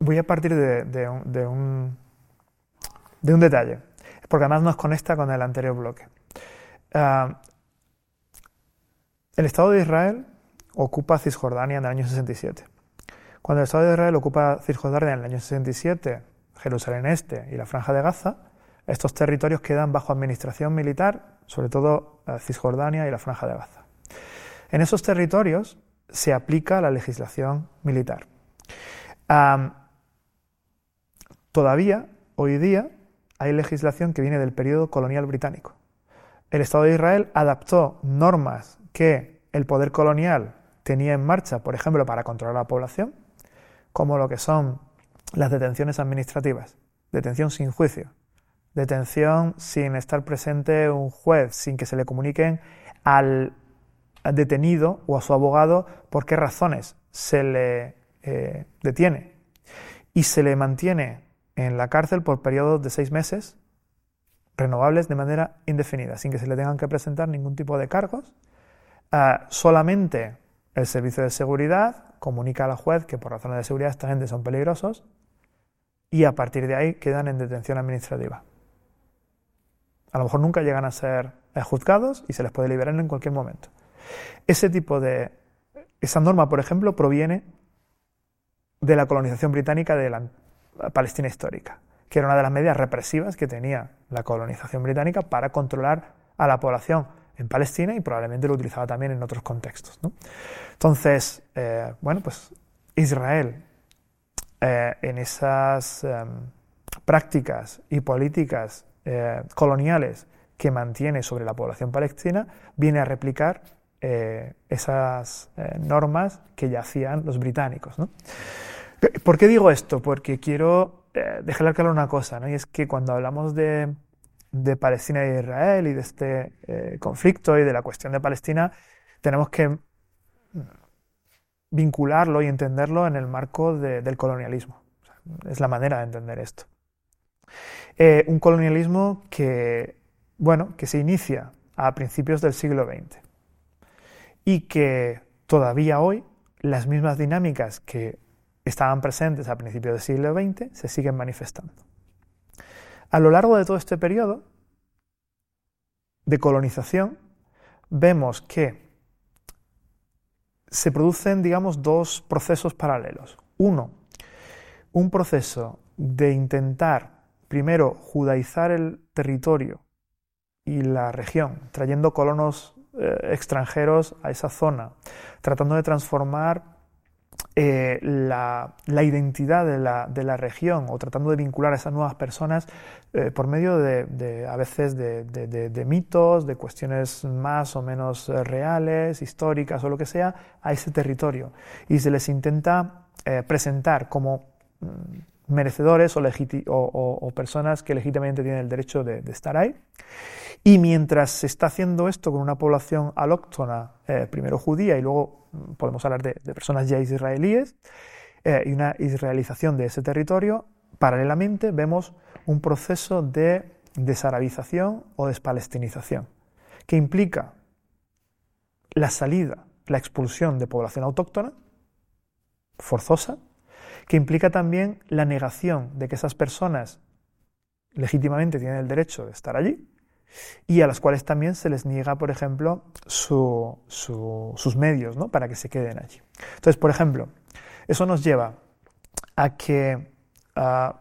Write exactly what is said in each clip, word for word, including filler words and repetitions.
voy a partir de, de, un, de, un, de un detalle, porque además nos conecta con el anterior bloque. Uh, el Estado de Israel ocupa Cisjordania en el año sesenta y siete. Cuando el Estado de Israel ocupa Cisjordania en el año sesenta y siete, Jerusalén Este y la Franja de Gaza, estos territorios quedan bajo administración militar, sobre todo uh, Cisjordania y la Franja de Gaza. En esos territorios se aplica la legislación militar. Um, todavía, hoy día, hay legislación que viene del periodo colonial británico. El Estado de Israel adaptó normas que el poder colonial tenía en marcha, por ejemplo, para controlar a la población, como lo que son las detenciones administrativas, detención sin juicio, detención sin estar presente un juez, sin que se le comuniquen al detenido o a su abogado por qué razones se le eh, detiene, y se le mantiene en la cárcel por periodos de seis meses renovables de manera indefinida, sin que se le tengan que presentar ningún tipo de cargos. Uh, solamente el servicio de seguridad comunica a la juez que por razones de seguridad esta gente son peligrosos, y a partir de ahí quedan en detención administrativa. A lo mejor nunca llegan a ser juzgados y se les puede liberar en cualquier momento. Ese tipo de... Esa norma, por ejemplo, proviene de la colonización británica de la Palestina histórica, que era una de las medidas represivas que tenía la colonización británica para controlar a la población en Palestina, y probablemente lo utilizaba también en otros contextos, ¿no? Entonces, eh, bueno, pues Israel eh, en esas eh, prácticas y políticas eh, coloniales que mantiene sobre la población palestina, viene a replicar eh, esas eh, normas que ya hacían los británicos, ¿no? ¿Por qué digo esto? Porque quiero eh, dejarle claro una cosa, ¿no? Y es que cuando hablamos de, de Palestina e Israel y de este eh, conflicto y de la cuestión de Palestina, tenemos que vincularlo y entenderlo en el marco de, del colonialismo. O sea, es la manera de entender esto. Eh, un colonialismo que, bueno, que se inicia a principios del siglo veinte y que todavía hoy las mismas dinámicas que estaban presentes a principios del siglo veinte se siguen manifestando. A lo largo de todo este periodo de colonización vemos que se producen, digamos, dos procesos paralelos. Uno, un proceso de intentar primero judaizar el territorio y la región, trayendo colonos eh, extranjeros a esa zona, tratando de transformar Eh, la, la identidad de la, de la región, o tratando de vincular a esas nuevas personas eh, por medio de, de a veces de, de, de, de mitos, de cuestiones más o menos eh, reales, históricas o lo que sea, a ese territorio, y se les intenta eh, presentar como mm, merecedores o, legiti- o, o, o personas que legítimamente tienen el derecho de, de estar ahí. Y mientras se está haciendo esto con una población alóctona, eh, primero judía y luego podemos hablar de, de personas ya israelíes, eh, y una israelización de ese territorio, paralelamente vemos un proceso de desarabización o despalestinización, que implica la salida, la expulsión de población autóctona, forzosa, que implica también la negación de que esas personas legítimamente tienen el derecho de estar allí, y a las cuales también se les niega, por ejemplo, su, su, sus medios, ¿no?, para que se queden allí. Entonces, por ejemplo, eso nos lleva a que uh,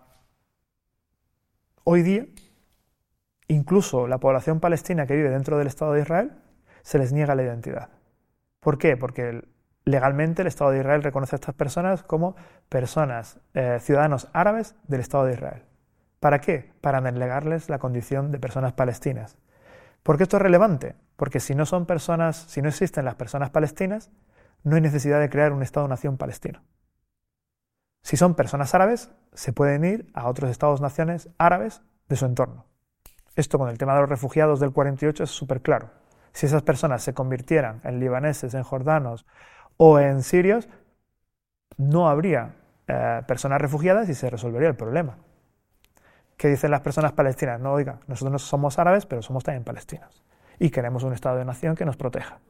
hoy día, incluso la población palestina que vive dentro del Estado de Israel, se les niega la identidad. ¿Por qué? Porque legalmente el Estado de Israel reconoce a estas personas como personas, eh, ciudadanos árabes del Estado de Israel. ¿Para qué? Para negarles la condición de personas palestinas. ¿Por qué esto es relevante? Porque si no son personas, si no existen las personas palestinas, no hay necesidad de crear un Estado-nación palestino. Si son personas árabes, se pueden ir a otros Estados-naciones árabes de su entorno. Esto con el tema de los refugiados del cuarenta y ocho es súper claro. Si esas personas se convirtieran en libaneses, en jordanos o en sirios, no habría eh, personas refugiadas y se resolvería el problema. ¿Qué dicen las personas palestinas? No, oiga, nosotros no somos árabes, pero somos también palestinos. Y queremos un Estado de nación que nos proteja.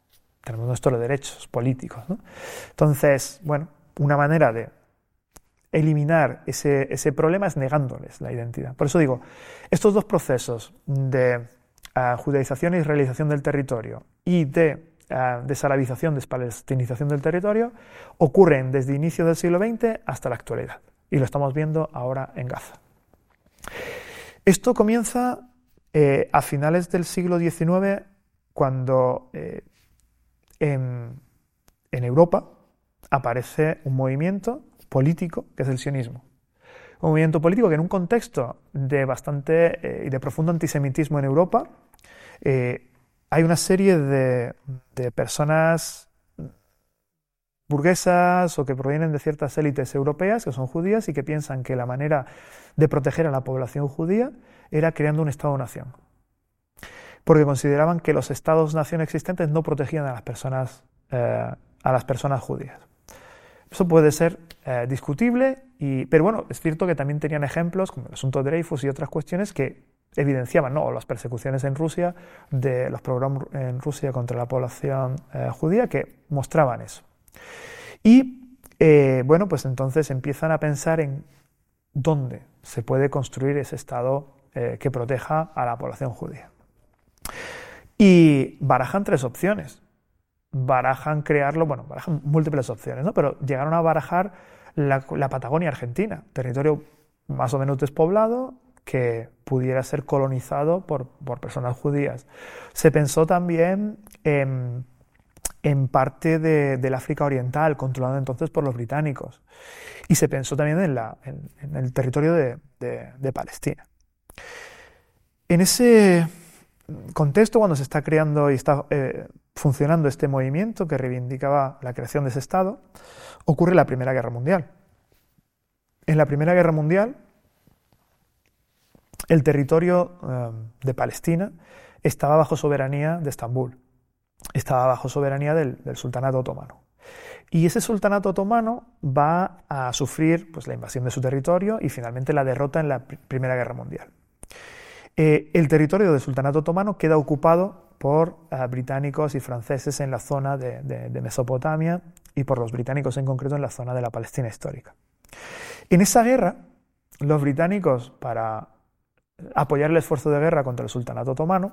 Tenemos nuestros derechos políticos, ¿no? Entonces, bueno, una manera de eliminar ese, ese problema es negándoles la identidad. Por eso digo, estos dos procesos de uh, judaización e israelización del territorio y de uh, desarabización, despalestinización del territorio, ocurren desde inicio del siglo veinte hasta la actualidad. Y lo estamos viendo ahora en Gaza. Esto comienza eh, a finales del siglo diecinueve, cuando eh, en, en Europa aparece un movimiento político que es el sionismo. Un movimiento político que en un contexto de bastante eh, y de profundo antisemitismo en Europa, eh, hay una serie de, de personas burguesas o que provienen de ciertas élites europeas que son judías y que piensan que la manera de proteger a la población judía era creando un Estado-nación, porque consideraban que los Estados-nación existentes no protegían a las personas, eh, a las personas judías. Eso puede ser eh, discutible, y, pero bueno, es cierto que también tenían ejemplos, como el asunto de Dreyfus y otras cuestiones, que evidenciaban, ¿no?, las persecuciones en Rusia, de los programas en Rusia contra la población eh, judía, que mostraban eso. Y, eh, bueno, pues entonces empiezan a pensar en dónde se puede construir ese Estado eh, que proteja a la población judía. Y barajan tres opciones. Barajan crearlo, bueno, barajan múltiples opciones, ¿no? Pero llegaron a barajar la, la Patagonia Argentina, territorio más o menos despoblado que pudiera ser colonizado por, por personas judías. Se pensó también en, en parte de, del África Oriental, controlado entonces por los británicos. Y se pensó también en, la, en, en el territorio de, de, de Palestina. En ese contexto, cuando se está creando y está eh, funcionando este movimiento que reivindicaba la creación de ese Estado, ocurre la Primera Guerra Mundial. En la Primera Guerra Mundial, el territorio eh, de Palestina estaba bajo soberanía de Estambul, estaba bajo soberanía del, del sultanato otomano. Y ese sultanato otomano va a sufrir pues, la invasión de su territorio y finalmente la derrota en la Primera Guerra Mundial. Eh, el territorio del sultanato otomano queda ocupado por uh, británicos y franceses en la zona de, de, de Mesopotamia y por los británicos en concreto en la zona de la Palestina histórica. En esa guerra, los británicos, para apoyar el esfuerzo de guerra contra el sultanato otomano,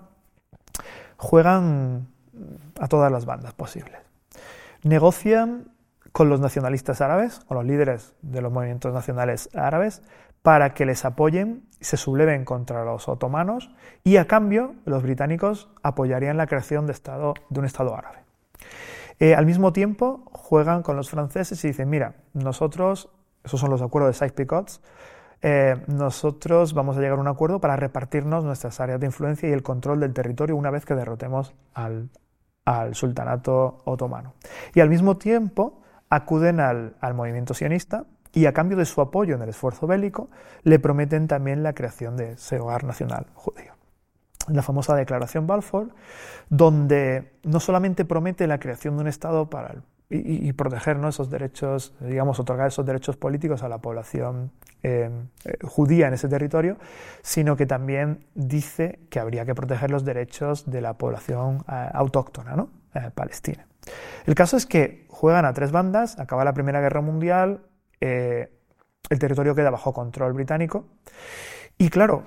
juegan a todas las bandas posibles. Negocian con los nacionalistas árabes, con los líderes de los movimientos nacionales árabes, para que les apoyen y se subleven contra los otomanos, y a cambio los británicos apoyarían la creación de, estado, de un Estado árabe. Eh, al mismo tiempo juegan con los franceses y dicen, mira, nosotros, esos son los acuerdos de Sykes-Picot, eh, nosotros vamos a llegar a un acuerdo para repartirnos nuestras áreas de influencia y el control del territorio una vez que derrotemos al, al sultanato otomano. Y al mismo tiempo acuden al, al movimiento sionista, y a cambio de su apoyo en el esfuerzo bélico, le prometen también la creación de ese hogar nacional judío. La famosa Declaración Balfour, donde no solamente promete la creación de un Estado para el, y, y proteger, ¿no?, esos derechos, digamos, otorgar esos derechos políticos a la población eh, eh, judía en ese territorio, sino que también dice que habría que proteger los derechos de la población eh, autóctona, ¿no?, eh, palestina. El caso es que juegan a tres bandas, acaba la Primera Guerra Mundial, Eh, el territorio queda bajo control británico y claro,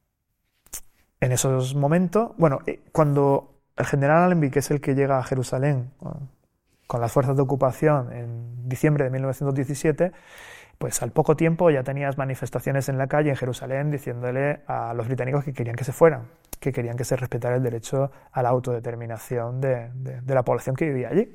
en esos momentos, bueno, eh, cuando el general Allenby, que es el que llega a Jerusalén con, con las fuerzas de ocupación en diciembre de mil novecientos diecisiete, pues al poco tiempo ya tenías manifestaciones en la calle en Jerusalén diciéndole a los británicos que querían que se fueran, que querían que se respetara el derecho a la autodeterminación de, de, de la población que vivía allí.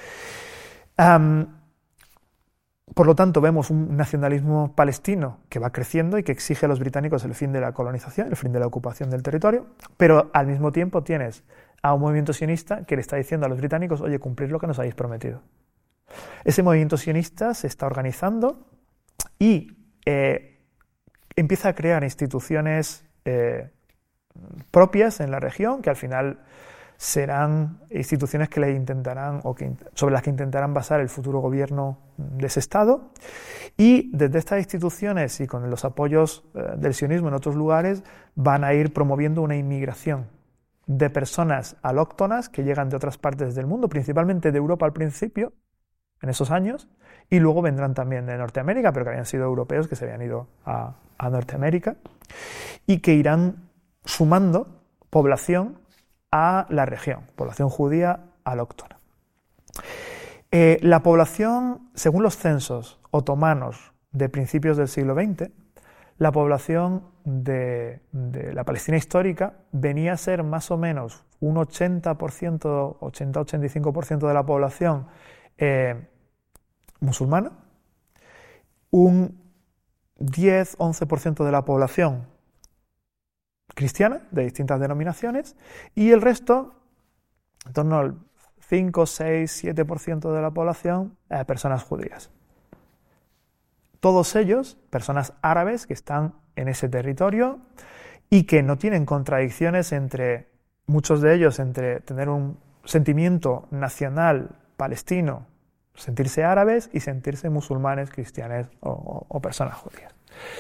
Um, Por lo tanto, vemos un nacionalismo palestino que va creciendo y que exige a los británicos el fin de la colonización, el fin de la ocupación del territorio, pero al mismo tiempo tienes a un movimiento sionista que le está diciendo a los británicos, oye, cumplir lo que nos habéis prometido. Ese movimiento sionista se está organizando y eh, empieza a crear instituciones eh, propias en la región, que al final serán instituciones que le intentarán, o que, sobre las que intentarán basar el futuro gobierno de ese Estado, y desde estas instituciones y con los apoyos eh, del sionismo en otros lugares van a ir promoviendo una inmigración de personas alóctonas que llegan de otras partes del mundo, principalmente de Europa al principio, en esos años, y luego vendrán también de Norteamérica, pero que habían sido europeos que se habían ido a, a Norteamérica, y que irán sumando población a la región, población judía alóctona. Eh, la población, según los censos otomanos de principios del siglo veinte, la población de, de la Palestina histórica venía a ser más o menos un ochenta por ciento, ochenta a ochenta y cinco por ciento de la población eh, musulmana, un diez a once por ciento de la población cristiana, de distintas denominaciones, y el resto, en torno al cinco, seis, siete por ciento de la población, eh, personas judías. Todos ellos, personas árabes que están en ese territorio y que no tienen contradicciones entre, muchos de ellos, entre tener un sentimiento nacional palestino, sentirse árabes y sentirse musulmanes, cristianos o, o, o personas judías.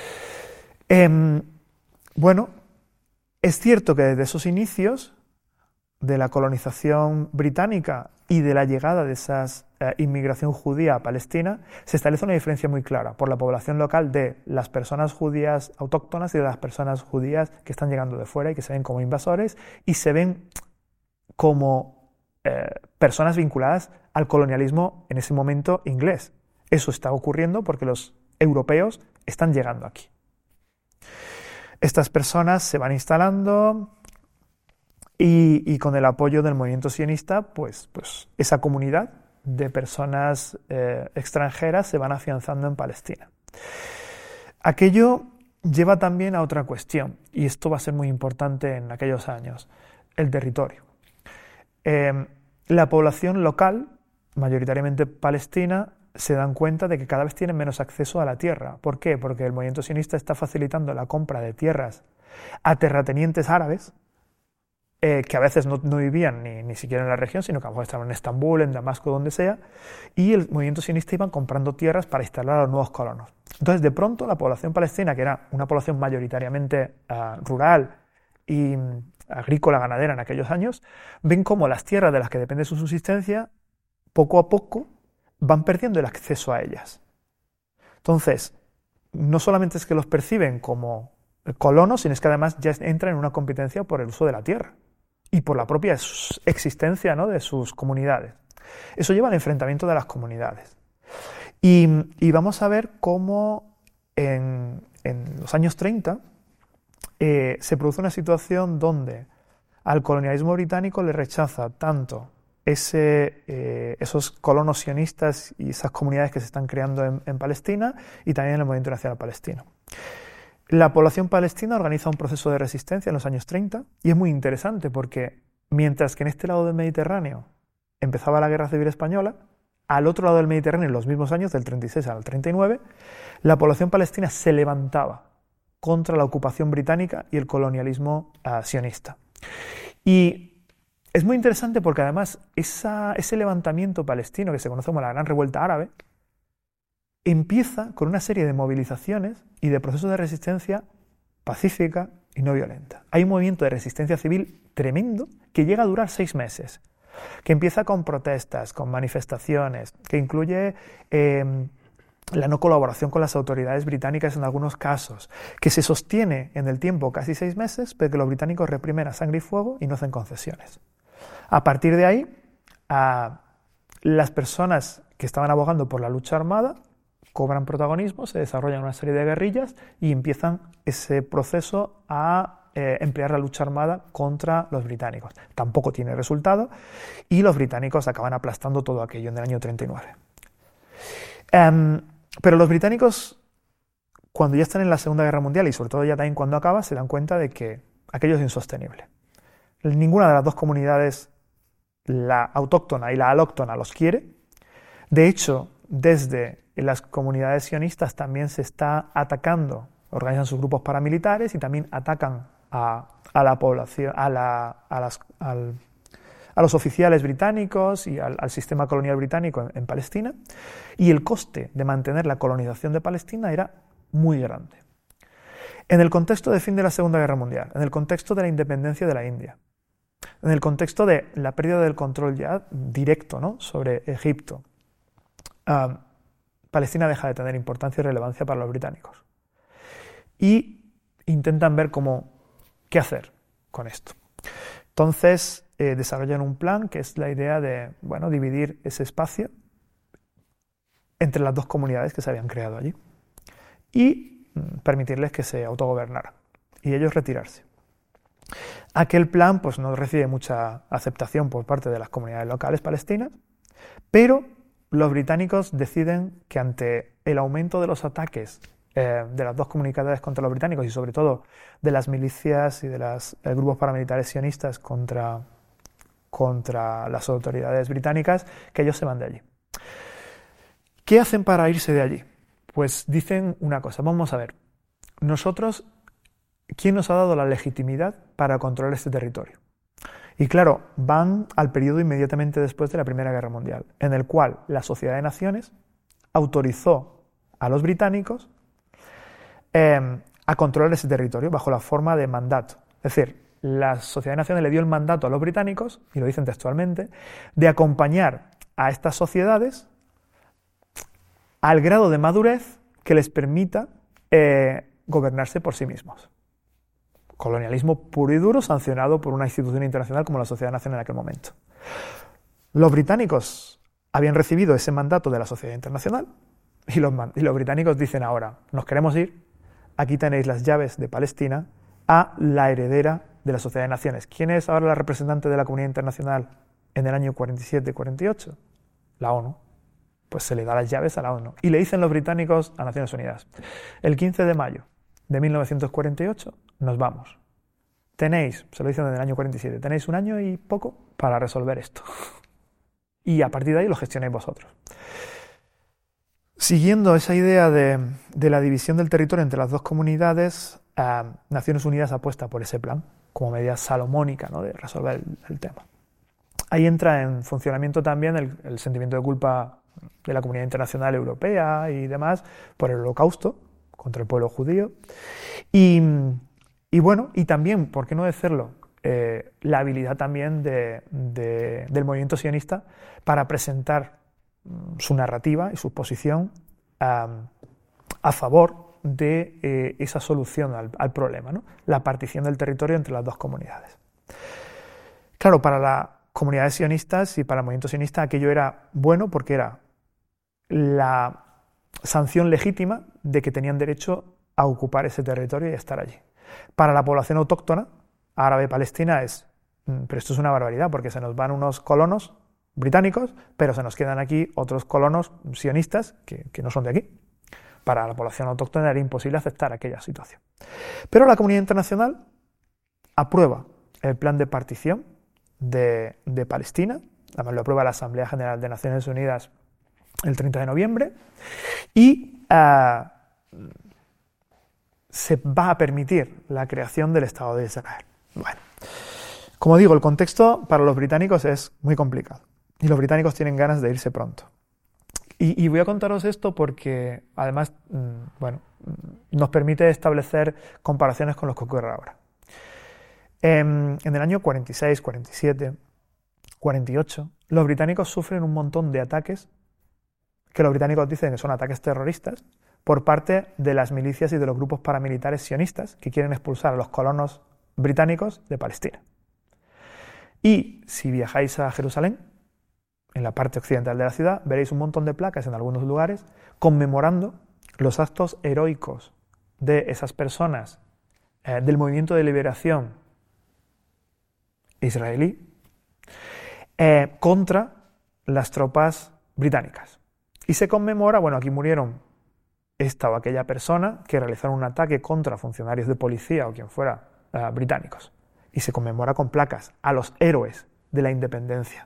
Eh, bueno, es cierto que desde esos inicios de la colonización británica y de la llegada de esa eh, inmigración judía a Palestina, se establece una diferencia muy clara por la población local de las personas judías autóctonas y de las personas judías que están llegando de fuera y que se ven como invasores y se ven como eh, personas vinculadas al colonialismo en ese momento inglés. Eso está ocurriendo porque los europeos están llegando aquí. Estas personas se van instalando y, y con el apoyo del movimiento sionista, pues, pues esa comunidad de personas eh, extranjeras se van afianzando en Palestina. Aquello lleva también a otra cuestión, y esto va a ser muy importante en aquellos años, el territorio. Eh, la población local, mayoritariamente palestina, se dan cuenta de que cada vez tienen menos acceso a la tierra. ¿Por qué? Porque el movimiento sionista está facilitando la compra de tierras a terratenientes árabes, eh, que a veces no, no vivían ni, ni siquiera en la región, sino que a lo mejor estaban en Estambul, en Damasco, donde sea, y el movimiento sionista iba comprando tierras para instalar a los nuevos colonos. Entonces, de pronto, la población palestina, que era una población mayoritariamente uh, rural y um, agrícola, ganadera en aquellos años, ven cómo las tierras de las que depende su subsistencia, poco a poco, van perdiendo el acceso a ellas. Entonces, no solamente es que los perciben como colonos, sino es que además ya entran en una competencia por el uso de la tierra y por la propia existencia, ¿no?, de sus comunidades. Eso lleva al enfrentamiento de las comunidades. Y, y vamos a ver cómo en, en los años treinta eh, se produce una situación donde al colonialismo británico le rechaza tanto Ese, eh, esos colonos sionistas y esas comunidades que se están creando en, en Palestina y también en el movimiento nacional palestino. La población palestina organiza un proceso de resistencia en los años treinta y es muy interesante porque mientras que en este lado del Mediterráneo empezaba la Guerra Civil Española, al otro lado del Mediterráneo, en los mismos años, del treinta y seis al treinta y nueve, la población palestina se levantaba contra la ocupación británica y el colonialismo uh, sionista. Y es muy interesante porque además esa, ese levantamiento palestino que se conoce como la Gran Revuelta Árabe empieza con una serie de movilizaciones y de procesos de resistencia pacífica y no violenta. Hay un movimiento de resistencia civil tremendo que llega a durar seis meses, que empieza con protestas, con manifestaciones, que incluye eh, la no colaboración con las autoridades británicas en algunos casos, que se sostiene en el tiempo casi seis meses, pero que los británicos reprimen a sangre y fuego y no hacen concesiones. A partir de ahí, a las personas que estaban abogando por la lucha armada cobran protagonismo, se desarrollan una serie de guerrillas y empiezan ese proceso a eh, emplear la lucha armada contra los británicos. Tampoco tiene resultado y los británicos acaban aplastando todo aquello en el año treinta y nueve. Um, pero los británicos, cuando ya están en la Segunda Guerra Mundial y sobre todo ya también cuando acaba, se dan cuenta de que aquello es insostenible. Ninguna de las dos comunidades, la autóctona y la alóctona, los quiere. De hecho, desde las comunidades sionistas también se está atacando, organizan sus grupos paramilitares y también atacan a, a la población, a, la, a, las, al, a los oficiales británicos y al, al sistema colonial británico en, en Palestina. Y el coste de mantener la colonización de Palestina era muy grande. En el contexto de fin de la Segunda Guerra Mundial, en el contexto de la independencia de la India, en el contexto de la pérdida del control ya directo, ¿no?, sobre Egipto, uh, Palestina deja de tener importancia y relevancia para los británicos. Y intentan ver cómo, qué hacer con esto. Entonces eh, desarrollan un plan que es la idea de, bueno, dividir ese espacio entre las dos comunidades que se habían creado allí y mm, permitirles que se autogobernaran y ellos retirarse. Aquel plan pues, no recibe mucha aceptación por parte de las comunidades locales palestinas, pero los británicos deciden que ante el aumento de los ataques eh, de las dos comunidades contra los británicos y sobre todo de las milicias y de los eh, grupos paramilitares sionistas contra, contra las autoridades británicas, que ellos se van de allí. ¿Qué hacen para irse de allí? Pues dicen una cosa, vamos a ver, nosotros, ¿quién nos ha dado la legitimidad para controlar este territorio? Y claro, van al periodo inmediatamente después de la Primera Guerra Mundial, en el cual la Sociedad de Naciones autorizó a los británicos eh, a controlar ese territorio bajo la forma de mandato. Es decir, la Sociedad de Naciones le dio el mandato a los británicos, y lo dicen textualmente, de acompañar a estas sociedades al grado de madurez que les permita eh, gobernarse por sí mismos. Colonialismo puro y duro sancionado por una institución internacional como la Sociedad de Naciones en aquel momento. Los británicos habían recibido ese mandato de la Sociedad Internacional y los, y los británicos dicen ahora, nos queremos ir, aquí tenéis las llaves de Palestina a la heredera de la Sociedad de Naciones. ¿Quién es ahora la representante de la comunidad internacional en el año cuarenta y siete cuarenta y ocho? La ONU. Pues se le da las llaves a la ONU. Y le dicen los británicos a Naciones Unidas, el quince de mayo de mil novecientos cuarenta y ocho nos vamos. Tenéis, se lo dicen desde el año cuarenta y siete, tenéis un año y poco para resolver esto. Y a partir de ahí lo gestionáis vosotros. Siguiendo esa idea de, de la división del territorio entre las dos comunidades, eh, Naciones Unidas apuesta por ese plan como medida salomónica, ¿no?, de resolver el, el tema. Ahí entra en funcionamiento también el, el sentimiento de culpa de la comunidad internacional europea y demás por el Holocausto contra el pueblo judío. Y, y bueno, y también, ¿por qué no decirlo?, eh, la habilidad también de, de, del movimiento sionista para presentar um, su narrativa y su posición um, a favor de eh, esa solución al, al problema, ¿no?, la partición del territorio entre las dos comunidades. Claro, para las comunidades sionistas y para el movimiento sionista aquello era bueno porque era la sanción legítima de que tenían derecho a ocupar ese territorio y a estar allí. Para la población autóctona árabe-palestina es, pero esto es una barbaridad porque se nos van unos colonos británicos, pero se nos quedan aquí otros colonos sionistas que, que no son de aquí. Para la población autóctona era imposible aceptar aquella situación. Pero la comunidad internacional aprueba el plan de partición de, de Palestina, además lo aprueba la Asamblea General de Naciones Unidas el treinta de noviembre, y uh, se va a permitir la creación del Estado de Israel. Bueno, como digo, el contexto para los británicos es muy complicado, y los británicos tienen ganas de irse pronto. Y, y voy a contaros esto porque, además, mmm, bueno, nos permite establecer comparaciones con lo que ocurre ahora. En, en el año cuarenta y seis, cuarenta y siete, cuarenta y ocho, los británicos sufren un montón de ataques que los británicos dicen que son ataques terroristas por parte de las milicias y de los grupos paramilitares sionistas que quieren expulsar a los colonos británicos de Palestina. Y si viajáis a Jerusalén, en la parte occidental de la ciudad, veréis un montón de placas en algunos lugares conmemorando los actos heroicos de esas personas eh, del movimiento de liberación israelí eh, contra las tropas británicas. Y se conmemora, bueno, aquí murieron esta o aquella persona que realizaron un ataque contra funcionarios de policía o quien fuera uh, británicos. Y se conmemora con placas a los héroes de la independencia.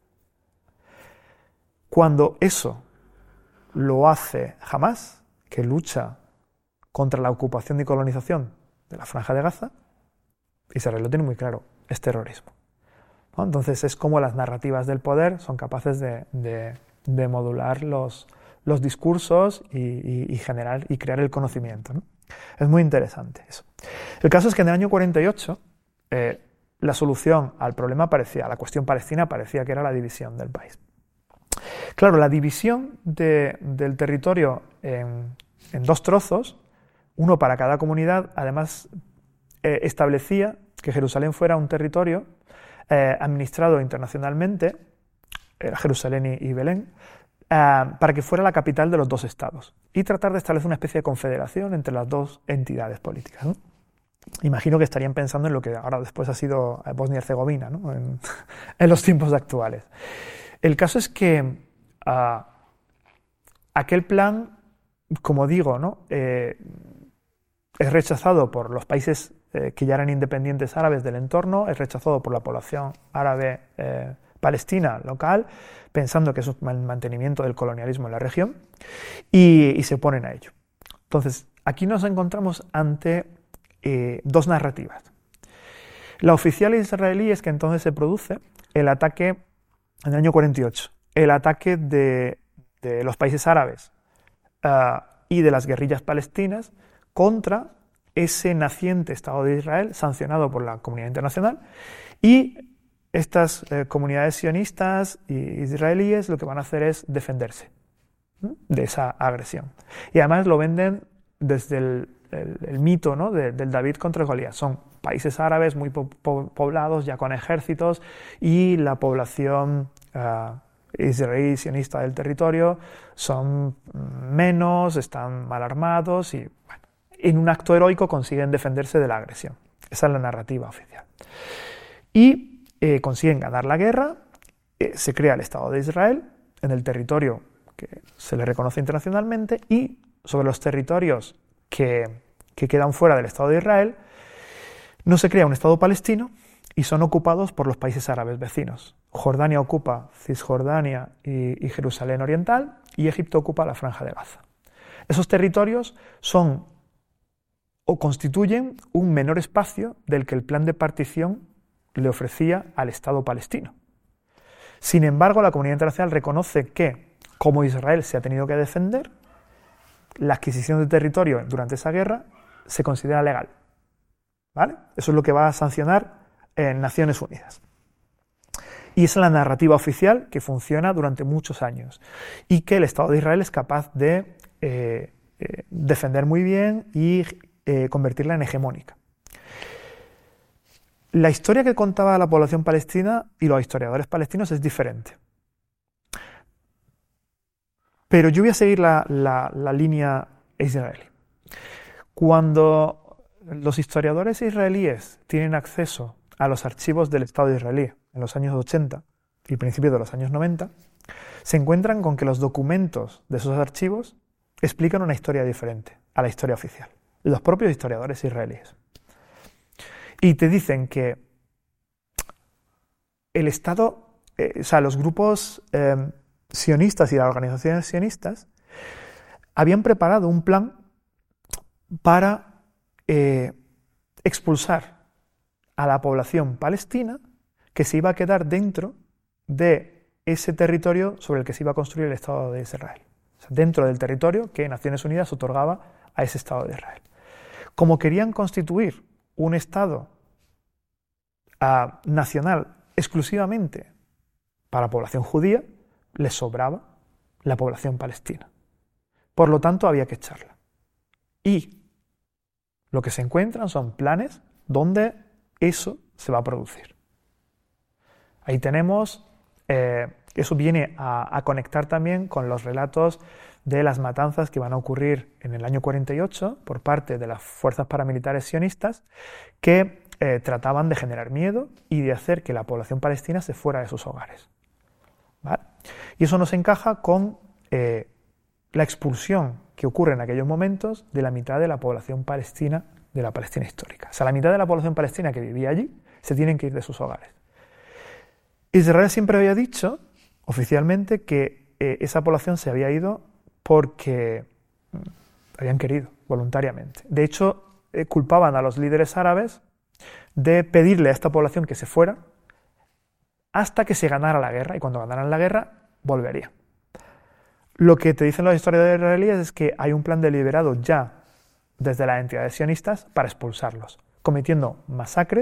Cuando eso lo hace Hamás, que lucha contra la ocupación y colonización de la Franja de Gaza, Israel lo tiene muy claro, es terrorismo, ¿no? Entonces es como las narrativas del poder son capaces de, de, de modular los, los discursos y, y, y generar y crear el conocimiento, ¿no? Es muy interesante eso. El caso es que en el año cuarenta y ocho eh, la solución al problema parecía, a la cuestión palestina parecía que era la división del país. Claro, la división de, del territorio en, en dos trozos, uno para cada comunidad, además eh, establecía que Jerusalén fuera un territorio eh, administrado internacionalmente, era Jerusalén y, y Belén, eh, para que fuera la capital de los dos estados y tratar de establecer una especie de confederación entre las dos entidades políticas, ¿no? Imagino que estarían pensando en lo que ahora después ha sido Bosnia y Herzegovina, ¿no? en, en los tiempos actuales. El caso es que uh, aquel plan, como digo, ¿no? eh, es rechazado por los países eh, que ya eran independientes árabes del entorno, es rechazado por la población árabe eh, palestina local, pensando que es un mantenimiento del colonialismo en la región, y, y se oponen a ello. Entonces, aquí nos encontramos ante eh, dos narrativas. La oficial israelí es que entonces se produce el ataque en el año cuarenta y ocho, el ataque de, de los países árabes uh, y de las guerrillas palestinas contra ese naciente Estado de Israel sancionado por la comunidad internacional, y estas eh, comunidades sionistas y israelíes lo que van a hacer es defenderse, ¿no?, de esa agresión. Y además lo venden desde el, el, el mito, ¿no?, de, del David contra Goliat. Son países árabes muy po po poblados, ya con ejércitos, y la población uh, israelí sionista del territorio son menos, están mal armados y, bueno, en un acto heroico consiguen defenderse de la agresión. Esa es la narrativa oficial. Y eh, consiguen ganar la guerra, eh, se crea el Estado de Israel en el territorio que se le reconoce internacionalmente, y sobre los territorios que, que quedan fuera del Estado de Israel no se crea un Estado palestino y son ocupados por los países árabes vecinos. Jordania ocupa Cisjordania y, y Jerusalén Oriental, y Egipto ocupa la Franja de Gaza. Esos territorios son o constituyen un menor espacio del que el plan de partición le ofrecía al Estado palestino. Sin embargo, la comunidad internacional reconoce que, como Israel se ha tenido que defender, la adquisición de territorio durante esa guerra se considera legal, ¿vale? Eso es lo que va a sancionar en Naciones Unidas. Y esa es la narrativa oficial que funciona durante muchos años y que el Estado de Israel es capaz de eh, eh, defender muy bien y eh, convertirla en hegemónica. La historia que contaba la población palestina y los historiadores palestinos es diferente. Pero yo voy a seguir la, la, la línea israelí. Cuando los historiadores israelíes tienen acceso a los archivos del Estado israelí en los años ochenta y principios de los años noventa, se encuentran con que los documentos de esos archivos explican una historia diferente a la historia oficial. Los propios historiadores israelíes. Y te dicen que el Estado, eh, o sea, los grupos eh, sionistas y las organizaciones sionistas habían preparado un plan para eh, expulsar a la población palestina que se iba a quedar dentro de ese territorio sobre el que se iba a construir el Estado de Israel. O sea, dentro del territorio que Naciones Unidas otorgaba a ese Estado de Israel. Como querían constituir un Estado uh, nacional exclusivamente para la población judía, les sobraba la población palestina. Por lo tanto, había que echarla. Y lo que se encuentran son planes donde eso se va a producir. Ahí tenemos, eh, eso viene a, a conectar también con los relatos de las matanzas que van a ocurrir en el año cuarenta y ocho por parte de las fuerzas paramilitares sionistas que eh, trataban de generar miedo y de hacer que la población palestina se fuera de sus hogares. ¿Vale? Y eso nos encaja con eh, la expulsión que ocurre en aquellos momentos de la mitad de la población palestina, de la Palestina histórica. O sea, la mitad de la población palestina que vivía allí se tienen que ir de sus hogares. Israel siempre había dicho, oficialmente, que eh, esa población se había ido porque habían querido, voluntariamente. De hecho, eh, culpaban a los líderes árabes de pedirle a esta población que se fuera hasta que se ganara la guerra, y cuando ganaran la guerra, volvería. Lo que te dicen los historiadores israelíes es que hay un plan deliberado ya desde las entidades sionistas para expulsarlos, cometiendo masacres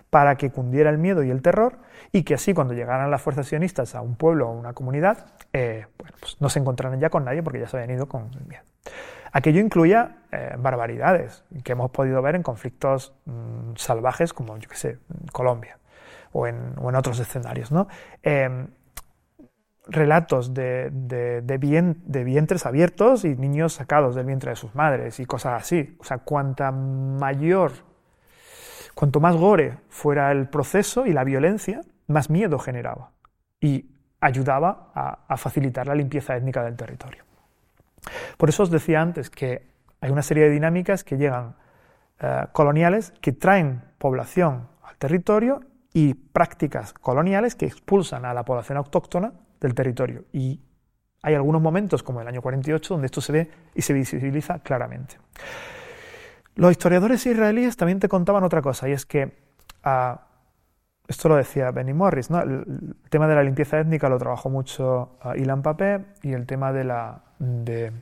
para que cundiera el miedo y el terror, y que así cuando llegaran las fuerzas sionistas a un pueblo o una comunidad, eh, bueno, pues no se encontraran ya con nadie porque ya se habían ido con el miedo. Aquello incluía eh, barbaridades que hemos podido ver en conflictos mmm, salvajes como, yo qué sé, en Colombia o en, o en otros escenarios, ¿no? Eh, relatos de, de, de, bien, de vientres abiertos y niños sacados del vientre de sus madres y cosas así. O sea, cuanta mayor, cuanto más gore fuera el proceso y la violencia, más miedo generaba y ayudaba a, a facilitar la limpieza étnica del territorio. Por eso os decía antes que hay una serie de dinámicas que llegan eh, coloniales que traen población al territorio y prácticas coloniales que expulsan a la población autóctona del territorio. Y hay algunos momentos, como el año cuarenta y ocho, donde esto se ve y se visibiliza claramente. Los historiadores israelíes también te contaban otra cosa, y es que, uh, esto lo decía Benny Morris, ¿no? El, el tema de la limpieza étnica lo trabajó mucho uh, Ilan Pappé, y el tema de la, de,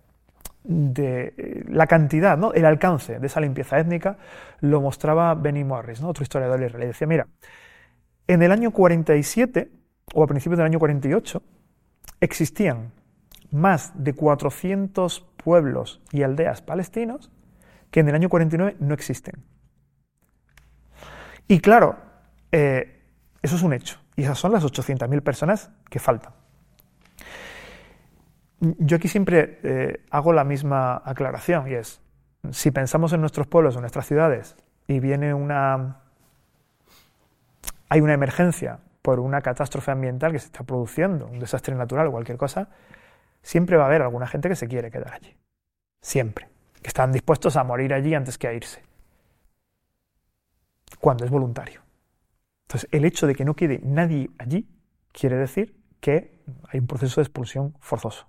de la cantidad, ¿no? El alcance de esa limpieza étnica lo mostraba Benny Morris, ¿no? Otro historiador israelí. Decía, mira, en el año cuarenta y siete, o a principios del año cuarenta y ocho, existían más de cuatrocientos pueblos y aldeas palestinos que en el año cuarenta y nueve no existen. Y claro, eh, eso es un hecho, y esas son las ochocientas mil personas que faltan. Yo aquí siempre eh, hago la misma aclaración, y es, si pensamos en nuestros pueblos o en nuestras ciudades y viene una... hay una emergencia por una catástrofe ambiental que se está produciendo, un desastre natural o cualquier cosa, siempre va a haber alguna gente que se quiere quedar allí. Siempre. Que están dispuestos a morir allí antes que a irse. Cuando es voluntario. Entonces, el hecho de que no quede nadie allí quiere decir que hay un proceso de expulsión forzoso.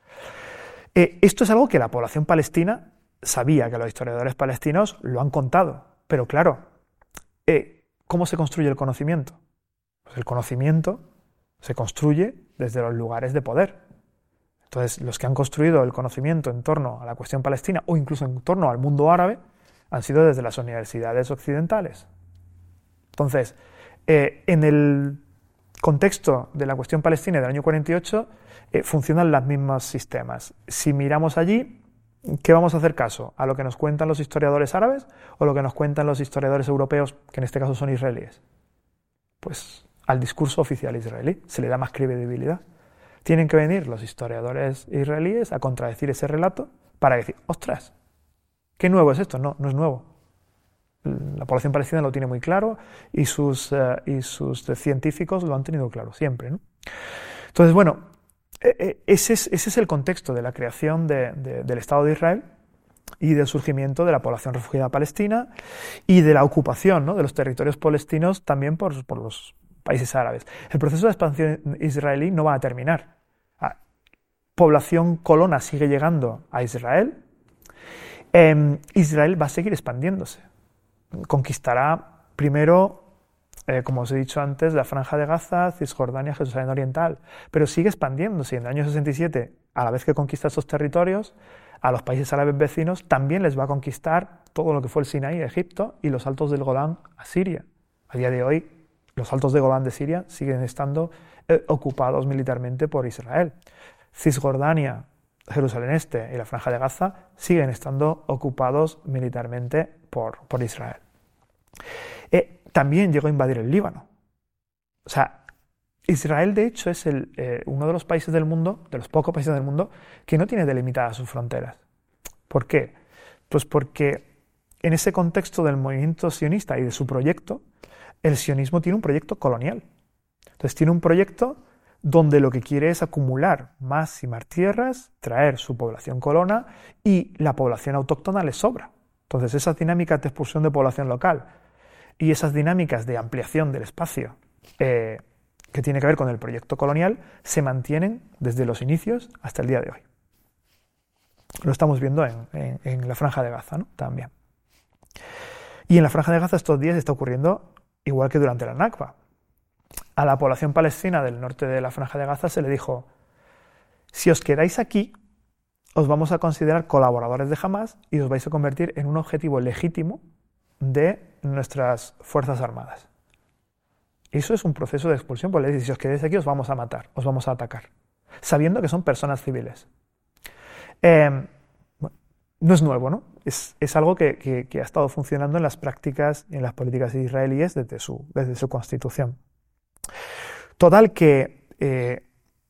Eh, esto es algo que la población palestina sabía, que los historiadores palestinos lo han contado. Pero claro, eh, ¿cómo se construye el conocimiento? Pues el conocimiento se construye desde los lugares de poder. Entonces, los que han construido el conocimiento en torno a la cuestión palestina o incluso en torno al mundo árabe han sido desde las universidades occidentales. Entonces, eh, en el contexto de la cuestión palestina del año cuarenta y ocho eh, funcionan los mismos sistemas. Si miramos allí, ¿qué vamos a hacer caso? ¿A lo que nos cuentan los historiadores árabes o lo que nos cuentan los historiadores europeos, que en este caso son israelíes? Pues al discurso oficial israelí se le da más credibilidad. Tienen que venir los historiadores israelíes a contradecir ese relato para decir, ostras, ¿qué nuevo es esto? No, no es nuevo. La población palestina lo tiene muy claro y sus, uh, y sus científicos lo han tenido claro siempre, ¿no? Entonces, bueno, ese es, ese es el contexto de la creación de, de, del Estado de Israel y del surgimiento de la población refugiada palestina y de la ocupación, ¿no?, de los territorios palestinos también por, por los países árabes. El proceso de expansión israelí no va a terminar. La población colona sigue llegando a Israel. Eh, Israel va a seguir expandiéndose. Conquistará primero, eh, como os he dicho antes, la Franja de Gaza, Cisjordania, Jerusalén Oriental, pero sigue expandiéndose. En el año sesenta y siete, a la vez que conquista estos territorios, a los países árabes vecinos también les va a conquistar todo lo que fue el Sinaí, Egipto, y los altos del Golán a Siria. A día de hoy, los altos de Golán de Siria siguen estando eh, ocupados militarmente por Israel. Cisjordania, Jerusalén Este y la Franja de Gaza siguen estando ocupados militarmente por, por Israel. Eh, también llegó a invadir el Líbano. O sea, Israel de hecho es el, eh, uno de los países del mundo, de los pocos países del mundo, que no tiene delimitadas sus fronteras. ¿Por qué? Pues porque en ese contexto del movimiento sionista y de su proyecto, el sionismo tiene un proyecto colonial. Entonces tiene un proyecto donde lo que quiere es acumular más y más tierras, traer su población colona y la población autóctona le sobra. Entonces esas dinámicas de expulsión de población local y esas dinámicas de ampliación del espacio eh, que tiene que ver con el proyecto colonial se mantienen desde los inicios hasta el día de hoy. Lo estamos viendo en, en, en la Franja de Gaza, ¿no?, también. Y en la Franja de Gaza estos días está ocurriendo igual que durante la Nakba. A la población palestina del norte de la Franja de Gaza se le dijo: si os quedáis aquí, os vamos a considerar colaboradores de Hamás y os vais a convertir en un objetivo legítimo de nuestras Fuerzas Armadas. Eso es un proceso de expulsión, porque le dices, si os quedáis aquí os vamos a matar, os vamos a atacar, sabiendo que son personas civiles. Eh, bueno, no es nuevo, ¿no? Es, es algo que, que, que ha estado funcionando en las prácticas y en las políticas israelíes desde su, desde su constitución. Total que eh,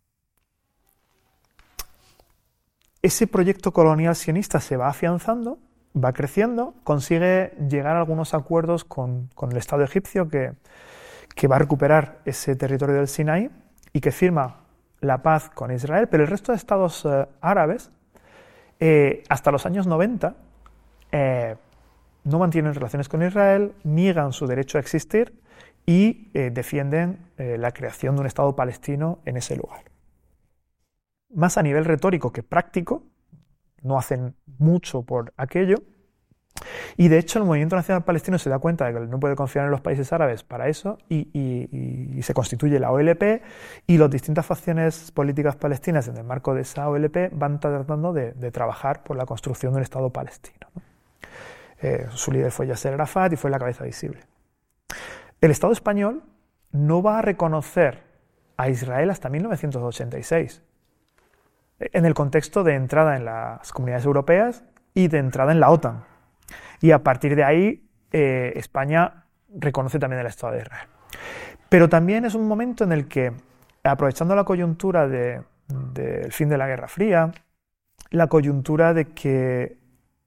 ese proyecto colonial sionista se va afianzando, va creciendo, consigue llegar a algunos acuerdos con, con el Estado egipcio que, que va a recuperar ese territorio del Sinaí y que firma la paz con Israel, pero el resto de estados eh, árabes, eh, hasta los años noventa, eh, no mantienen relaciones con Israel, niegan su derecho a existir y eh, defienden eh, la creación de un Estado palestino en ese lugar. Más a nivel retórico que práctico, no hacen mucho por aquello, y de hecho el movimiento nacional palestino se da cuenta de que no puede confiar en los países árabes para eso y, y, y se constituye la O L P, y las distintas facciones políticas palestinas en el marco de esa O L P van tratando de, de trabajar por la construcción de un Estado palestino, ¿no? Eh, su líder fue Yasser Arafat y fue la cabeza visible. El Estado español no va a reconocer a Israel hasta mil novecientos ochenta y seis, en el contexto de entrada en las comunidades europeas y de entrada en la OTAN. Y a partir de ahí, eh, España reconoce también el Estado de Israel. Pero también es un momento en el que, aprovechando la coyuntura del de, de fin de la Guerra Fría, la coyuntura de que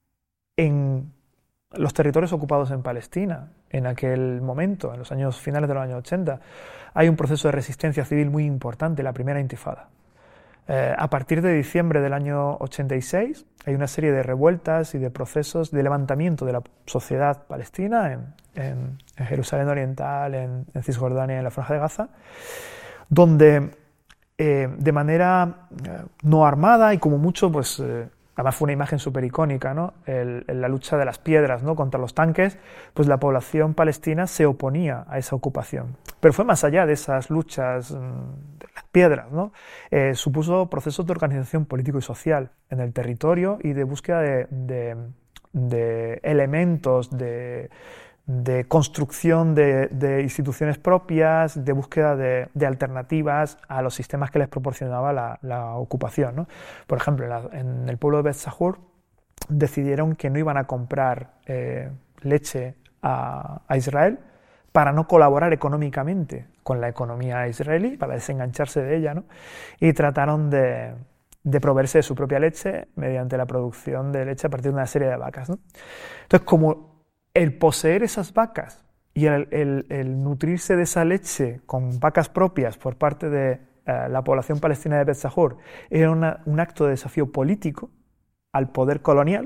en los territorios ocupados en Palestina, en aquel momento, en los años finales de los años ochenta, hay un proceso de resistencia civil muy importante, la primera intifada. Eh, a partir de diciembre del año ochenta y seis hay una serie de revueltas y de procesos de levantamiento de la sociedad palestina en, en, en Jerusalén Oriental, en, en Cisjordania y en la Franja de Gaza, donde eh, de manera eh, no armada y como mucho, pues eh, además fue una imagen súper icónica, ¿no? El, el, la lucha de las piedras, ¿no? Contra los tanques, pues la población palestina se oponía a esa ocupación. Pero fue más allá de esas luchas de las piedras, ¿no? Eh, supuso procesos de organización político y social en el territorio y de búsqueda de, de, de elementos de, de construcción de, de instituciones propias, de búsqueda de, de alternativas a los sistemas que les proporcionaba la, la ocupación, ¿no? Por ejemplo, en, la, en el pueblo de Bet Sahur decidieron que no iban a comprar eh, leche a, a Israel para no colaborar económicamente con la economía israelí, para desengancharse de ella, ¿no? Y trataron de, de proveerse de su propia leche mediante la producción de leche a partir de una serie de vacas, ¿no? Entonces, como el poseer esas vacas y el, el, el nutrirse de esa leche con vacas propias por parte de eh, la población palestina de Bet Sahur era una, un acto de desafío político al poder colonial,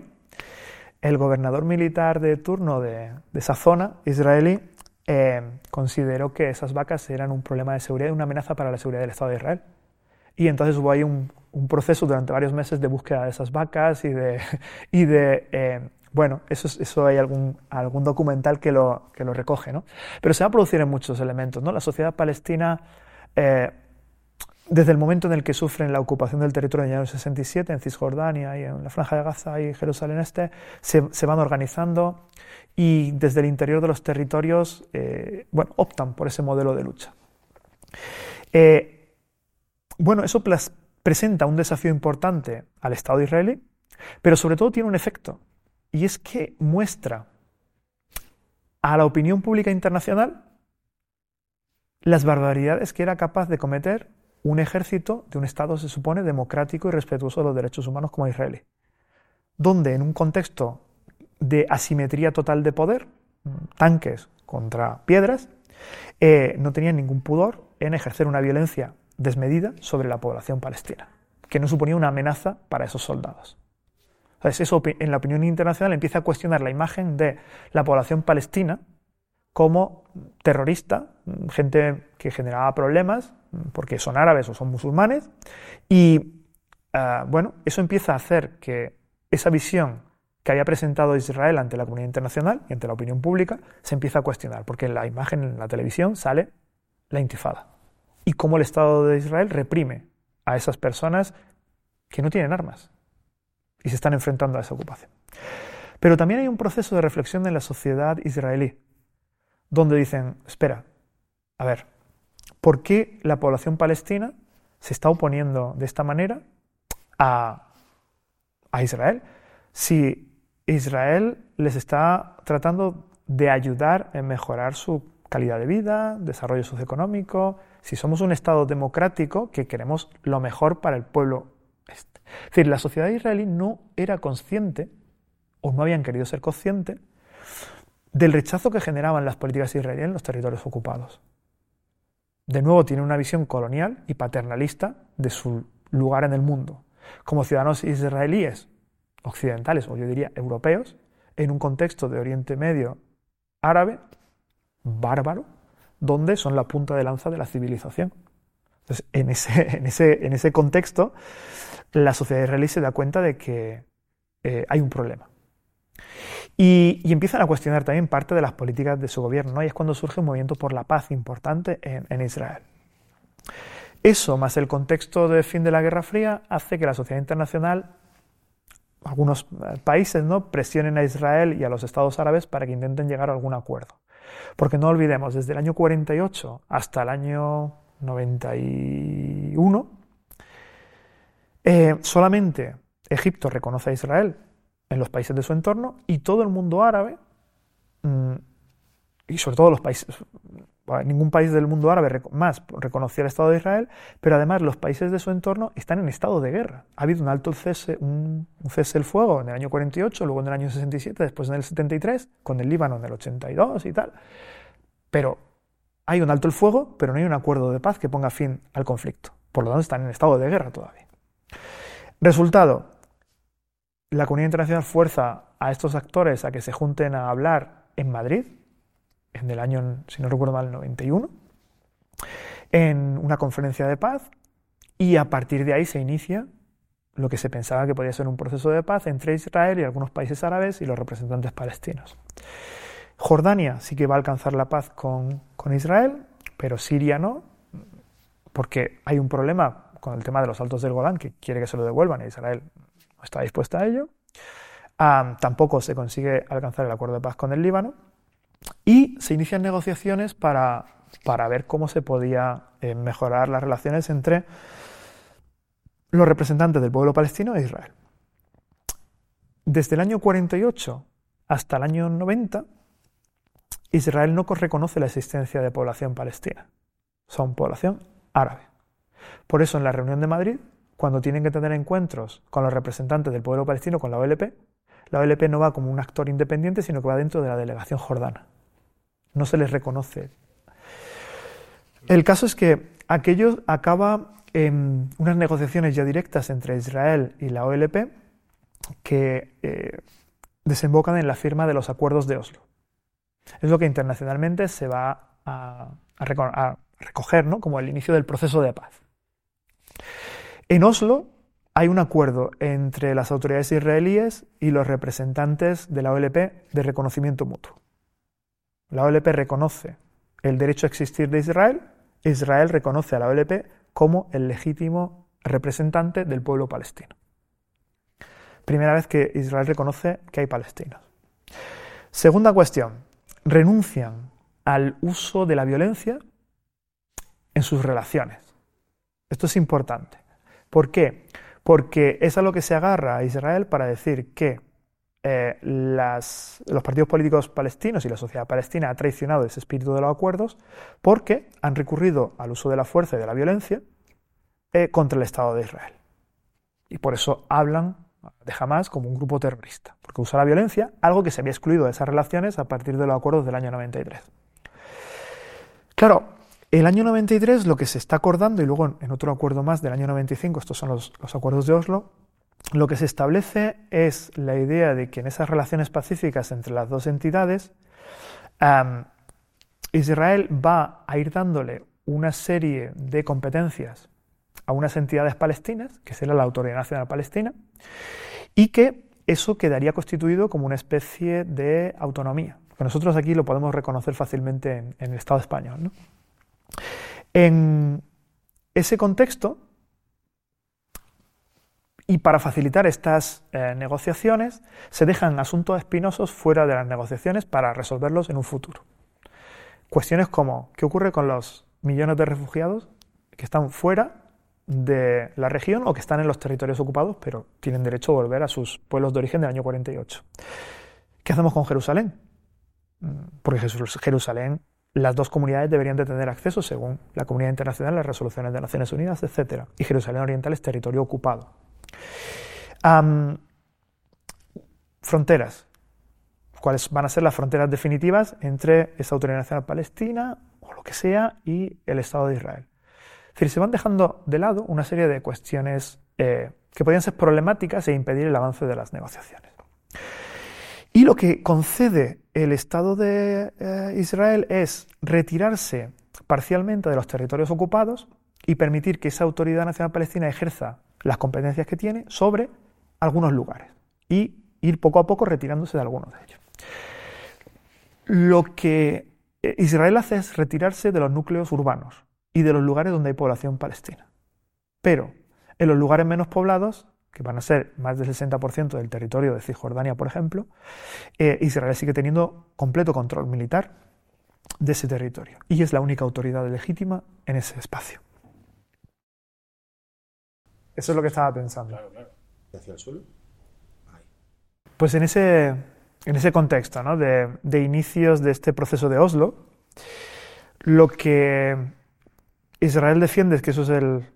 el gobernador militar de turno de, de esa zona israelí eh, consideró que esas vacas eran un problema de seguridad y una amenaza para la seguridad del Estado de Israel. Y entonces hubo ahí un, un proceso durante varios meses de búsqueda de esas vacas y de... Y de eh, bueno, eso, eso hay algún, algún documental que lo, que lo recoge, ¿no? Pero se va a producir en muchos elementos, ¿no? La sociedad palestina, eh, desde el momento en el que sufren la ocupación del territorio en el año sesenta y siete, en Cisjordania y en la Franja de Gaza y Jerusalén Este, se, se van organizando y desde el interior de los territorios eh, bueno, optan por ese modelo de lucha. Eh, bueno, eso presenta un desafío importante al Estado israelí, pero sobre todo tiene un efecto, y es que muestra a la opinión pública internacional las barbaridades que era capaz de cometer un ejército de un Estado, se supone, democrático y respetuoso de los derechos humanos como israelí, donde en un contexto de asimetría total de poder, tanques contra piedras, eh, no tenían ningún pudor en ejercer una violencia desmedida sobre la población palestina, que no suponía una amenaza para esos soldados. Entonces, eso en la opinión internacional empieza a cuestionar la imagen de la población palestina como terrorista, gente que generaba problemas porque son árabes o son musulmanes, y uh, bueno, eso empieza a hacer que esa visión que había presentado Israel ante la comunidad internacional y ante la opinión pública se empieza a cuestionar, porque en la imagen, en la televisión, sale la intifada y cómo el Estado de Israel reprime a esas personas que no tienen armas y se están enfrentando a esa ocupación. Pero también hay un proceso de reflexión en la sociedad israelí, donde dicen, espera, a ver, ¿por qué la población palestina se está oponiendo de esta manera a, a Israel? Si Israel les está tratando de ayudar en mejorar su calidad de vida, desarrollo socioeconómico, si somos un Estado democrático que queremos lo mejor para el pueblo este. Es decir, la sociedad israelí no era consciente, o no habían querido ser conscientes, del rechazo que generaban las políticas israelíes en los territorios ocupados. De nuevo, tiene una visión colonial y paternalista de su lugar en el mundo. Como ciudadanos israelíes, occidentales, o yo diría europeos, en un contexto de Oriente Medio árabe, bárbaro, donde son la punta de lanza de la civilización. Entonces, en ese, en ese, en ese contexto, la sociedad israelí se da cuenta de que eh, hay un problema. Y, y empiezan a cuestionar también parte de las políticas de su gobierno, ¿no? Y es cuando surge un movimiento por la paz importante en, en Israel. Eso, más el contexto de fin de la Guerra Fría, hace que la sociedad internacional, algunos países, ¿no?, presionen a Israel y a los estados árabes para que intenten llegar a algún acuerdo. Porque no olvidemos, desde el año cuarenta y ocho hasta el año noventa y uno, eh, solamente Egipto reconoce a Israel en los países de su entorno, y todo el mundo árabe, mmm, y sobre todo los países, ningún país del mundo árabe más reconoció el Estado de Israel, pero además los países de su entorno están en estado de guerra. Ha habido un alto cese, un, un cese el fuego en el año cuarenta y ocho, luego en el año sesenta y siete, después en el setenta y tres, con el Líbano en el ochenta y dos y tal. Pero hay un alto el fuego, pero no hay un acuerdo de paz que ponga fin al conflicto. Por lo tanto, están en estado de guerra todavía. Resultado, la comunidad internacional fuerza a estos actores a que se junten a hablar en Madrid, en el año, si no recuerdo mal, noventa y uno, en una conferencia de paz, y a partir de ahí se inicia lo que se pensaba que podía ser un proceso de paz entre Israel y algunos países árabes y los representantes palestinos. Jordania sí que va a alcanzar la paz con, con Israel, pero Siria no, porque hay un problema con el tema de los Altos del Golán, que quiere que se lo devuelvan, y Israel no está dispuesta a ello. Um, tampoco se consigue alcanzar el acuerdo de paz con el Líbano, y se inician negociaciones para, para ver cómo se podía eh, mejorar las relaciones entre los representantes del pueblo palestino e Israel. Desde el año cuarenta y ocho hasta el año noventa, Israel no reconoce la existencia de población palestina. Son población árabe. Por eso, en la reunión de Madrid, cuando tienen que tener encuentros con los representantes del pueblo palestino, con la O L P, la O L P no va como un actor independiente, sino que va dentro de la delegación jordana. No se les reconoce. El caso es que aquello acaba en unas negociaciones ya directas entre Israel y la O L P que eh, desembocan en la firma de los acuerdos de Oslo. Es lo que internacionalmente se va a, a, reco a recoger, ¿no?, como el inicio del proceso de paz. En Oslo hay un acuerdo entre las autoridades israelíes y los representantes de la O L P de reconocimiento mutuo. La O L P reconoce el derecho a existir de Israel, Israel reconoce a la O L P como el legítimo representante del pueblo palestino. Primera vez que Israel reconoce que hay palestinos. Segunda cuestión, renuncian al uso de la violencia en sus relaciones. Esto es importante. ¿Por qué? Porque es a lo que se agarra a Israel para decir que eh, las, los partidos políticos palestinos y la sociedad palestina ha traicionado ese espíritu de los acuerdos porque han recurrido al uso de la fuerza y de la violencia eh, contra el Estado de Israel. Y por eso hablan de Hamás como un grupo terrorista, porque usa la violencia, algo que se había excluido de esas relaciones a partir de los acuerdos del año noventa y tres. Claro, el año noventa y tres lo que se está acordando, y luego en otro acuerdo más del año noventa y cinco, estos son los, los acuerdos de Oslo, lo que se establece es la idea de que en esas relaciones pacíficas entre las dos entidades, um, Israel va a ir dándole una serie de competencias a unas entidades palestinas, que será la Autoridad Nacional Palestina, y que eso quedaría constituido como una especie de autonomía. Porque nosotros aquí lo podemos reconocer fácilmente en, en el Estado español, ¿no? En ese contexto, Y para facilitar estas eh, negociaciones, se dejan asuntos espinosos fuera de las negociaciones para resolverlos en un futuro. Cuestiones como, ¿qué ocurre con los millones de refugiados que están fuera de la región o que están en los territorios ocupados, pero tienen derecho a volver a sus pueblos de origen del año cuarenta y ocho? ¿Qué hacemos con Jerusalén? Porque Jerusalén, las dos comunidades deberían de tener acceso, según la comunidad internacional, las resoluciones de Naciones Unidas, etcétera. Y Jerusalén Oriental es territorio ocupado. Um, fronteras. ¿Cuáles van a ser las fronteras definitivas entre esa Autoridad Nacional Palestina, o lo que sea, y el Estado de Israel? Es decir, se van dejando de lado una serie de cuestiones eh, que podían ser problemáticas e impedir el avance de las negociaciones. Y lo que concede el Estado de eh, Israel es retirarse parcialmente de los territorios ocupados y permitir que esa Autoridad Nacional Palestina ejerza las competencias que tiene sobre algunos lugares y ir poco a poco retirándose de algunos de ellos. Lo que Israel hace es retirarse de los núcleos urbanos y de los lugares donde hay población palestina. Pero en los lugares menos poblados, que van a ser más del sesenta por ciento del territorio de Cisjordania, por ejemplo, eh, Israel sigue teniendo completo control militar de ese territorio y es la única autoridad legítima en ese espacio. Eso es lo que estaba pensando. Claro, claro. ¿Hacia el suelo? Ahí. Pues en ese, en ese contexto, ¿no? de, de inicios de este proceso de Oslo, lo que Israel defiende es que eso es el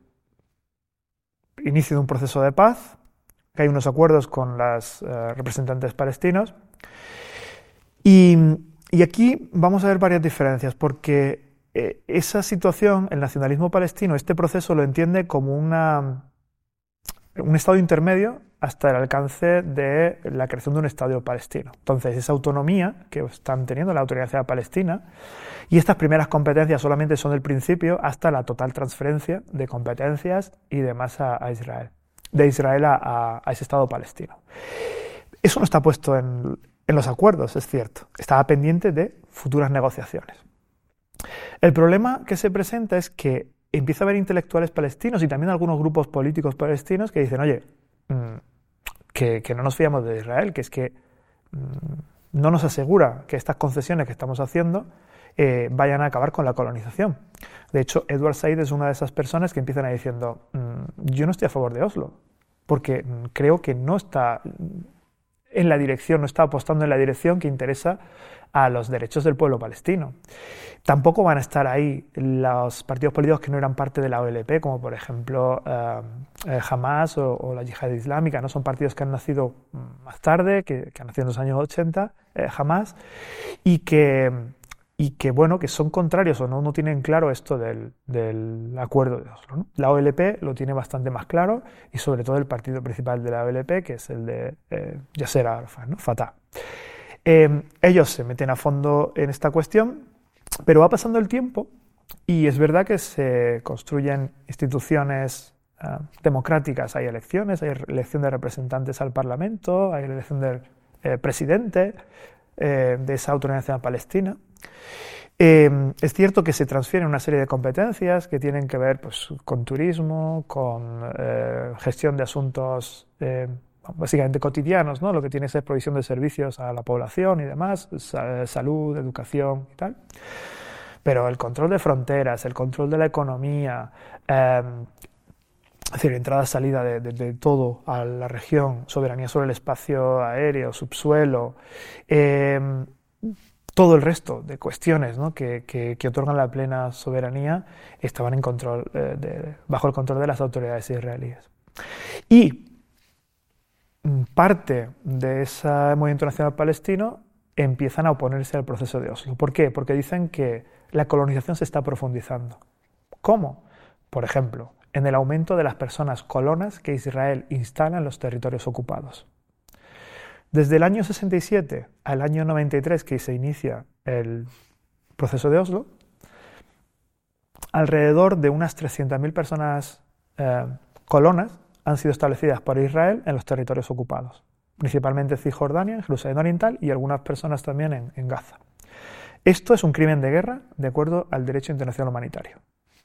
inicio de un proceso de paz, que hay unos acuerdos con los uh, representantes palestinos. Y, y aquí vamos a ver varias diferencias, porque eh, esa situación, el nacionalismo palestino, este proceso lo entiende como una, un estado intermedio hasta el alcance de la creación de un Estado palestino. Entonces, esa autonomía que están teniendo la Autoridad Nacional Palestina y estas primeras competencias solamente son el principio hasta la total transferencia de competencias y demás a, a Israel, de Israel a, a, a ese Estado palestino. Eso no está puesto en, en los acuerdos, es cierto. Estaba pendiente de futuras negociaciones. El problema que se presenta es que empieza a haber intelectuales palestinos y también algunos grupos políticos palestinos que dicen, oye, que, que no nos fiamos de Israel, que es que no nos asegura que estas concesiones que estamos haciendo eh, vayan a acabar con la colonización. De hecho, Edward Said es una de esas personas que empiezan a diciendo, yo no estoy a favor de Oslo, porque creo que no está en la dirección, no está apostando en la dirección que interesa a los derechos del pueblo palestino. Tampoco van a estar ahí los partidos políticos que no eran parte de la O L P, como por ejemplo eh, eh, Hamas o, o la Yihad Islámica, ¿no? Son partidos que han nacido más tarde, que, que han nacido en los años ochenta, eh, Hamas, y que, y que, bueno, que son contrarios o no, no tienen claro esto del, del acuerdo de Oslo, ¿no? La O L P lo tiene bastante más claro, y sobre todo el partido principal de la O L P, que es el de eh, Yasser Arafat, ¿no? Fatah. Eh, ellos se meten a fondo en esta cuestión, pero va pasando el tiempo y es verdad que se construyen instituciones uh, democráticas. Hay elecciones, hay elección de representantes al Parlamento, hay elección del eh, presidente eh, de esa Autoridad Nacional Palestina. Eh, es cierto que se transfieren una serie de competencias que tienen que ver pues, con turismo, con eh, gestión de asuntos eh, básicamente cotidianos, ¿no? Lo que tiene que ser provisión de servicios a la población y demás, salud, educación y tal. Pero el control de fronteras, el control de la economía, eh, es decir, entrada y salida de, de, de todo a la región, soberanía sobre el espacio aéreo, subsuelo, eh, todo el resto de cuestiones, ¿no? que, que, que otorgan la plena soberanía estaban en control, eh, de, bajo el control de las autoridades israelíes. Y parte de ese movimiento nacional palestino empiezan a oponerse al proceso de Oslo. ¿Por qué? Porque dicen que la colonización se está profundizando. ¿Cómo? Por ejemplo, en el aumento de las personas colonas que Israel instala en los territorios ocupados. Desde el año sesenta y siete al año noventa y tres, que se inicia el proceso de Oslo, alrededor de unas trescientas mil personas eh, colonas han sido establecidas por Israel en los territorios ocupados, principalmente Cisjordania, en Jerusalén Oriental y algunas personas también en, en Gaza. Esto es un crimen de guerra de acuerdo al derecho internacional humanitario.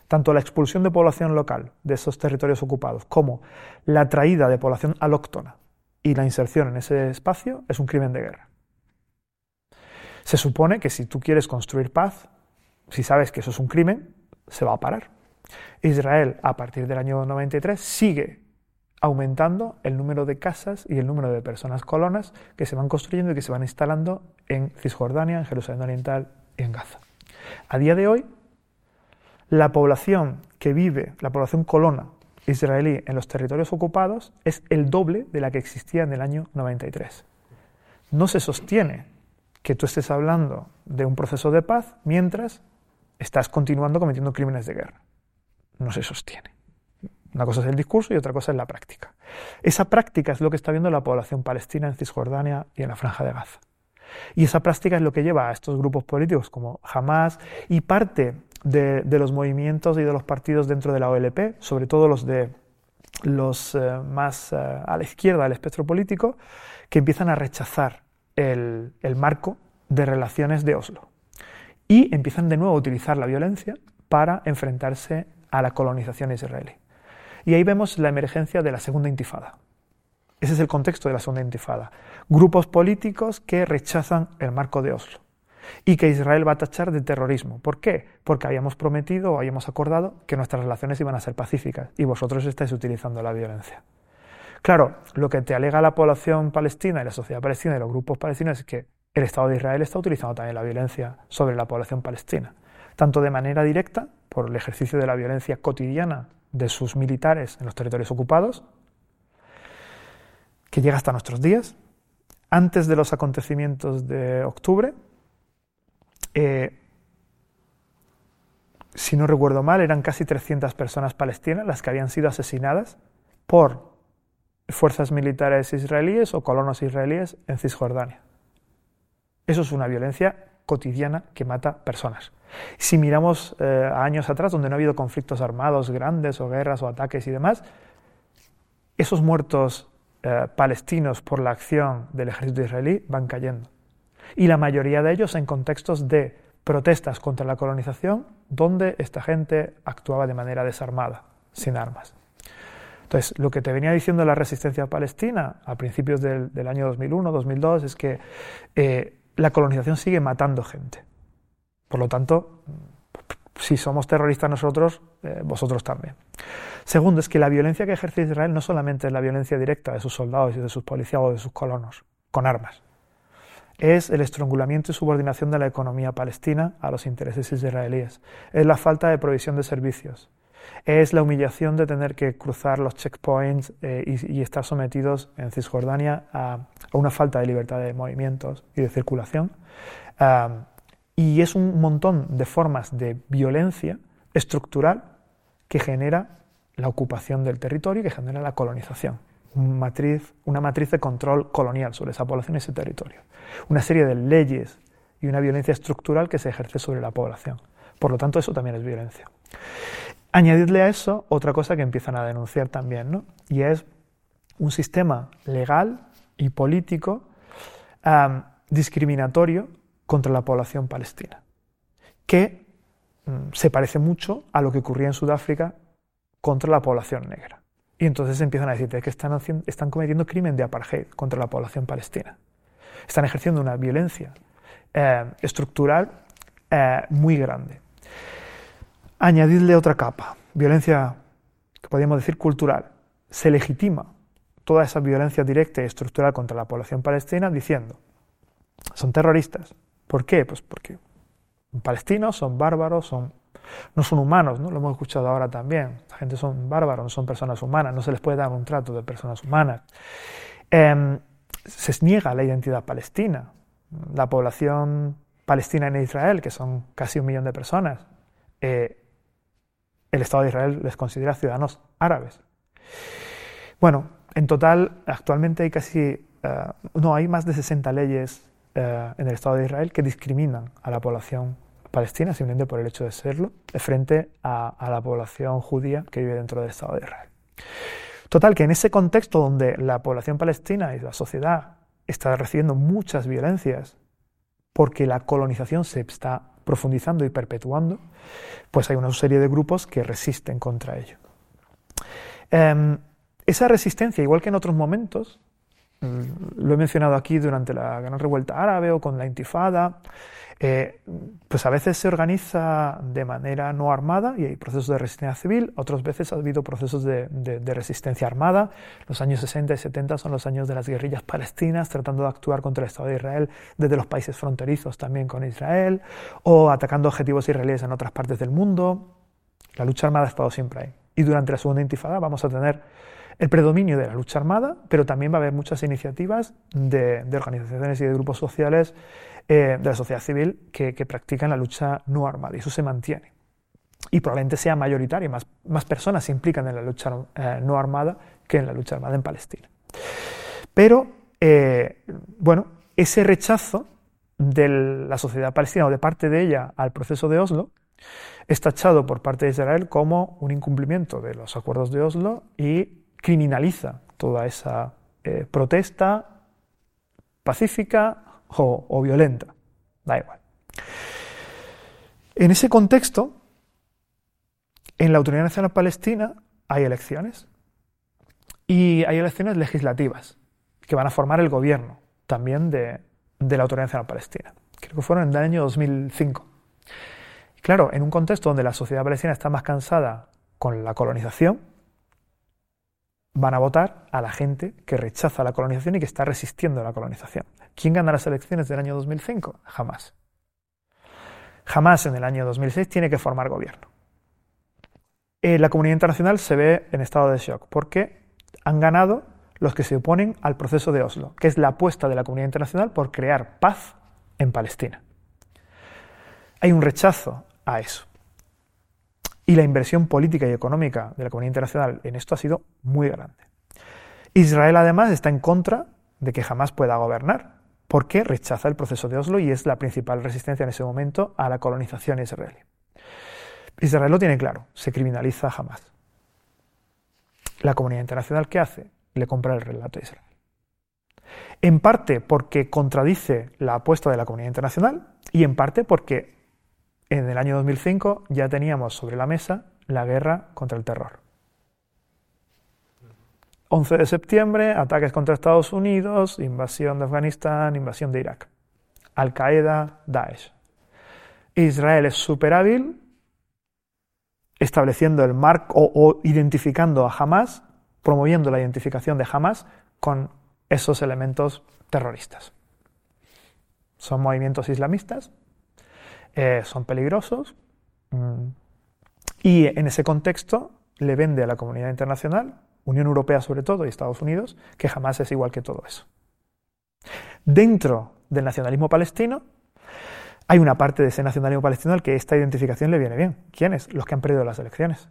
tanto la expulsión de población local de esos territorios ocupados como la traída de población alóctona y la inserción en ese espacio es un crimen de guerra. Se supone que si tú quieres construir paz, si sabes que eso es un crimen, se va a parar. Israel, a partir del año noventa y tres, sigue aumentando el número de casas y el número de personas colonas que se van construyendo y que se van instalando en Cisjordania, en Jerusalén Oriental y en Gaza. A día de hoy, la población que vive, la población colona israelí en los territorios ocupados es el doble de la que existía en el año noventa y tres. No se sostiene que tú estés hablando de un proceso de paz mientras estás continuando cometiendo crímenes de guerra. No se sostiene. Una cosa es el discurso y otra cosa es la práctica. Esa práctica es lo que está viendo la población palestina en Cisjordania y en la Franja de Gaza. Y esa práctica es lo que lleva a estos grupos políticos como Hamás y parte de, de los movimientos y de los partidos dentro de la O L P, sobre todo los de los eh, más eh, a la izquierda del espectro político, que empiezan a rechazar el, el marco de relaciones de Oslo. Y empiezan de nuevo a utilizar la violencia para enfrentarse a la colonización israelí. Y ahí vemos la emergencia de la Segunda Intifada. Ese es el contexto de la Segunda Intifada. Grupos políticos que rechazan el marco de Oslo y que Israel va a tachar de terrorismo. ¿Por qué? Porque habíamos prometido o habíamos acordado que nuestras relaciones iban a ser pacíficas y vosotros estáis utilizando la violencia. Claro, lo que te alega la población palestina y la sociedad palestina y los grupos palestinos es que el Estado de Israel está utilizando también la violencia sobre la población palestina, tanto de manera directa, por el ejercicio de la violencia cotidiana de sus militares en los territorios ocupados, que llega hasta nuestros días. Antes de los acontecimientos de octubre, eh, si no recuerdo mal, eran casi trescientas personas palestinas las que habían sido asesinadas por fuerzas militares israelíes o colonos israelíes en Cisjordania. Eso es una violencia cotidiana que mata personas. Si miramos eh, a años atrás, donde no ha habido conflictos armados grandes o guerras o ataques y demás, esos muertos eh, palestinos por la acción del ejército israelí van cayendo. Y la mayoría de ellos en contextos de protestas contra la colonización, donde esta gente actuaba de manera desarmada, sin armas. Entonces, lo que te venía diciendo la resistencia palestina a principios del, del año dos mil uno, dos mil dos, es que eh, la colonización sigue matando gente. Por lo tanto, si somos terroristas nosotros, eh, vosotros también. Segundo, es que la violencia que ejerce Israel no solamente es la violencia directa de sus soldados y de sus policías o de sus colonos, con armas. Es el estrangulamiento y subordinación de la economía palestina a los intereses israelíes. Es la falta de provisión de servicios. Es la humillación de tener que cruzar los checkpoints eh, y, y estar sometidos en Cisjordania a, a una falta de libertad de movimientos y de circulación. Um, y es un montón de formas de violencia estructural que genera la ocupación del territorio y que genera la colonización. Una matriz, una matriz de control colonial sobre esa población y ese territorio. Una serie de leyes y una violencia estructural que se ejerce sobre la población. Por lo tanto, eso también es violencia. Añadirle a eso otra cosa que empiezan a denunciar también, ¿no? Y es un sistema legal y político um, discriminatorio contra la población palestina, que um, se parece mucho a lo que ocurría en Sudáfrica contra la población negra. Y entonces empiezan a decirte que están, haciendo, están cometiendo crimen de apartheid contra la población palestina. Están ejerciendo una violencia eh, estructural eh, muy grande. Añadirle otra capa, violencia que podríamos decir cultural. Se legitima toda esa violencia directa y estructural contra la población palestina diciendo, son terroristas. ¿Por qué? Pues porque son palestinos, son bárbaros, son, no son humanos, ¿no? Lo hemos escuchado ahora también. La gente son bárbaros, no son personas humanas, no se les puede dar un trato de personas humanas. Eh, se niega la identidad palestina. La población palestina en Israel, que son casi un millón de personas, eh, el Estado de Israel les considera ciudadanos árabes. Bueno, en total, actualmente hay casi, uh, no, hay más de sesenta leyes uh, en el Estado de Israel que discriminan a la población palestina simplemente por el hecho de serlo, frente a, a la población judía que vive dentro del Estado de Israel. Total, que en ese contexto donde la población palestina y la sociedad está recibiendo muchas violencias porque la colonización se está profundizando y perpetuando, pues hay una serie de grupos que resisten contra ello. Eh, esa resistencia, igual que en otros momentos, lo he mencionado aquí durante la Gran Revuelta Árabe o con la Intifada, eh, pues a veces se organiza de manera no armada y hay procesos de resistencia civil, otras veces ha habido procesos de, de, de resistencia armada. Los años sesenta y setenta son los años de las guerrillas palestinas tratando de actuar contra el Estado de Israel desde los países fronterizos también con Israel, o atacando objetivos israelíes en otras partes del mundo. La lucha armada ha estado siempre ahí. Y durante la Segunda Intifada vamos a tener el predominio de la lucha armada, pero también va a haber muchas iniciativas de, de organizaciones y de grupos sociales eh, de la sociedad civil que, que practican la lucha no armada, y eso se mantiene. Y probablemente sea mayoritario, más, más personas se implican en la lucha eh, no armada que en la lucha armada en Palestina. Pero, eh, bueno, ese rechazo de la sociedad palestina o de parte de ella al proceso de Oslo es tachado por parte de Israel como un incumplimiento de los acuerdos de Oslo y criminaliza toda esa eh, protesta pacífica o, o violenta, da igual. En ese contexto, en la Autoridad Nacional Palestina hay elecciones, y hay elecciones legislativas que van a formar el gobierno también de, de la Autoridad Nacional Palestina. Creo que fueron en el año dos mil cinco. Claro, en un contexto donde la sociedad palestina está más cansada con la colonización, van a votar a la gente que rechaza la colonización y que está resistiendo a la colonización. ¿Quién gana las elecciones del año dos mil cinco? Hamás. Hamás en el año dos mil seis tiene que formar gobierno. Eh, la comunidad internacional se ve en estado de shock porque han ganado los que se oponen al proceso de Oslo, que es la apuesta de la comunidad internacional por crear paz en Palestina. Hay un rechazo a eso. Y la inversión política y económica de la comunidad internacional en esto ha sido muy grande. Israel, además, está en contra de que Hamás pueda gobernar, porque rechaza el proceso de Oslo y es la principal resistencia en ese momento a la colonización israelí. Israel lo tiene claro, se criminaliza a Hamás. La comunidad internacional, ¿qué hace? Le compra el relato a Israel. En parte porque contradice la apuesta de la comunidad internacional y en parte porque en el año dos mil cinco ya teníamos sobre la mesa la guerra contra el terror. once de septiembre, ataques contra Estados Unidos, invasión de Afganistán, invasión de Irak. Al-Qaeda, Daesh. Israel es súper hábil estableciendo el marco o, o identificando a Hamás, promoviendo la identificación de Hamás con esos elementos terroristas. Son movimientos islamistas, eh, son peligrosos, mmm, y en ese contexto le vende a la comunidad internacional, Unión Europea sobre todo y Estados Unidos, que Hamás es igual que todo eso. Dentro del nacionalismo palestino hay una parte de ese nacionalismo palestino al que esta identificación le viene bien. ¿Quiénes? Los que han perdido las elecciones.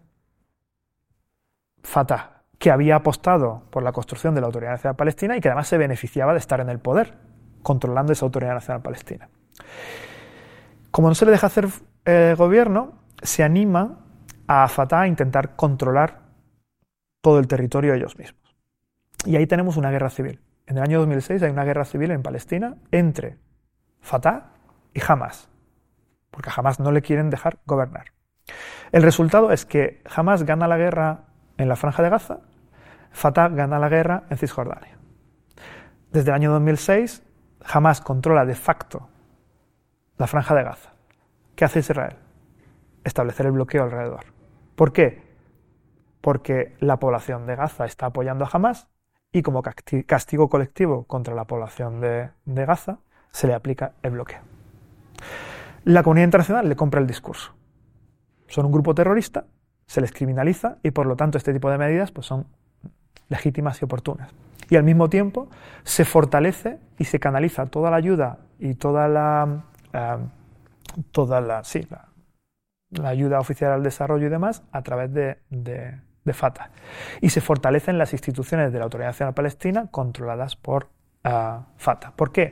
Fatah, que había apostado por la construcción de la Autoridad Nacional Palestina y que además se beneficiaba de estar en el poder, controlando esa Autoridad Nacional Palestina. Como no se le deja hacer eh, gobierno, se anima a Fatah a intentar controlar todo el territorio ellos mismos. Y ahí tenemos una guerra civil. En el año dos mil seis hay una guerra civil en Palestina entre Fatah y Hamás, porque a Hamás no le quieren dejar gobernar. El resultado es que Hamás gana la guerra en la Franja de Gaza, Fatah gana la guerra en Cisjordania. Desde el año dos mil seis, Hamás controla de facto la Franja de Gaza. ¿Qué hace Israel? Establecer el bloqueo alrededor. ¿Por qué? Porque la población de Gaza está apoyando a Hamás y como castigo colectivo contra la población de, de Gaza se le aplica el bloqueo. La comunidad internacional le compra el discurso. Son un grupo terrorista, se les criminaliza y por lo tanto este tipo de medidas pues, son legítimas y oportunas. Y al mismo tiempo se fortalece y se canaliza toda la ayuda y toda la, uh, toda la, sí, la, la ayuda oficial al desarrollo y demás a través de, de, de Fatah. Y se fortalecen las instituciones de la Autoridad Nacional Palestina controladas por uh, Fatah. ¿Por qué?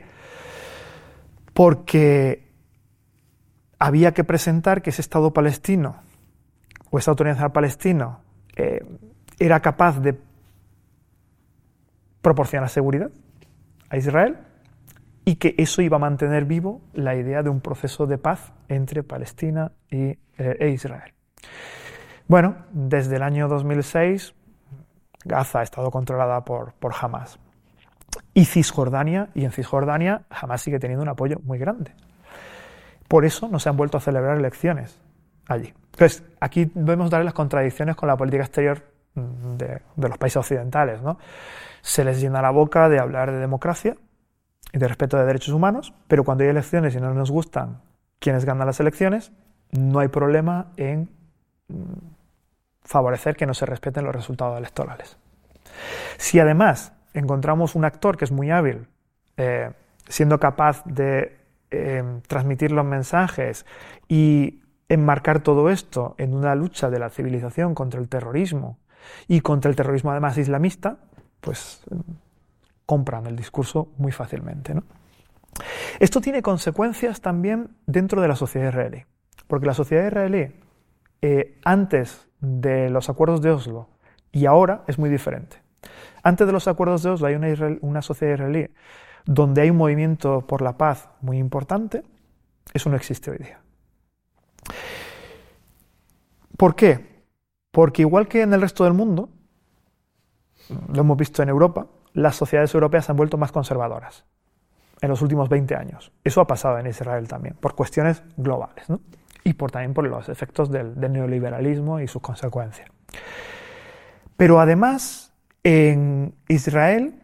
Porque había que presentar que ese Estado palestino o esa Autoridad Nacional Palestina eh, era capaz de proporcionar seguridad a Israel y que eso iba a mantener vivo la idea de un proceso de paz entre Palestina y, eh, e Israel. Bueno, desde el año dos mil seis, Gaza ha estado controlada por, por Hamás. Y Cisjordania, y en Cisjordania Hamás sigue teniendo un apoyo muy grande. Por eso no se han vuelto a celebrar elecciones allí. Entonces, aquí debemos dar las contradicciones con la política exterior de, de los países occidentales, ¿no? Se les llena la boca de hablar de democracia y de respeto de derechos humanos, pero cuando hay elecciones y no nos gustan quienes ganan las elecciones, no hay problema en favorecer que no se respeten los resultados electorales. Si además encontramos un actor que es muy hábil, eh, siendo capaz de eh, transmitir los mensajes y enmarcar todo esto en una lucha de la civilización contra el terrorismo y contra el terrorismo además islamista, pues eh, compran el discurso muy fácilmente, ¿no? Esto tiene consecuencias también dentro de la sociedad israelí, porque la sociedad israelí, eh, antes de los acuerdos de Oslo y ahora, es muy diferente. Antes de los acuerdos de Oslo hay una, israel, una sociedad israelí donde hay un movimiento por la paz muy importante. Eso no existe hoy día. ¿Por qué? Porque igual que en el resto del mundo, lo hemos visto en Europa, las sociedades europeas se han vuelto más conservadoras en los últimos veinte años. Eso ha pasado en Israel también, por cuestiones globales, ¿no? Y por, también por los efectos del, del neoliberalismo y sus consecuencias. Pero además, en Israel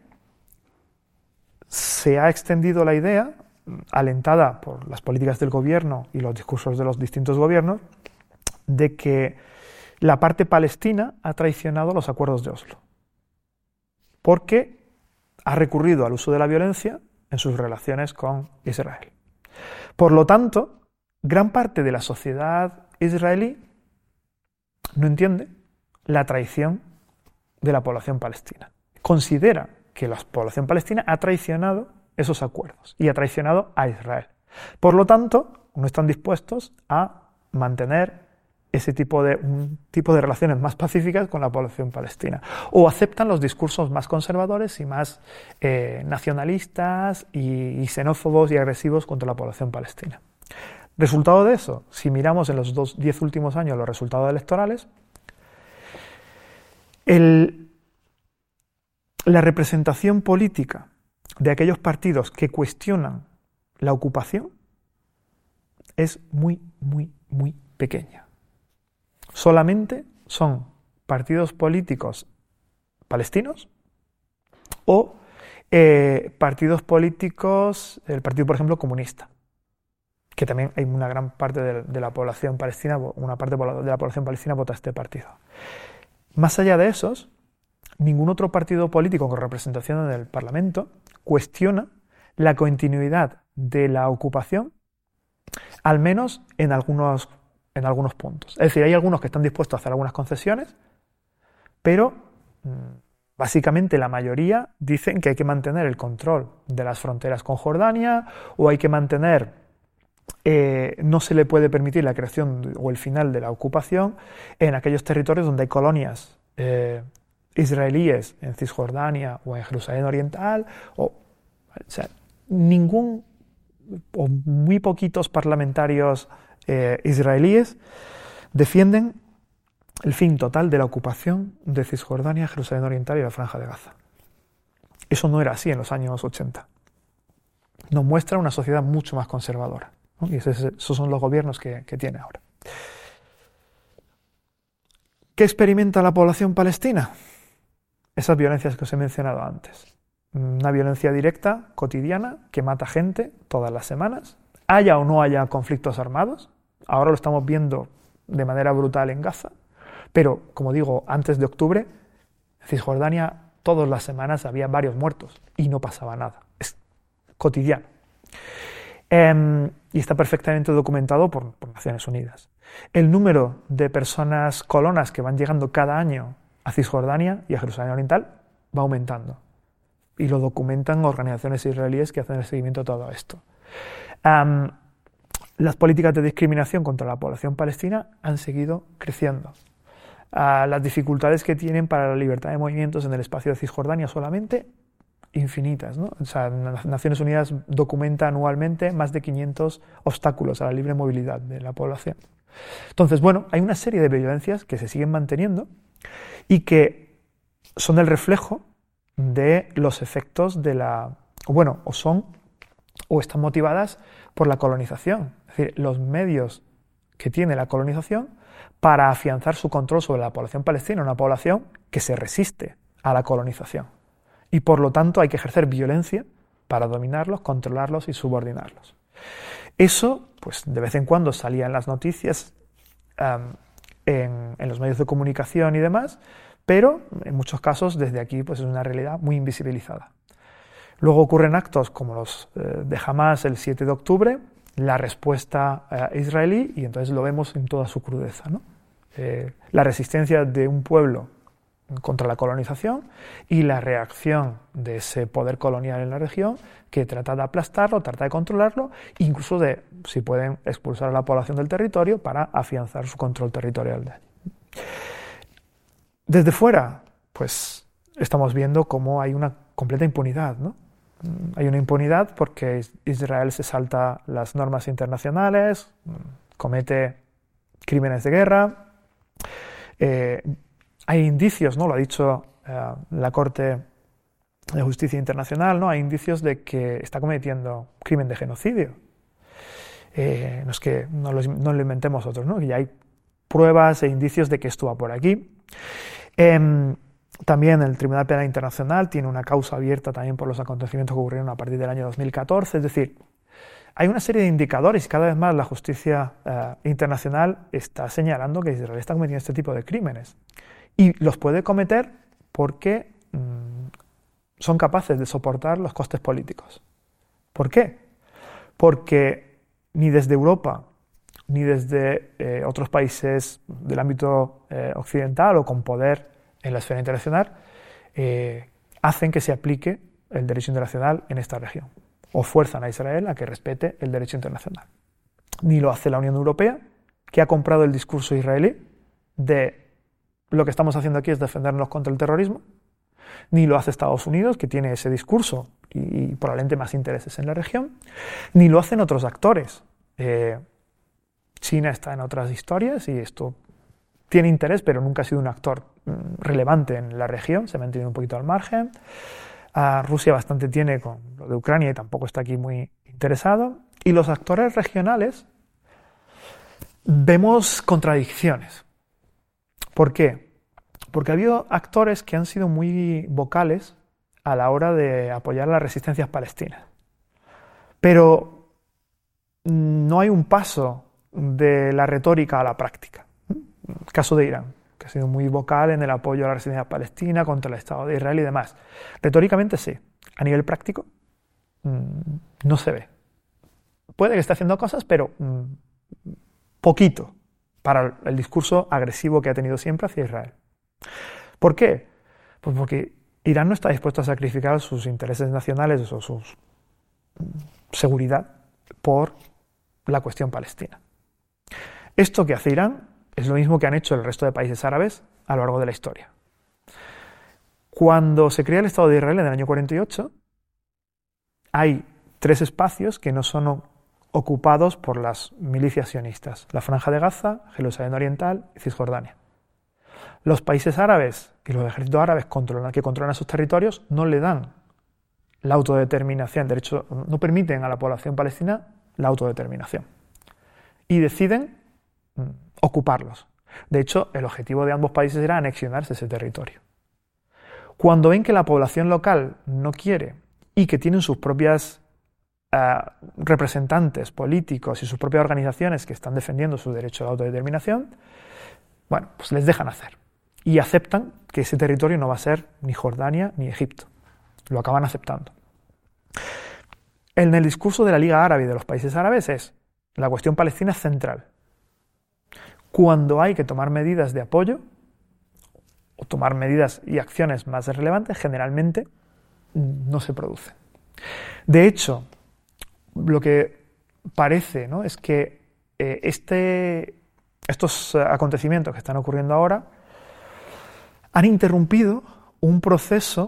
se ha extendido la idea, alentada por las políticas del gobierno y los discursos de los distintos gobiernos, de que la parte palestina ha traicionado los acuerdos de Oslo, porque ha recurrido al uso de la violencia en sus relaciones con Israel. Por lo tanto, gran parte de la sociedad israelí no entiende la traición de la población palestina. Considera que la población palestina ha traicionado esos acuerdos y ha traicionado a Israel. Por lo tanto, no están dispuestos a mantener ese tipo de, un tipo de relaciones más pacíficas con la población palestina. O aceptan los discursos más conservadores y más eh, nacionalistas y, y xenófobos y agresivos contra la población palestina. Resultado de eso, si miramos en los dos, diez últimos años los resultados electorales, el, la representación política de aquellos partidos que cuestionan la ocupación es muy, muy, muy pequeña. Solamente son partidos políticos palestinos o eh, partidos políticos, el partido, por ejemplo, comunista, que también hay una gran parte de, de la población palestina, una parte de la población palestina vota este partido. Más allá de esos, ningún otro partido político con representación en el Parlamento cuestiona la continuidad de la ocupación, al menos en algunos en algunos puntos. Es decir, hay algunos que están dispuestos a hacer algunas concesiones, pero básicamente la mayoría dicen que hay que mantener el control de las fronteras con Jordania, o hay que mantener, eh, no se le puede permitir la creación o el final de la ocupación en aquellos territorios donde hay colonias eh, israelíes, en Cisjordania o en Jerusalén Oriental, o, o sea, ningún o muy poquitos parlamentarios Eh, israelíes defienden el fin total de la ocupación de Cisjordania, Jerusalén Oriental y la Franja de Gaza. Eso no era así en los años ochenta. Nos muestra una sociedad mucho más conservadora, ¿no? Y esos, esos son los gobiernos que, que tiene ahora. ¿Qué experimenta la población palestina? Esas violencias que os he mencionado antes. Una violencia directa, cotidiana, que mata gente todas las semanas, haya o no haya conflictos armados. Ahora lo estamos viendo de manera brutal en Gaza, pero, como digo, antes de octubre, en Cisjordania, todas las semanas había varios muertos y no pasaba nada. Es cotidiano. Eh, y está perfectamente documentado por, por Naciones Unidas. El número de personas colonas que van llegando cada año a Cisjordania y a Jerusalén Oriental va aumentando. Y lo documentan organizaciones israelíes que hacen el seguimiento de todo esto. Um, las políticas de discriminación contra la población palestina han seguido creciendo. Uh, las dificultades que tienen para la libertad de movimientos en el espacio de Cisjordania solamente infinitas, ¿no? O sea, las Naciones Unidas documenta anualmente más de quinientos obstáculos a la libre movilidad de la población. Entonces, bueno, hay una serie de violencias que se siguen manteniendo y que son el reflejo de los efectos de la... bueno, o son o están motivadas por la colonización. Es decir, los medios que tiene la colonización para afianzar su control sobre la población palestina, una población que se resiste a la colonización. Y por lo tanto hay que ejercer violencia para dominarlos, controlarlos y subordinarlos. Eso, pues de vez en cuando salía en las noticias, um, en, en los medios de comunicación y demás, pero en muchos casos desde aquí pues es una realidad muy invisibilizada. Luego ocurren actos como los eh, de Hamás el siete de octubre, la respuesta eh, israelí, y entonces lo vemos en toda su crudeza, ¿no? Eh, la resistencia de un pueblo contra la colonización y la reacción de ese poder colonial en la región que trata de aplastarlo, trata de controlarlo, incluso de, si pueden, expulsar a la población del territorio para afianzar su control territorial de allí. Desde fuera, pues estamos viendo cómo hay una completa impunidad, ¿no? Hay una impunidad porque Israel se salta las normas internacionales, comete crímenes de guerra. Eh, hay indicios, ¿no? Lo ha dicho eh, la Corte de Justicia Internacional, ¿no? Hay indicios de que está cometiendo crimen de genocidio. Eh, no es que no lo, no lo inventemos nosotros, ¿no? Que ya hay pruebas e indicios de que esto va por aquí. Eh, También el Tribunal Penal Internacional tiene una causa abierta también por los acontecimientos que ocurrieron a partir del año dos mil catorce. Es decir, hay una serie de indicadores y cada vez más la justicia eh, internacional está señalando que Israel está cometiendo este tipo de crímenes. Y los puede cometer porque mmm, son capaces de soportar los costes políticos. ¿Por qué? Porque ni desde Europa ni desde eh, otros países del ámbito eh, occidental o con poder en la esfera internacional, eh, hacen que se aplique el derecho internacional en esta región, o fuerzan a Israel a que respete el derecho internacional. Ni lo hace la Unión Europea, que ha comprado el discurso israelí de lo que estamos haciendo aquí es defendernos contra el terrorismo, ni lo hace Estados Unidos, que tiene ese discurso y, y probablemente más intereses en la región, ni lo hacen otros actores. Eh, China está en otras historias y esto tiene interés, pero nunca ha sido un actor relevante en la región, se ha mantenido un poquito al margen. Uh, Rusia bastante tiene con lo de Ucrania y tampoco está aquí muy interesado. Y los actores regionales vemos contradicciones. ¿Por qué? Porque ha habido actores que han sido muy vocales a la hora de apoyar las resistencias palestinas. Pero no hay un paso de la retórica a la práctica. Caso de Irán, que ha sido muy vocal en el apoyo a la resistencia palestina contra el Estado de Israel y demás. Retóricamente sí, a nivel práctico mmm, no se ve. Puede que esté haciendo cosas, pero mmm, poquito para el discurso agresivo que ha tenido siempre hacia Israel. ¿Por qué? Pues porque Irán no está dispuesto a sacrificar sus intereses nacionales o su seguridad por la cuestión palestina. Esto que hace Irán es lo mismo que han hecho el resto de países árabes a lo largo de la historia. Cuando se crea el Estado de Israel en el año cuarenta y ocho, hay tres espacios que no son ocupados por las milicias sionistas: la Franja de Gaza, Jerusalén Oriental y Cisjordania. Los países árabes y los ejércitos árabes controlan, que controlan esos territorios no le dan la autodeterminación, de hecho no permiten a la población palestina la autodeterminación y deciden ocuparlos. De hecho, el objetivo de ambos países era anexionarse ese territorio. Cuando ven que la población local no quiere y que tienen sus propias uh, representantes políticos y sus propias organizaciones que están defendiendo su derecho de autodeterminación, bueno, pues les dejan hacer y aceptan que ese territorio no va a ser ni Jordania ni Egipto. Lo acaban aceptando. En el discurso de la Liga Árabe y de los países árabes es la cuestión palestina es central. Cuando hay que tomar medidas de apoyo o tomar medidas y acciones más relevantes, generalmente no se producen. De hecho, lo que parece, ¿no?, es que eh, este, estos acontecimientos que están ocurriendo ahora han interrumpido un proceso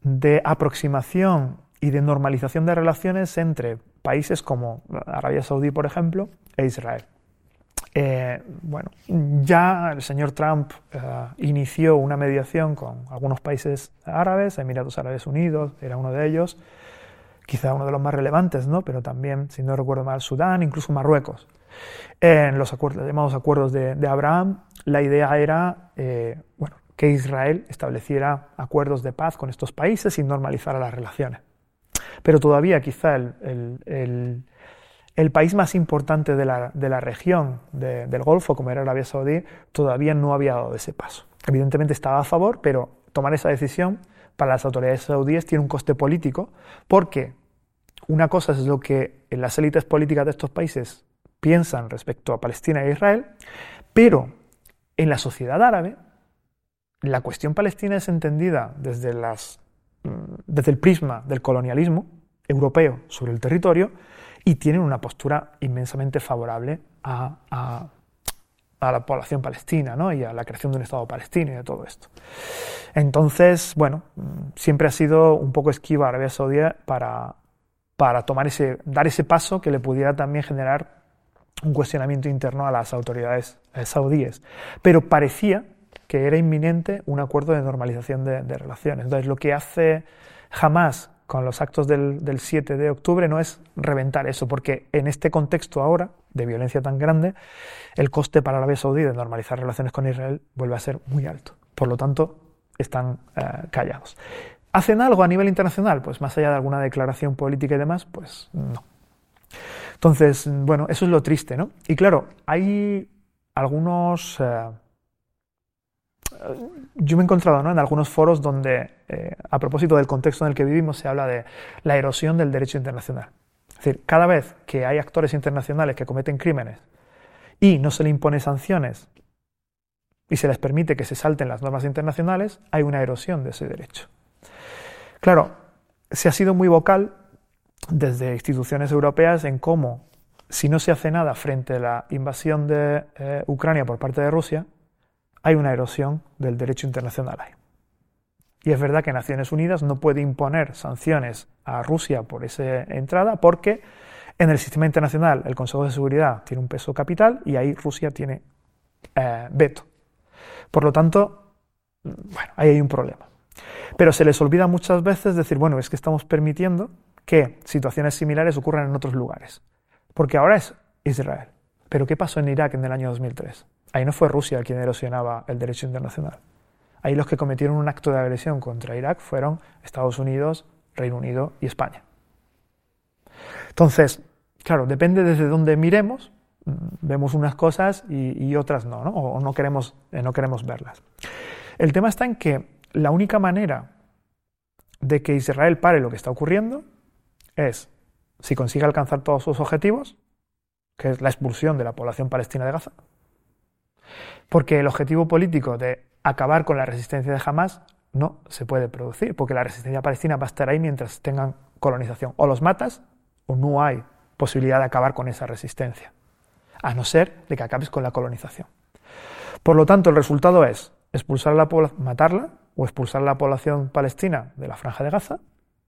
de aproximación y de normalización de relaciones entre países como Arabia Saudí, por ejemplo, e Israel. Eh, bueno, ya el señor Trump eh, inició una mediación con algunos países árabes, Emiratos Árabes Unidos era uno de ellos, quizá uno de los más relevantes, ¿no? Pero también, si no recuerdo mal, Sudán, incluso Marruecos. En los acuerdos, llamados acuerdos de, de Abraham, la idea era eh, bueno, que Israel estableciera acuerdos de paz con estos países y normalizara las relaciones. Pero todavía quizá el, el, el, el país más importante de la, de la región de, del Golfo, como era Arabia Saudí, todavía no había dado ese paso. Evidentemente estaba a favor, pero tomar esa decisión para las autoridades saudíes tiene un coste político, porque una cosa es lo que las élites políticas de estos países piensan respecto a Palestina e Israel, pero en la sociedad árabe la cuestión palestina es entendida desde, las, desde el prisma del colonialismo europeo sobre el territorio y tienen una postura inmensamente favorable a, a, a la población palestina, ¿no? Y a la creación de un Estado palestino y de todo esto. Entonces, bueno, siempre ha sido un poco esquiva Arabia Saudí para, para tomar ese, dar ese paso que le pudiera también generar un cuestionamiento interno a las autoridades saudíes. Pero parecía que era inminente un acuerdo de normalización de, de relaciones. Entonces, lo que hace Hamás con los actos del, del siete de octubre no es reventar eso, porque en este contexto ahora, de violencia tan grande, el coste para Arabia Saudí de normalizar relaciones con Israel vuelve a ser muy alto. Por lo tanto, están eh, callados. ¿Hacen algo a nivel internacional? Pues más allá de alguna declaración política y demás, pues no. Entonces, bueno, eso es lo triste, ¿no? Y claro, hay algunos... Eh, yo me he encontrado, ¿no?, en algunos foros donde, eh, a propósito del contexto en el que vivimos, se habla de la erosión del derecho internacional. Es decir, cada vez que hay actores internacionales que cometen crímenes y no se le impone sanciones y se les permite que se salten las normas internacionales, hay una erosión de ese derecho. Claro, se ha sido muy vocal desde instituciones europeas en cómo, si no se hace nada frente a la invasión de eh, Ucrania por parte de Rusia, hay una erosión del derecho internacional ahí. Y es verdad que Naciones Unidas no puede imponer sanciones a Rusia por esa entrada porque en el sistema internacional el Consejo de Seguridad tiene un peso capital y ahí Rusia tiene eh, veto. Por lo tanto, bueno, ahí hay un problema. Pero se les olvida muchas veces decir, bueno, es que estamos permitiendo que situaciones similares ocurran en otros lugares. Porque ahora es Israel. Pero ¿qué pasó en Irak en el año dos mil tres? Ahí no fue Rusia quien erosionaba el derecho internacional. Ahí los que cometieron un acto de agresión contra Irak fueron Estados Unidos, Reino Unido y España. Entonces, claro, depende desde dónde miremos, vemos unas cosas y, y otras no, ¿no? O no queremos, eh, no queremos verlas. El tema está en que la única manera de que Israel pare lo que está ocurriendo es si consigue alcanzar todos sus objetivos, que es la expulsión de la población palestina de Gaza. Porque el objetivo político de acabar con la resistencia de Hamás no se puede producir, porque la resistencia palestina va a estar ahí mientras tengan colonización. O los matas o no hay posibilidad de acabar con esa resistencia, a no ser de que acabes con la colonización. Por lo tanto, el resultado es expulsar a la población, matarla o expulsar a la población palestina de la Franja de Gaza,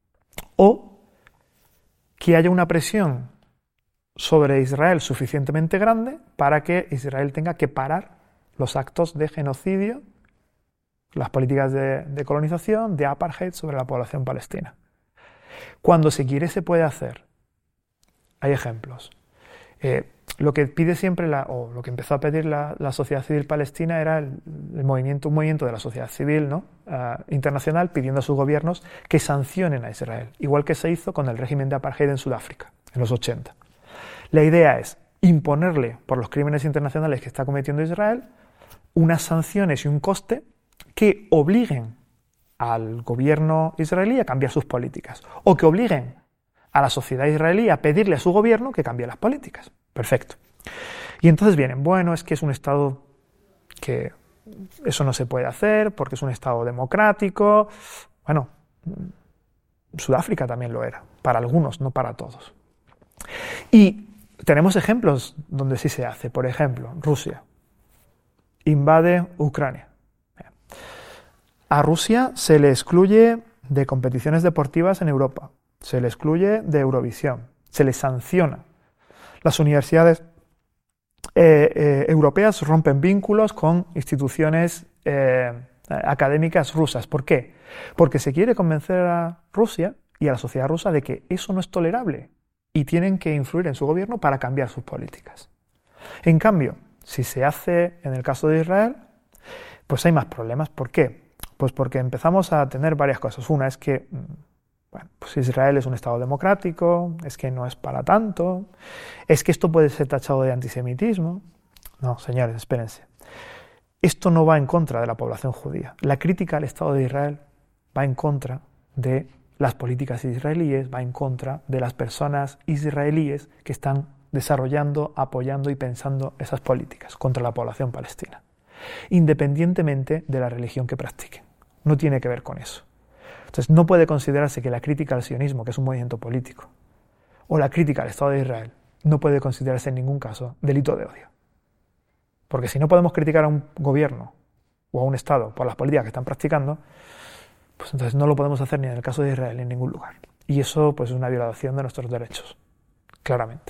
o que haya una presión sobre Israel suficientemente grande para que Israel tenga que parar los actos de genocidio, las políticas de, de colonización, de apartheid sobre la población palestina. Cuando se quiere se puede hacer. Hay ejemplos. Eh, lo que pide siempre, la, o lo que empezó a pedir la, la sociedad civil palestina era el, el movimiento, un movimiento de la sociedad civil, ¿no?, uh, internacional pidiendo a sus gobiernos que sancionen a Israel, igual que se hizo con el régimen de apartheid en Sudáfrica, en los ochenta. La idea es imponerle, por los crímenes internacionales que está cometiendo Israel, unas sanciones y un coste que obliguen al gobierno israelí a cambiar sus políticas, o que obliguen a la sociedad israelí a pedirle a su gobierno que cambie las políticas. Perfecto. Y entonces vienen, bueno, es que es un Estado que eso no se puede hacer porque es un Estado democrático. Bueno, Sudáfrica también lo era, para algunos, no para todos. Y tenemos ejemplos donde sí se hace. Por ejemplo, Rusia invade Ucrania. A Rusia se le excluye de competiciones deportivas en Europa, se le excluye de Eurovisión, se le sanciona. Las universidades eh, eh, europeas rompen vínculos con instituciones eh, académicas rusas. ¿Por qué? Porque se quiere convencer a Rusia y a la sociedad rusa de que eso no es tolerable y tienen que influir en su gobierno para cambiar sus políticas. En cambio, si se hace en el caso de Israel, pues hay más problemas. ¿Por qué? Pues porque empezamos a tener varias cosas. Una es que bueno, pues Israel es un Estado democrático, es que no es para tanto, es que esto puede ser tachado de antisemitismo. No, señores, espérense. Esto no va en contra de la población judía. La crítica al Estado de Israel va en contra de las políticas israelíes, va en contra de las personas israelíes que están desarrollando, apoyando y pensando esas políticas contra la población palestina, independientemente de la religión que practiquen. No tiene que ver con eso. Entonces, no puede considerarse que la crítica al sionismo, que es un movimiento político, o la crítica al Estado de Israel, no puede considerarse en ningún caso delito de odio. Porque si no podemos criticar a un gobierno o a un Estado por las políticas que están practicando, pues entonces no lo podemos hacer ni en el caso de Israel ni en ningún lugar. Y eso pues es una violación de nuestros derechos, claramente.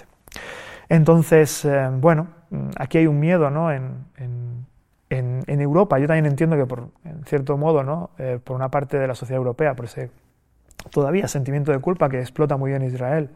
Entonces, eh, bueno, aquí hay un miedo, ¿no? en, en, en, en Europa. Yo también entiendo que, por, en cierto modo, ¿no? eh, por una parte de la sociedad europea, por ese todavía sentimiento de culpa que explota muy bien Israel,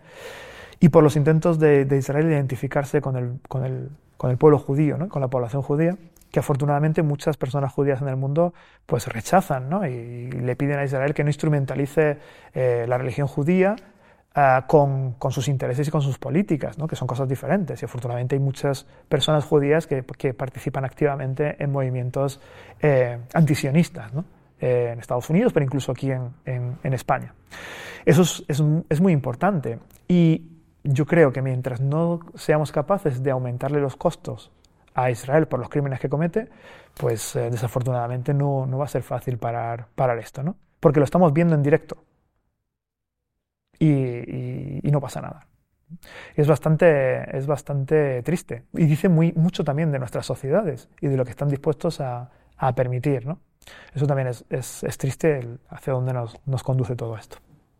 y por los intentos de, de Israel de identificarse con el, con el, con el pueblo judío, ¿no? Con la población judía, que afortunadamente muchas personas judías en el mundo pues rechazan, ¿no? y, y le piden a Israel que no instrumentalice eh, la religión judía uh, con, con sus intereses y con sus políticas, ¿no? Que son cosas diferentes. Y afortunadamente hay muchas personas judías que, que participan activamente en movimientos eh, antisionistas, ¿no? eh, en Estados Unidos, pero incluso aquí en, en, en España. Eso es, es, es muy importante. Y yo creo que mientras no seamos capaces de aumentarle los costos a Israel por los crímenes que comete, pues eh, desafortunadamente no, no va a ser fácil parar, parar esto, ¿no? Porque lo estamos viendo en directo y, y, y no pasa nada. Es bastante, es bastante triste y dice muy, mucho también de nuestras sociedades y de lo que están dispuestos a, a permitir, ¿no? Eso también es, es, es triste el, hacia dónde nos, nos conduce todo esto.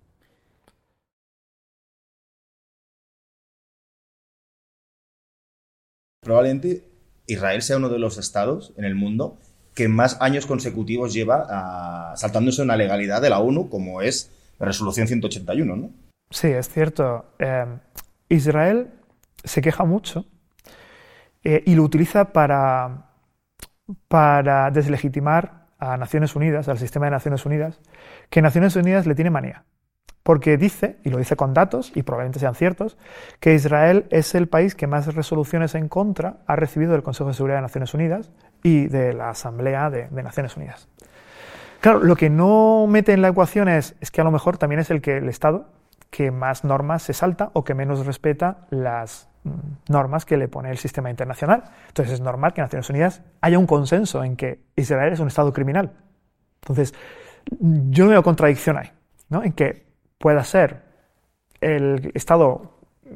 Probablemente Israel sea uno de los estados en el mundo que más años consecutivos lleva uh, saltándose una legalidad de la ONU, como es la resolución ciento ochenta y uno, ¿no? Sí, es cierto. Eh, Israel se queja mucho eh, y lo utiliza para, para deslegitimar a Naciones Unidas, al sistema de Naciones Unidas, que Naciones Unidas le tiene manía. Porque dice, y lo dice con datos, y probablemente sean ciertos, que Israel es el país que más resoluciones en contra ha recibido del Consejo de Seguridad de Naciones Unidas y de la Asamblea de, de Naciones Unidas. Claro, lo que no mete en la ecuación es, es que a lo mejor también es el que el Estado que más normas se salta o que menos respeta las mm, normas que le pone el sistema internacional. Entonces es normal que en Naciones Unidas haya un consenso en que Israel es un Estado criminal. Entonces, yo no veo contradicción ahí, ¿no? En que pueda ser el Estado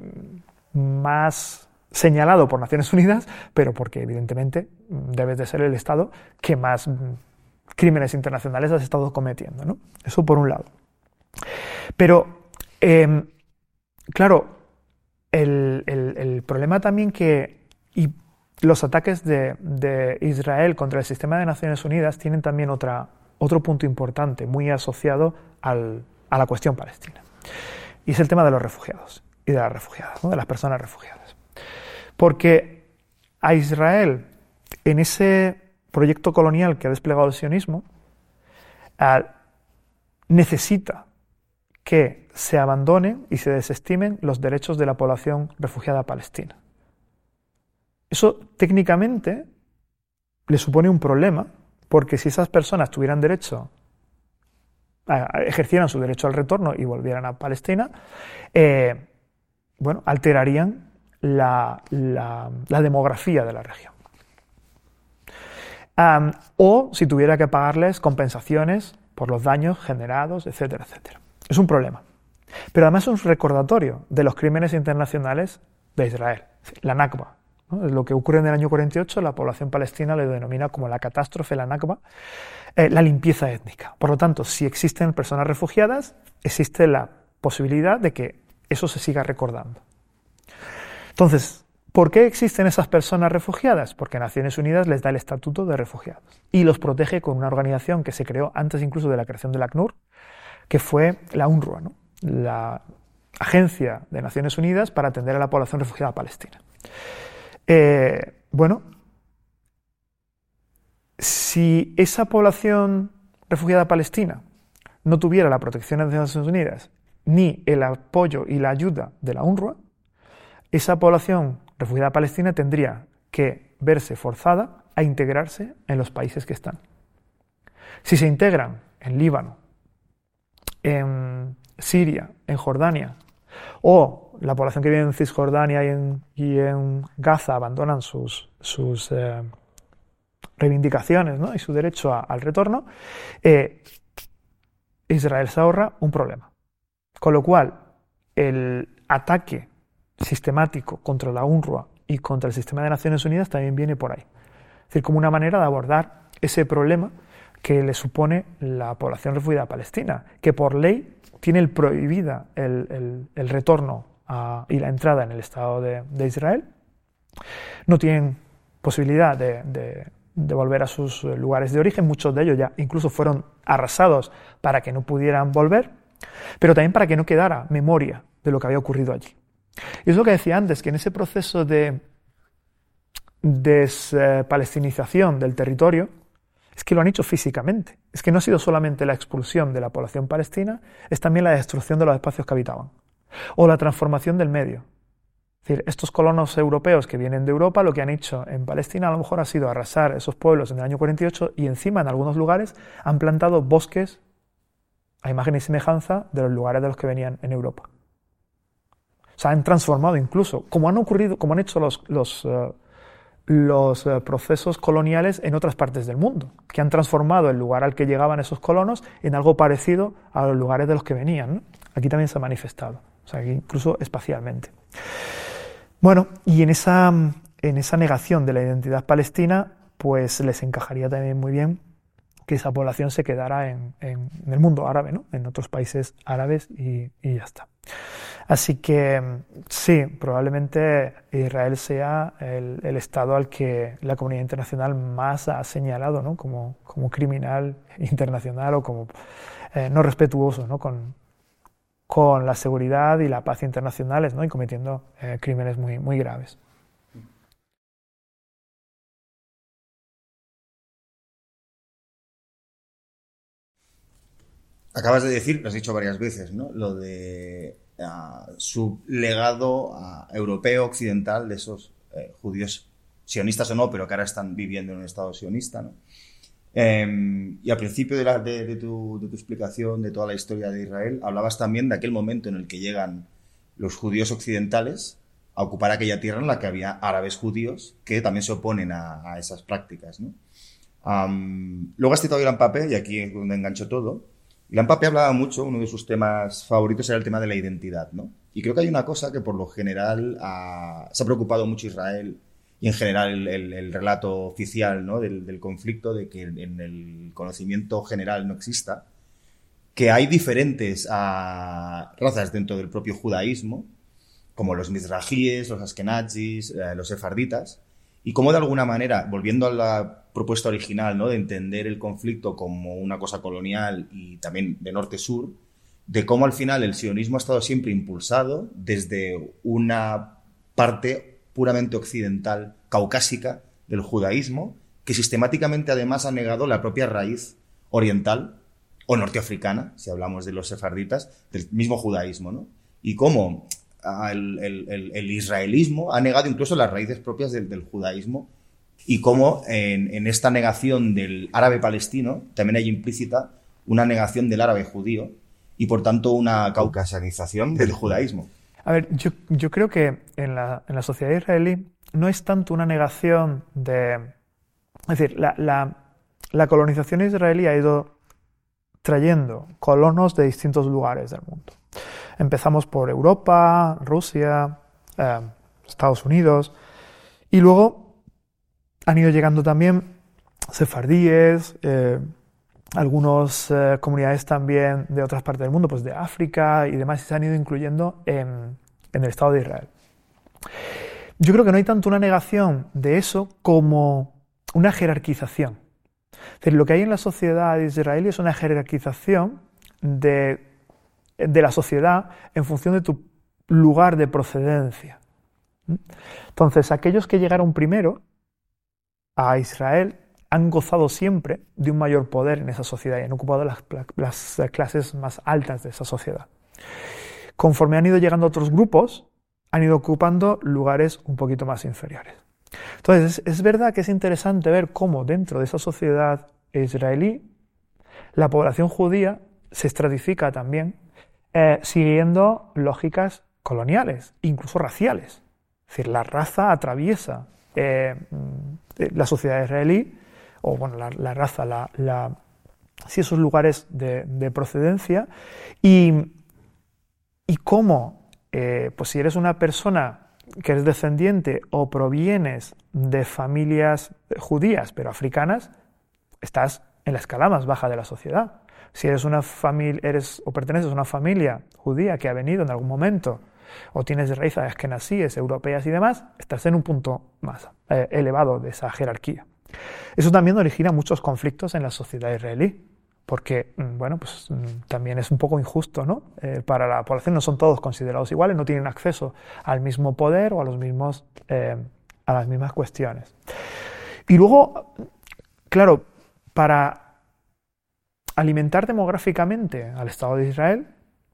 más señalado por Naciones Unidas, pero porque evidentemente debe de ser el Estado que más crímenes internacionales has estado cometiendo, ¿no? Eso por un lado. Pero, eh, claro, el, el, el problema también que y los ataques de, de Israel contra el sistema de Naciones Unidas tienen también otra, otro punto importante, muy asociado al a la cuestión palestina. Y es el tema de los refugiados y de las refugiadas, ¿no? De las personas refugiadas. Porque a Israel, en ese proyecto colonial que ha desplegado el sionismo, eh, necesita que se abandonen y se desestimen los derechos de la población refugiada palestina. Eso técnicamente le supone un problema, porque si esas personas tuvieran derecho ejercieran su derecho al retorno y volvieran a Palestina, eh, bueno, alterarían la, la, la demografía de la región. Um, o si tuviera que pagarles compensaciones por los daños generados, etcétera, etcétera. Es un problema. Pero además es un recordatorio de los crímenes internacionales de Israel, la Nakba, ¿no? Lo que ocurre en el año cuarenta y ocho, la población palestina lo denomina como la catástrofe, la Nakba, eh, la limpieza étnica. Por lo tanto, si existen personas refugiadas, existe la posibilidad de que eso se siga recordando. Entonces, ¿por qué existen esas personas refugiadas? Porque Naciones Unidas les da el estatuto de refugiados y los protege con una organización que se creó antes incluso de la creación del ACNUR, que fue la UNRWA, ¿no? La Agencia de Naciones Unidas para atender a la población refugiada palestina. Eh, bueno, si esa población refugiada palestina no tuviera la protección de las Naciones Unidas ni el apoyo y la ayuda de la UNRWA, esa población refugiada palestina tendría que verse forzada a integrarse en los países que están. Si se integran en Líbano, en Siria, en Jordania, o la población que vive en Cisjordania y en, y en Gaza abandonan sus, sus eh, reivindicaciones, ¿no? y su derecho a, al retorno, eh, Israel se ahorra un problema. Con lo cual, el ataque sistemático contra la UNRWA y contra el sistema de Naciones Unidas también viene por ahí. Es decir, como una manera de abordar ese problema que le supone la población refugiada palestina, que por ley tiene el prohibida el, el, el retorno a, y la entrada en el Estado de, de Israel. No tienen posibilidad de, de, de volver a sus lugares de origen. Muchos de ellos ya incluso fueron arrasados para que no pudieran volver, pero también para que no quedara memoria de lo que había ocurrido allí. Y es lo que decía antes, que en ese proceso de despalestinización del territorio, es que lo han hecho físicamente. Es que no ha sido solamente la expulsión de la población palestina, es también la destrucción de los espacios que habitaban. O la transformación del medio. Es decir, estos colonos europeos que vienen de Europa, lo que han hecho en Palestina a lo mejor ha sido arrasar esos pueblos en el año cuarenta y ocho y encima en algunos lugares han plantado bosques a imagen y semejanza de los lugares de los que venían en Europa. O sea, han transformado incluso, como han ocurrido, como han hecho los, los, uh, los uh, procesos coloniales en otras partes del mundo, que han transformado el lugar al que llegaban esos colonos en algo parecido a los lugares de los que venían, ¿no? Aquí también se ha manifestado, o sea, incluso espacialmente. Bueno, y en esa, en esa negación de la identidad palestina, pues les encajaría también muy bien que esa población se quedara en, en, en el mundo árabe, ¿no? En otros países árabes y, y ya está. Así que sí, probablemente Israel sea el, el Estado al que la comunidad internacional más ha señalado, ¿no? como, como criminal internacional o como eh, no respetuoso, ¿no? Con, con la seguridad y la paz internacionales, ¿no? Y cometiendo eh, crímenes muy, muy graves. Acabas de decir, lo has dicho varias veces, ¿no? Lo de uh, su legado uh, europeo, occidental, de esos eh, judíos sionistas o no, pero que ahora están viviendo en un estado sionista, ¿no? Eh, y al principio de, la, de, de, tu, de tu explicación de toda la historia de Israel, hablabas también de aquel momento en el que llegan los judíos occidentales a ocupar aquella tierra en la que había árabes judíos que también se oponen a, a esas prácticas, ¿no? Um, luego has citado a Ilan Pappé, y aquí es donde engancho todo. Ilan Pappé hablaba mucho, uno de sus temas favoritos era el tema de la identidad, ¿no? Y creo que hay una cosa que por lo general uh, se ha preocupado mucho Israel y en general el, el, el relato oficial, ¿no? del, del conflicto, de que en el conocimiento general no exista, que hay diferentes uh, razas dentro del propio judaísmo, como los mizrajíes, los askenazis, uh, los sefarditas, y cómo de alguna manera, volviendo a la propuesta original, ¿no? de entender el conflicto como una cosa colonial y también de norte-sur, de cómo al final el sionismo ha estado siempre impulsado desde una parte puramente occidental, caucásica del judaísmo, que sistemáticamente además ha negado la propia raíz oriental o norteafricana, si hablamos de los sefarditas, del mismo judaísmo, ¿no? Y cómo el, el, el, el israelismo ha negado incluso las raíces propias del, del judaísmo, y cómo en, en esta negación del árabe palestino también hay implícita una negación del árabe judío y por tanto una caucasianización del judaísmo. A ver, yo, yo creo que en la, en la sociedad israelí no es tanto una negación de... Es decir, la, la, la colonización israelí ha ido trayendo colonos de distintos lugares del mundo. Empezamos por Europa, Rusia, eh, Estados Unidos, Y luego han ido llegando también sefardíes, eh, algunas eh, comunidades también de otras partes del mundo, pues de África y demás, y se han ido incluyendo en, en el Estado de Israel. Yo creo que no hay tanto una negación de eso como una jerarquización. Es decir, lo que hay en la sociedad israelí es una jerarquización de, de la sociedad en función de tu lugar de procedencia. Entonces, aquellos que llegaron primero a Israel han gozado siempre de un mayor poder en esa sociedad y han ocupado las, las clases más altas de esa sociedad. Conforme han ido llegando otros grupos, han ido ocupando lugares un poquito más inferiores. Entonces, es, es verdad que es interesante ver cómo dentro de esa sociedad israelí la población judía se estratifica también eh, siguiendo lógicas coloniales, incluso raciales. Es decir, la raza atraviesa eh, la sociedad israelí, o bueno, la, la raza, la, la, sí, esos lugares de, de procedencia, y, y cómo, eh, pues si eres una persona que eres descendiente o provienes de familias judías, pero africanas, estás en la escala más baja de la sociedad. Si eres una familia, eres o perteneces a una familia judía que ha venido en algún momento, o tienes raíces askenazíes, europeas y demás, estás en un punto más eh, elevado de esa jerarquía. Eso también origina muchos conflictos en la sociedad israelí, porque, bueno, pues también es un poco injusto, ¿no? Eh, para la población no son todos considerados iguales, no tienen acceso al mismo poder o a los mismos, eh, a las mismas cuestiones. Y luego, claro, para alimentar demográficamente al Estado de Israel,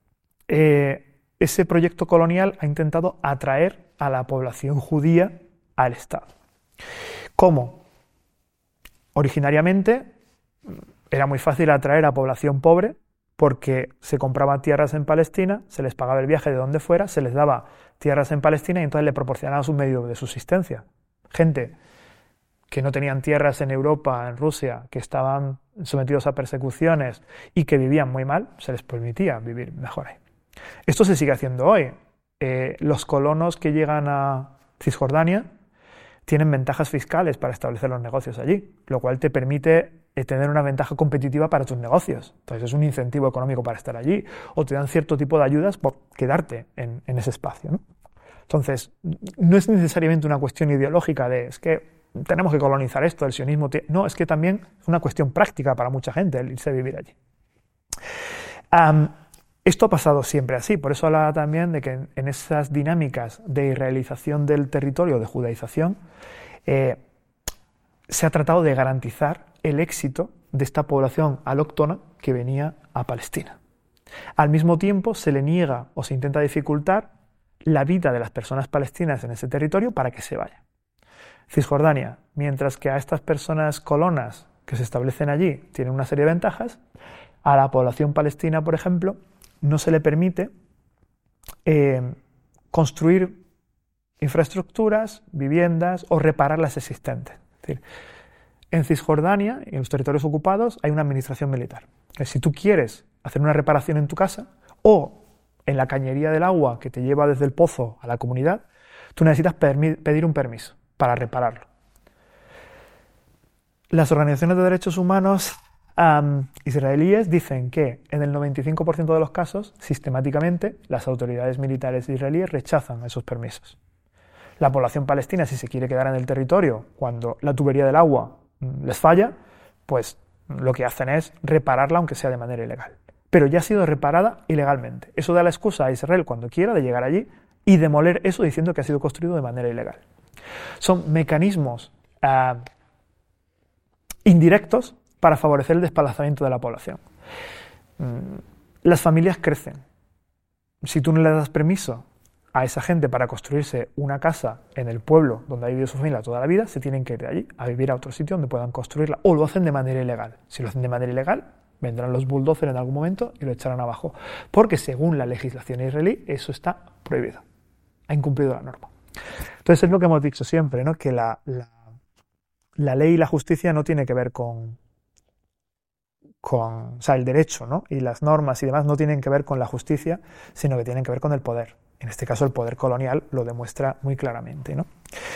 eh, ese proyecto colonial ha intentado atraer a la población judía al Estado. ¿Cómo? Originariamente era muy fácil atraer a población pobre porque se compraban tierras en Palestina, se les pagaba el viaje de donde fuera, se les daba tierras en Palestina y entonces le proporcionaban un medio de subsistencia. Gente que no tenían tierras en Europa, en Rusia, que estaban sometidos a persecuciones y que vivían muy mal, se les permitía vivir mejor ahí. Esto se sigue haciendo hoy. Eh, los colonos que llegan a Cisjordania tienen ventajas fiscales para establecer los negocios allí, lo cual te permite tener una ventaja competitiva para tus negocios. Entonces es un incentivo económico para estar allí, o te dan cierto tipo de ayudas por quedarte en, en ese espacio, ¿no? Entonces, no es necesariamente una cuestión ideológica de es que tenemos que colonizar esto, el sionismo... No, es que también es una cuestión práctica para mucha gente el irse a vivir allí. Um, Esto ha pasado siempre así, por eso hablaba también de que en, en esas dinámicas de israelización del territorio, de judaización, eh, se ha tratado de garantizar el éxito de esta población alóctona que venía a Palestina. Al mismo tiempo se le niega o se intenta dificultar la vida de las personas palestinas en ese territorio para que se vayan. Cisjordania, mientras que a estas personas colonas que se establecen allí tienen una serie de ventajas, a la población palestina, por ejemplo, no se le permite eh, construir infraestructuras, viviendas o reparar las existentes. Es decir, en Cisjordania y en los territorios ocupados hay una administración militar. Si tú quieres hacer una reparación en tu casa o en la cañería del agua que te lleva desde el pozo a la comunidad, tú necesitas pedir un permiso para repararlo. Las organizaciones de derechos humanos Um, israelíes dicen que en el noventa y cinco por ciento de los casos, sistemáticamente, las autoridades militares israelíes rechazan esos permisos. La población palestina, si se quiere quedar en el territorio cuando la tubería del agua les falla, pues lo que hacen es repararla aunque sea de manera ilegal. Pero ya ha sido reparada ilegalmente. Eso da la excusa a Israel cuando quiera de llegar allí y demoler eso diciendo que ha sido construido de manera ilegal. Son mecanismos uh, indirectos para favorecer el desplazamiento de la población. Las familias crecen. Si tú no le das permiso a esa gente para construirse una casa en el pueblo donde ha vivido su familia toda la vida, se tienen que ir de allí a vivir a otro sitio donde puedan construirla, o lo hacen de manera ilegal. Si lo hacen de manera ilegal, vendrán los bulldozers en algún momento y lo echarán abajo, porque según la legislación israelí eso está prohibido. Ha incumplido la norma. Entonces es lo que hemos dicho siempre, ¿no? Que la, la, la ley y la justicia no tiene que ver con Con, o sea, el derecho, ¿no? Y las normas y demás no tienen que ver con la justicia, sino que tienen que ver con el poder. En este caso, el poder colonial lo demuestra muy claramente, ¿no?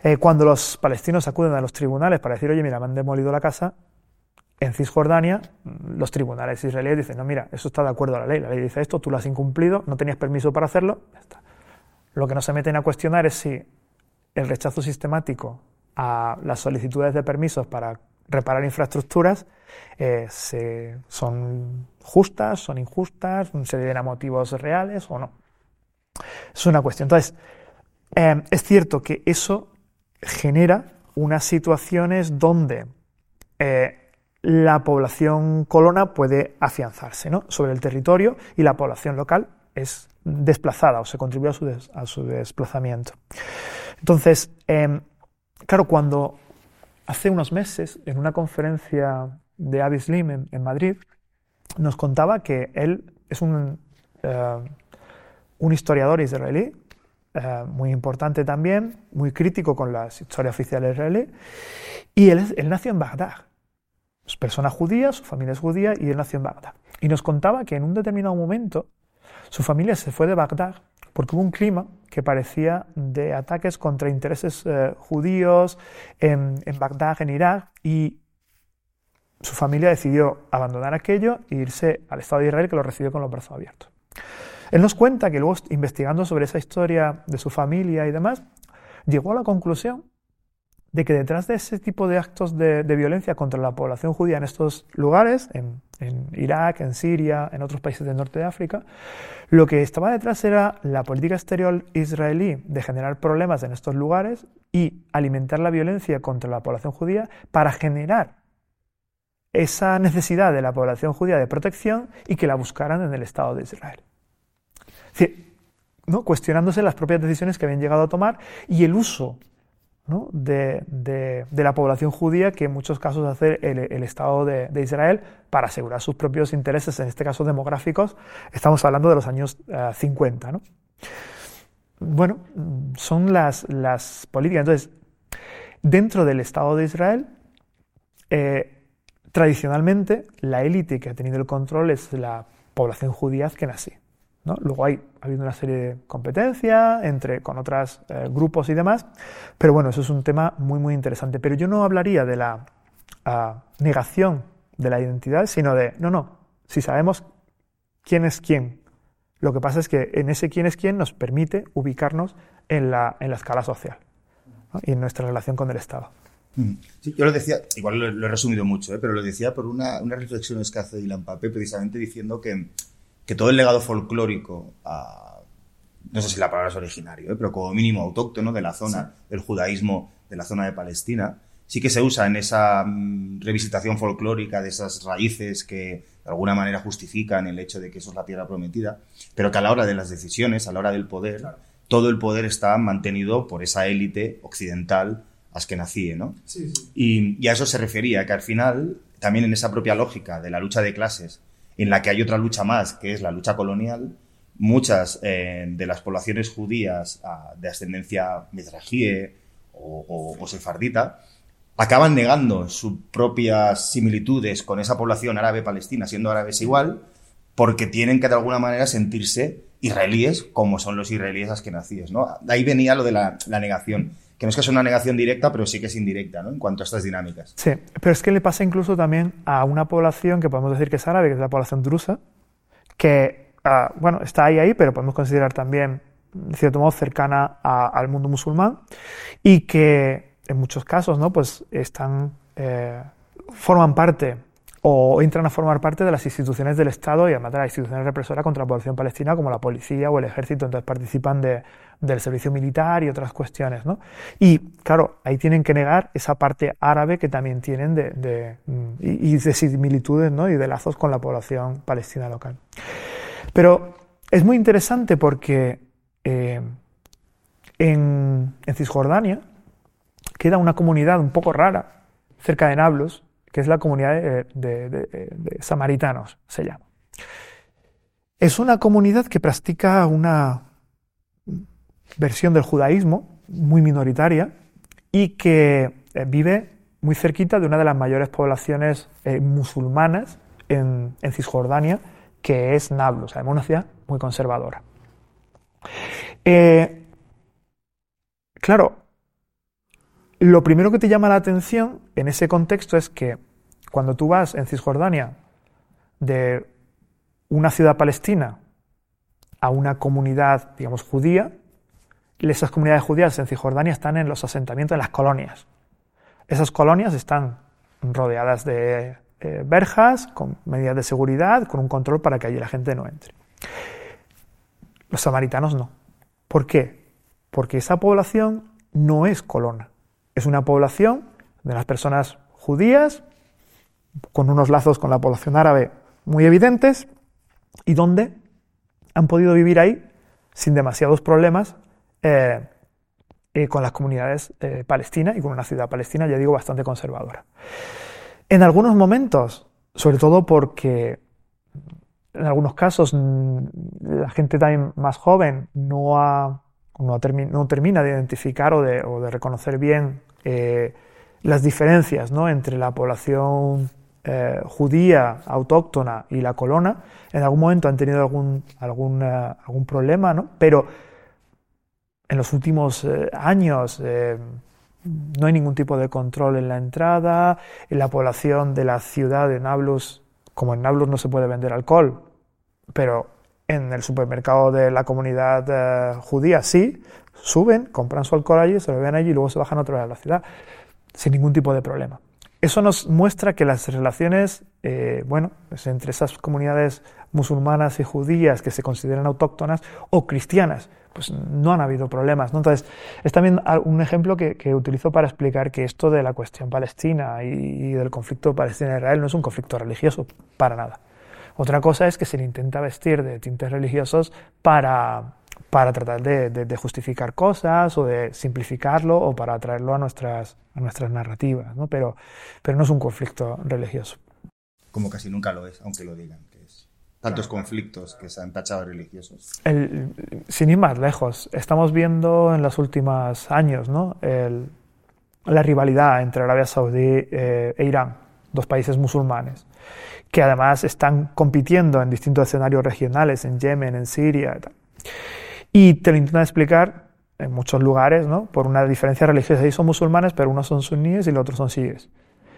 Eh, cuando los palestinos acuden a los tribunales para decir, oye, mira, me han demolido la casa, en Cisjordania los tribunales israelíes dicen, no, mira, eso está de acuerdo a la ley, la ley dice esto, tú lo has incumplido, no tenías permiso para hacerlo, ya está. Lo que no se meten a cuestionar es si el rechazo sistemático a las solicitudes de permisos para reparar infraestructuras eh, se, son justas, son injustas, se deben a motivos reales o no. Es una cuestión. Entonces, eh, es cierto que eso genera unas situaciones donde eh, la población colona puede afianzarse, ¿no?, sobre el territorio, y la población local es desplazada o se contribuye a su, des, a su desplazamiento. Entonces, eh, claro, cuando hace unos meses, en una conferencia de Avi Slim en, en Madrid, nos contaba que él es un, uh, un historiador israelí, uh, muy importante también, muy crítico con la historia oficial israelí, y él, él nació en Bagdad. Es persona judía, su familia es judía, y él nació en Bagdad. Y nos contaba que en un determinado momento su familia se fue de Bagdad porque hubo un clima que parecía de ataques contra intereses eh, judíos en, en Bagdad, en Irak, y su familia decidió abandonar aquello e irse al Estado de Israel, que lo recibió con los brazos abiertos. Él nos cuenta que luego, investigando sobre esa historia de su familia y demás, llegó a la conclusión de que detrás de ese tipo de actos de, de violencia contra la población judía en estos lugares, en, en Irak, en Siria, en otros países del norte de África, lo que estaba detrás era la política exterior israelí de generar problemas en estos lugares y alimentar la violencia contra la población judía para generar esa necesidad de la población judía de protección y que la buscaran en el Estado de Israel. Es decir, ¿no?, cuestionándose las propias decisiones que habían llegado a tomar y el uso, ¿no?, de, de, de la población judía que en muchos casos hace el, el Estado de, de Israel para asegurar sus propios intereses, en este caso demográficos. Estamos hablando de los años uh, cincuenta, ¿no? Bueno, son las, las políticas. Entonces, dentro del Estado de Israel, eh, tradicionalmente la élite que ha tenido el control es la población judía azkenazí, ¿no? Luego hay, ha habido una serie de competencias entre, con otros eh, grupos y demás, pero bueno, eso es un tema muy muy interesante. Pero yo no hablaría de la uh, negación de la identidad, sino de, no, no, si sabemos quién es quién, lo que pasa es que en ese quién es quién nos permite ubicarnos en la, en la escala social, ¿no?, y en nuestra relación con el Estado. Sí, yo lo decía, igual lo, lo he resumido mucho, ¿eh? pero lo decía por una, unas reflexiones que hace Ilan Pappé, precisamente diciendo que que todo el legado folclórico, uh, no sé si la palabra es originario, ¿eh? pero como mínimo autóctono de la zona, sí, del judaísmo de la zona de Palestina, sí que se usa en esa um, revisitación folclórica de esas raíces que de alguna manera justifican el hecho de que eso es la tierra prometida, pero que a la hora de las decisiones, a la hora del poder, claro, todo el poder está mantenido por esa élite occidental askenazí, ¿no? Sí, sí. Y, y a eso se refería, que al final, también en esa propia lógica de la lucha de clases, en la que hay otra lucha más, que es la lucha colonial, muchas eh, de las poblaciones judías uh, de ascendencia mizrahíe o, o, o sefardita acaban negando sus propias similitudes con esa población árabe-palestina, siendo árabes igual, porque tienen que de alguna manera sentirse israelíes como son los israelíes askenazíes, ¿no? De ahí venía lo de la, la negación, que no es que sea una negación directa, pero sí que es indirecta, ¿no?, en cuanto a estas dinámicas. Sí, pero es que le pasa incluso también a una población que podemos decir que es árabe, que es la población drusa, que, uh, bueno, está ahí, ahí, pero podemos considerar también, de cierto modo, cercana a, al mundo musulmán, y que en muchos casos, ¿no?, pues están, eh, forman parte o entran a formar parte de las instituciones del Estado y además de las instituciones represoras contra la población palestina, como la policía o el ejército. Entonces participan de, del servicio militar y otras cuestiones, ¿no? Y claro, ahí tienen que negar esa parte árabe que también tienen de, de, y, y de similitudes, ¿no?, y de lazos con la población palestina local. Pero es muy interesante porque eh, en, en Cisjordania queda una comunidad un poco rara cerca de Nablus, que es la comunidad de, de, de, de samaritanos, se llama. Es una comunidad que practica una versión del judaísmo muy minoritaria y que eh, vive muy cerquita de una de las mayores poblaciones eh, musulmanas en, en Cisjordania, que es Nablus, además una ciudad muy conservadora. Eh, claro, lo primero que te llama la atención en ese contexto es que cuando tú vas en Cisjordania de una ciudad palestina a una comunidad, digamos, judía, esas comunidades judías en Cisjordania están en los asentamientos, en las colonias. Esas colonias están rodeadas de eh, verjas, con medidas de seguridad, con un control para que allí la gente no entre. Los samaritanos no. ¿Por qué? Porque esa población no es colona. Es una población de las personas judías, con unos lazos con la población árabe muy evidentes, y donde han podido vivir ahí sin demasiados problemas eh, eh, con las comunidades eh, palestinas y con una ciudad palestina, ya digo, bastante conservadora. En algunos momentos, sobre todo porque en algunos casos la gente también más joven no, ha, no, termi- no termina de identificar o de, o de reconocer bien eh, las diferencias, ¿no?, entre la población eh, judía autóctona y la colona. En algún momento han tenido algún, algún, uh, algún problema, ¿no? Pero en los últimos eh, años eh, no hay ningún tipo de control en la entrada. En la población de la ciudad de Nablus, como en Nablus no se puede vender alcohol, pero en el supermercado de la comunidad eh, judía sí, suben, compran su alcohol allí, se lo beben allí y luego se bajan otra vez a la ciudad sin ningún tipo de problema. Eso nos muestra que las relaciones eh, bueno, pues entre esas comunidades musulmanas y judías que se consideran autóctonas o cristianas, pues no han habido problemas, ¿no? Entonces, es también un ejemplo que, que utilizo para explicar que esto de la cuestión palestina y, y del conflicto Palestina-Israel no es un conflicto religioso, para nada. Otra cosa es que se le intenta vestir de tintes religiosos para, para tratar de, de, de justificar cosas o de simplificarlo o para traerlo a nuestras, a nuestras narrativas, ¿no? Pero, pero no es un conflicto religioso. Como casi nunca lo es, aunque lo digan, que es tantos conflictos que se han tachado de religiosos. El, sin ir más lejos, estamos viendo en los últimos años, ¿no?, el, la rivalidad entre Arabia Saudí eh, e Irán, dos países musulmanes, que además están compitiendo en distintos escenarios regionales, en Yemen, en Siria y tal. Y te lo intentan explicar en muchos lugares, ¿no?, por una diferencia religiosa. Ahí son musulmanes, pero unos son suníes y los otros son chiíes.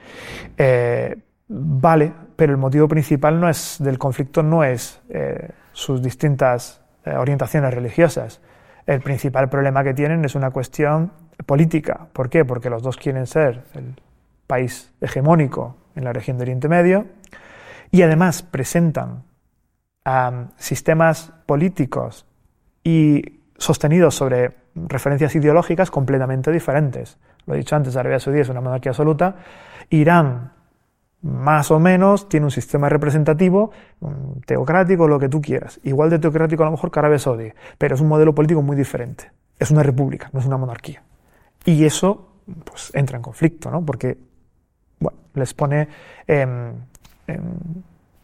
Eh, vale, pero el motivo principal no es, del conflicto no es eh, sus distintas eh, orientaciones religiosas. El principal problema que tienen es una cuestión política. ¿Por qué? Porque los dos quieren ser el país hegemónico en la región de Oriente Medio y además presentan um, sistemas políticos y sostenidos sobre referencias ideológicas completamente diferentes. Lo he dicho antes, Arabia Saudí es una monarquía absoluta, Irán más o menos tiene un sistema representativo, teocrático, lo que tú quieras, igual de teocrático a lo mejor que Arabia Saudí, pero es un modelo político muy diferente, es una república, no es una monarquía. Y eso pues entra en conflicto, ¿no?, porque bueno, les pone en, en,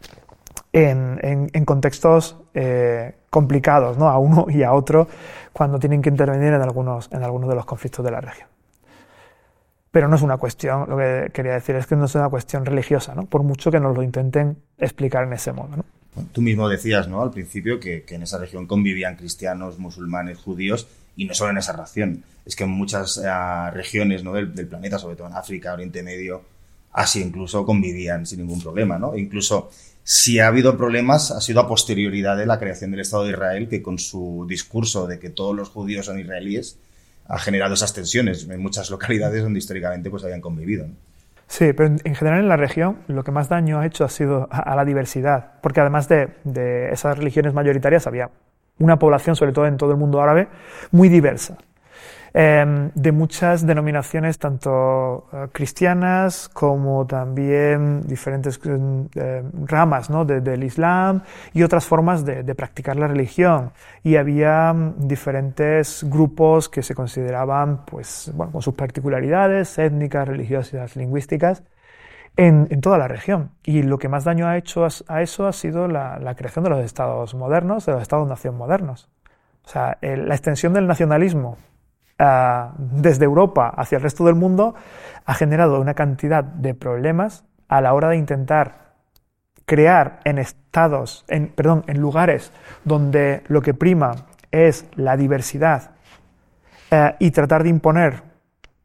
en, en, en contextos eh, complicados, ¿no?, a uno y a otro cuando tienen que intervenir en algunos, en algunos de los conflictos de la región. Pero no es una cuestión, lo que quería decir es que no es una cuestión religiosa, ¿no?, por mucho que nos lo intenten explicar en ese modo, ¿no? Bueno, tú mismo decías, ¿no?, al principio que, que en esa región convivían cristianos, musulmanes, judíos, y no solo en esa región, es que en muchas uh, regiones, ¿no?, del, del planeta, sobre todo en África, Oriente Medio, Asia incluso, convivían sin ningún problema, ¿no? E incluso si ha habido problemas, ha sido a posterioridad de la creación del Estado de Israel, que con su discurso de que todos los judíos son israelíes, ha generado esas tensiones en muchas localidades donde históricamente pues habían convivido, ¿no? Sí, pero en, en general en la región lo que más daño ha hecho ha sido a, a la diversidad, porque además de, de esas religiones mayoritarias había una población, sobre todo en todo el mundo árabe, muy diversa, eh, de muchas denominaciones, tanto eh, cristianas como también diferentes eh, ramas, ¿no?, de, del Islam y otras formas de, de practicar la religión. Y había diferentes grupos que se consideraban, pues, bueno, con sus particularidades étnicas, religiosas, lingüísticas, en, en toda la región. Y lo que más daño ha hecho a, a eso ha sido la, la creación de los estados modernos, de los estados-nación modernos. O sea, el, la extensión del nacionalismo Uh, desde Europa hacia el resto del mundo ha generado una cantidad de problemas a la hora de intentar crear en estados, en, perdón, en lugares donde lo que prima es la diversidad uh, y tratar de imponer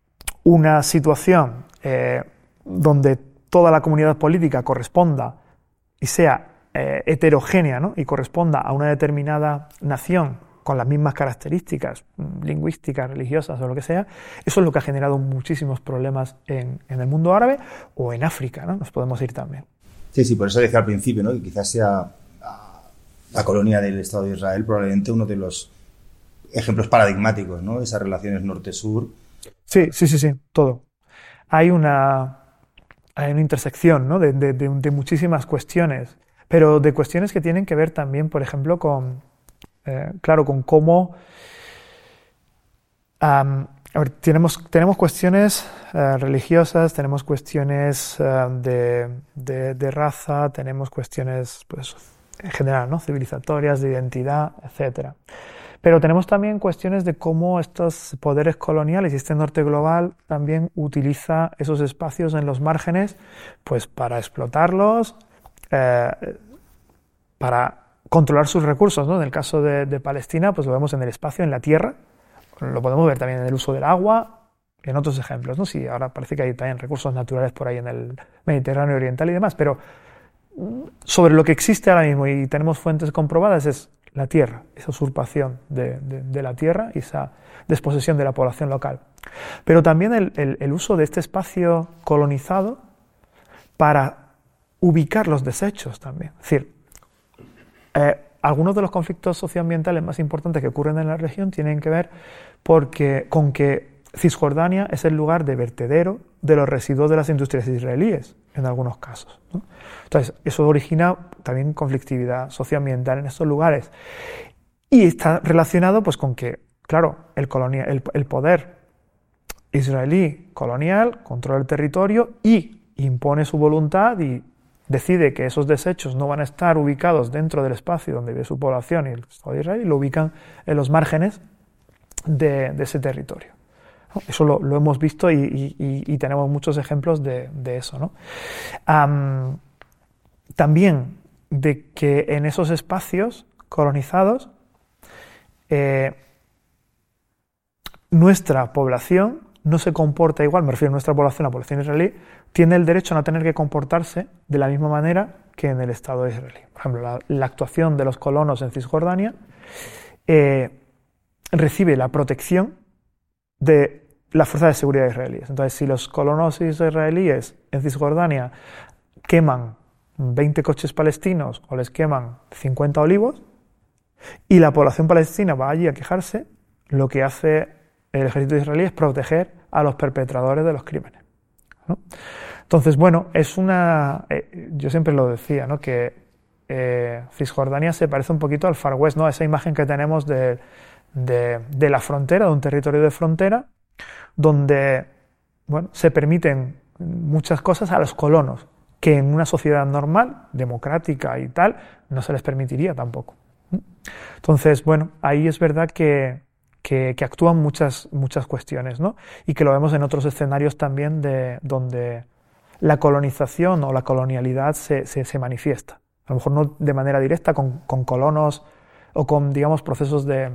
una situación eh, donde toda la comunidad política corresponda y sea eh, heterogénea, ¿no? Y corresponda a una determinada nación con las mismas características lingüísticas, religiosas o lo que sea, eso es lo que ha generado muchísimos problemas en, en el mundo árabe o en África, ¿no? Nos podemos ir también. Sí, sí, por eso decía al principio, ¿no? Que quizás sea la colonia del Estado de Israel probablemente uno de los ejemplos paradigmáticos, ¿no? Esas relaciones norte-sur. Sí, sí, sí, sí, todo. Hay una, hay una intersección, ¿no? de, de, de, de muchísimas cuestiones, pero de cuestiones que tienen que ver también, por ejemplo, con, eh, claro, con cómo... Um, a ver, tenemos, tenemos cuestiones uh, religiosas, tenemos cuestiones uh, de, de, de raza, tenemos cuestiones, pues, en general, ¿no? Civilizatorias, de identidad, etcétera. Pero tenemos también cuestiones de cómo estos poderes coloniales y este norte global también utiliza esos espacios en los márgenes, pues, para explotarlos, eh, para controlar sus recursos, ¿no? En el caso de, de Palestina, pues lo vemos en el espacio, en la tierra. Lo podemos ver también en el uso del agua, en otros ejemplos, ¿no? Sí, ahora parece que hay también recursos naturales por ahí en el Mediterráneo oriental y demás, pero sobre lo que existe ahora mismo y tenemos fuentes comprobadas es la tierra, esa usurpación de, de, de la tierra y esa desposesión de la población local. Pero también el, el, el uso de este espacio colonizado para ubicar los desechos también. Es decir, eh, algunos de los conflictos socioambientales más importantes que ocurren en la región tienen que ver porque, con que Cisjordania es el lugar de vertedero de los residuos de las industrias israelíes, en algunos casos, ¿no? Entonces, eso origina también conflictividad socioambiental en estos lugares. Y está relacionado pues, con que, claro, el, colonia, el, el poder israelí colonial controla el territorio y impone su voluntad y decide que esos desechos no van a estar ubicados dentro del espacio donde vive su población y el Estado de Israel, y lo ubican en los márgenes de, de ese territorio. Eso lo, lo hemos visto y, y, y tenemos muchos ejemplos de, de eso, ¿no? Um, también de que en esos espacios colonizados eh, nuestra población no se comporta igual, me refiero a nuestra población, la población israelí, tiene el derecho a no tener que comportarse de la misma manera que en el Estado israelí. Por ejemplo, la, la actuación de los colonos en Cisjordania eh, recibe la protección de las fuerzas de seguridad israelíes. Entonces, si los colonos israelíes en Cisjordania queman veinte coches palestinos o les queman cincuenta olivos y la población palestina va allí a quejarse, lo que hace el ejército israelí es proteger a los perpetradores de los crímenes, ¿no? Entonces, bueno, es una... Eh, yo siempre lo decía, ¿no? Que eh, Cisjordania se parece un poquito al Far West, ¿no? Esa imagen que tenemos de, de, de la frontera, de un territorio de frontera, donde, bueno, se permiten muchas cosas a los colonos, que en una sociedad normal, democrática y tal, no se les permitiría tampoco. Entonces, bueno, ahí es verdad que, que, que actúan muchas, muchas cuestiones, ¿no? Y que lo vemos en otros escenarios también de, donde la colonización o la colonialidad se, se, se manifiesta. A lo mejor no de manera directa con, con colonos o con, digamos, procesos de,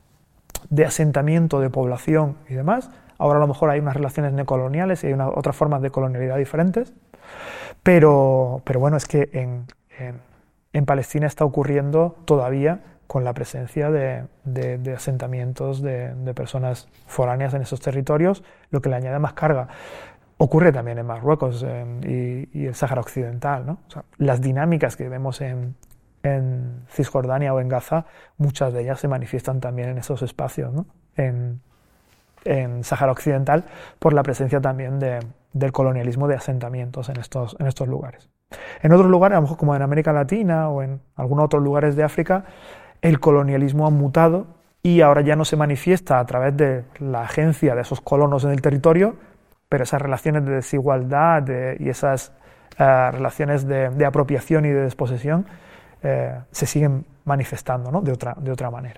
de asentamiento de población y demás. Ahora a lo mejor hay unas relaciones neocoloniales y hay una, otras formas de colonialidad diferentes. Pero, pero bueno, es que en, en, en Palestina está ocurriendo todavía con la presencia de, de, de asentamientos de, de personas foráneas en esos territorios, lo que le añade más carga. Ocurre también en Marruecos en, y, y el Sáhara Occidental, ¿no? O sea, las dinámicas que vemos en, en Cisjordania o en Gaza, muchas de ellas se manifiestan también en esos espacios, ¿no? En, en Sáhara Occidental, por la presencia también de, del colonialismo de asentamientos en estos, en estos lugares. En otros lugares, a lo mejor como en América Latina o en algunos otros lugares de África, el colonialismo ha mutado y ahora ya no se manifiesta a través de la agencia de esos colonos en el territorio, pero esas relaciones de desigualdad de, y esas uh, relaciones de, de apropiación y de desposesión eh, se siguen manifestando, ¿no? de, otra, de otra manera.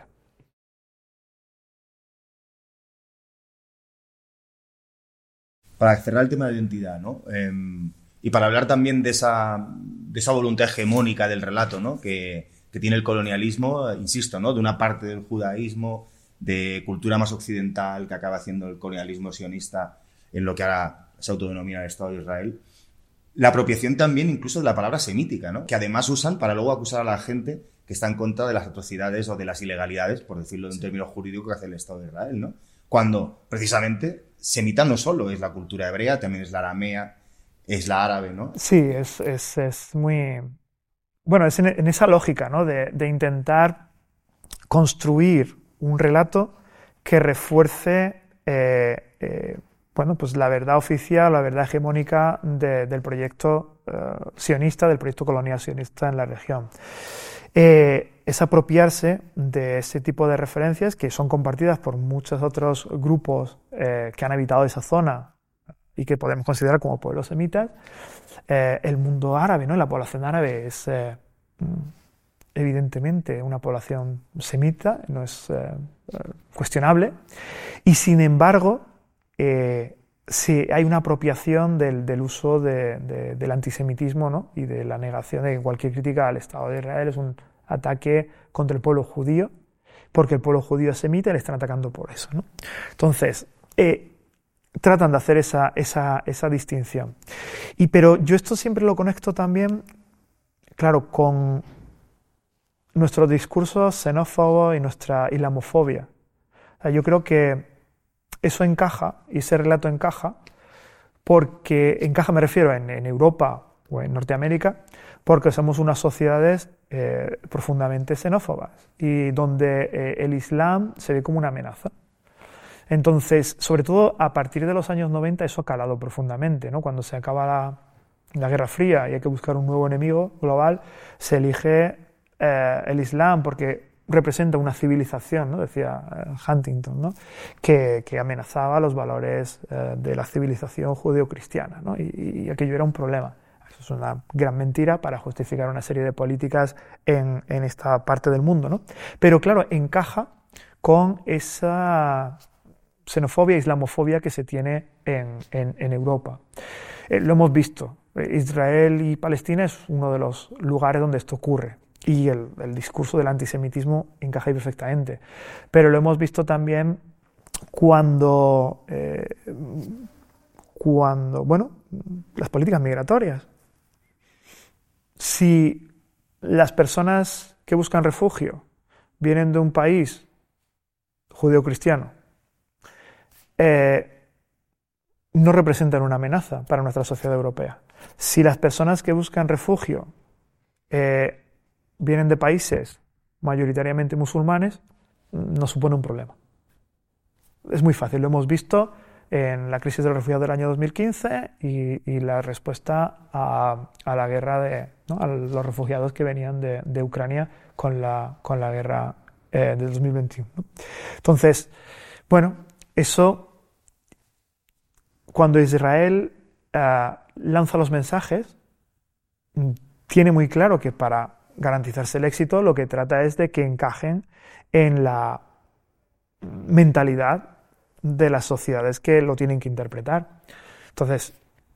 Para cerrar el tema de identidad, ¿no? Eh, y para hablar también de esa, de esa voluntad hegemónica del relato, ¿no? que, que tiene el colonialismo, insisto, ¿no? De una parte del judaísmo, de cultura más occidental que acaba haciendo el colonialismo sionista en lo que ahora se autodenomina el Estado de Israel, la apropiación también incluso de la palabra semítica, ¿no? Que además usan para luego acusar a la gente que está en contra de las atrocidades o de las ilegalidades, por decirlo en un término jurídico, que hace el Estado de Israel, ¿no? Cuando, precisamente, semita no solo es la cultura hebrea, también es la aramea, es la árabe, ¿no? Sí, es, es, es muy... Bueno, es en, en esa lógica, ¿no? De, de intentar construir un relato que refuerce eh, eh, bueno, pues la verdad oficial, la verdad hegemónica de, del proyecto eh, sionista, del proyecto colonial sionista en la región. Eh, es apropiarse de ese tipo de referencias que son compartidas por muchos otros grupos eh, que han habitado esa zona y que podemos considerar como pueblos semitas. Eh, el mundo árabe, ¿no? La población árabe es eh, evidentemente una población semita, no es eh, cuestionable, y sin embargo eh, sí, hay una apropiación del, del uso de, de, del antisemitismo, ¿no? Y de la negación de que cualquier crítica al Estado de Israel es un ataque contra el pueblo judío, porque el pueblo judío es semita y le están atacando por eso, ¿no? Entonces, eh, tratan de hacer esa, esa, esa distinción. Y, pero yo esto siempre lo conecto también, claro, con nuestro discurso xenófobo y nuestra islamofobia. O sea, yo creo que eso encaja, y ese relato encaja, porque encaja, me refiero, en, en Europa o en Norteamérica, porque somos unas sociedades eh, profundamente xenófobas y donde eh, el Islam se ve como una amenaza. Entonces, sobre todo a partir de los años noventa, eso ha calado profundamente, ¿no? Cuando se acaba la, la Guerra Fría y hay que buscar un nuevo enemigo global, se elige eh, el Islam porque representa una civilización, ¿no? Decía eh, Huntington, ¿no? que, que amenazaba los valores eh, de la civilización judeocristiana, ¿no? y, y aquello era un problema. Eso es una gran mentira para justificar una serie de políticas en, en esta parte del mundo, ¿no? Pero claro, encaja con esa xenofobia, islamofobia que se tiene en, en, en Europa. Eh, lo hemos visto. Israel y Palestina es uno de los lugares donde esto ocurre. Y el, el discurso del antisemitismo encaja ahí perfectamente. Pero lo hemos visto también cuando, eh, cuando, bueno, las políticas migratorias. Si las personas que buscan refugio vienen de un país judeocristiano, eh, no representan una amenaza para nuestra sociedad europea. Si las personas que buscan refugio eh, vienen de países mayoritariamente musulmanes, no supone un problema. Es muy fácil, lo hemos visto en la crisis de los refugiados del año dos mil quince y, y la respuesta a, a la guerra de, ¿no? a los refugiados que venían de, de Ucrania con la, con la guerra eh, de dos mil veintiuno. ¿no? Entonces, bueno, eso, cuando Israel eh, lanza los mensajes, tiene muy claro que para garantizarse el éxito, lo que trata es de que encajen en la mentalidad de las sociedades que lo tienen que interpretar. Entonces,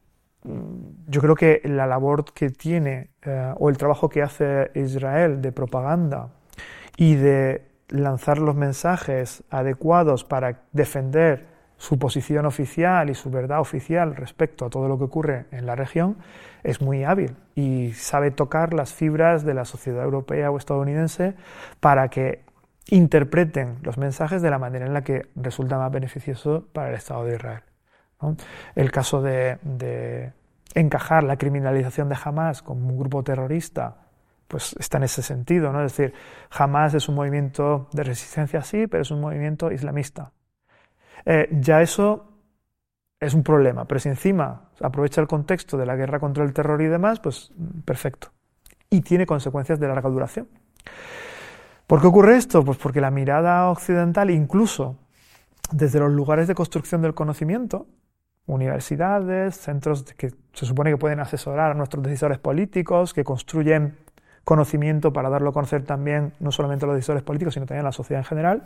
yo creo que la labor que tiene eh, o el trabajo que hace Israel de propaganda y de lanzar los mensajes adecuados para defender su posición oficial y su verdad oficial respecto a todo lo que ocurre en la región es muy hábil y sabe tocar las fibras de la sociedad europea o estadounidense para que interpreten los mensajes de la manera en la que resulta más beneficioso para el Estado de Israel, ¿no? El caso de, de encajar la criminalización de Hamás como un grupo terrorista pues está en ese sentido, ¿no? Es decir, Hamás es un movimiento de resistencia, sí, pero es un movimiento islamista. Eh, ya eso es un problema, pero si encima aprovecha el contexto de la guerra contra el terror y demás, pues perfecto. Y tiene consecuencias de larga duración. ¿Por qué ocurre esto? Pues porque la mirada occidental, incluso desde los lugares de construcción del conocimiento, universidades, centros que se supone que pueden asesorar a nuestros decisores políticos, que construyen conocimiento para darlo a conocer también no solamente a los decisores políticos, sino también a la sociedad en general,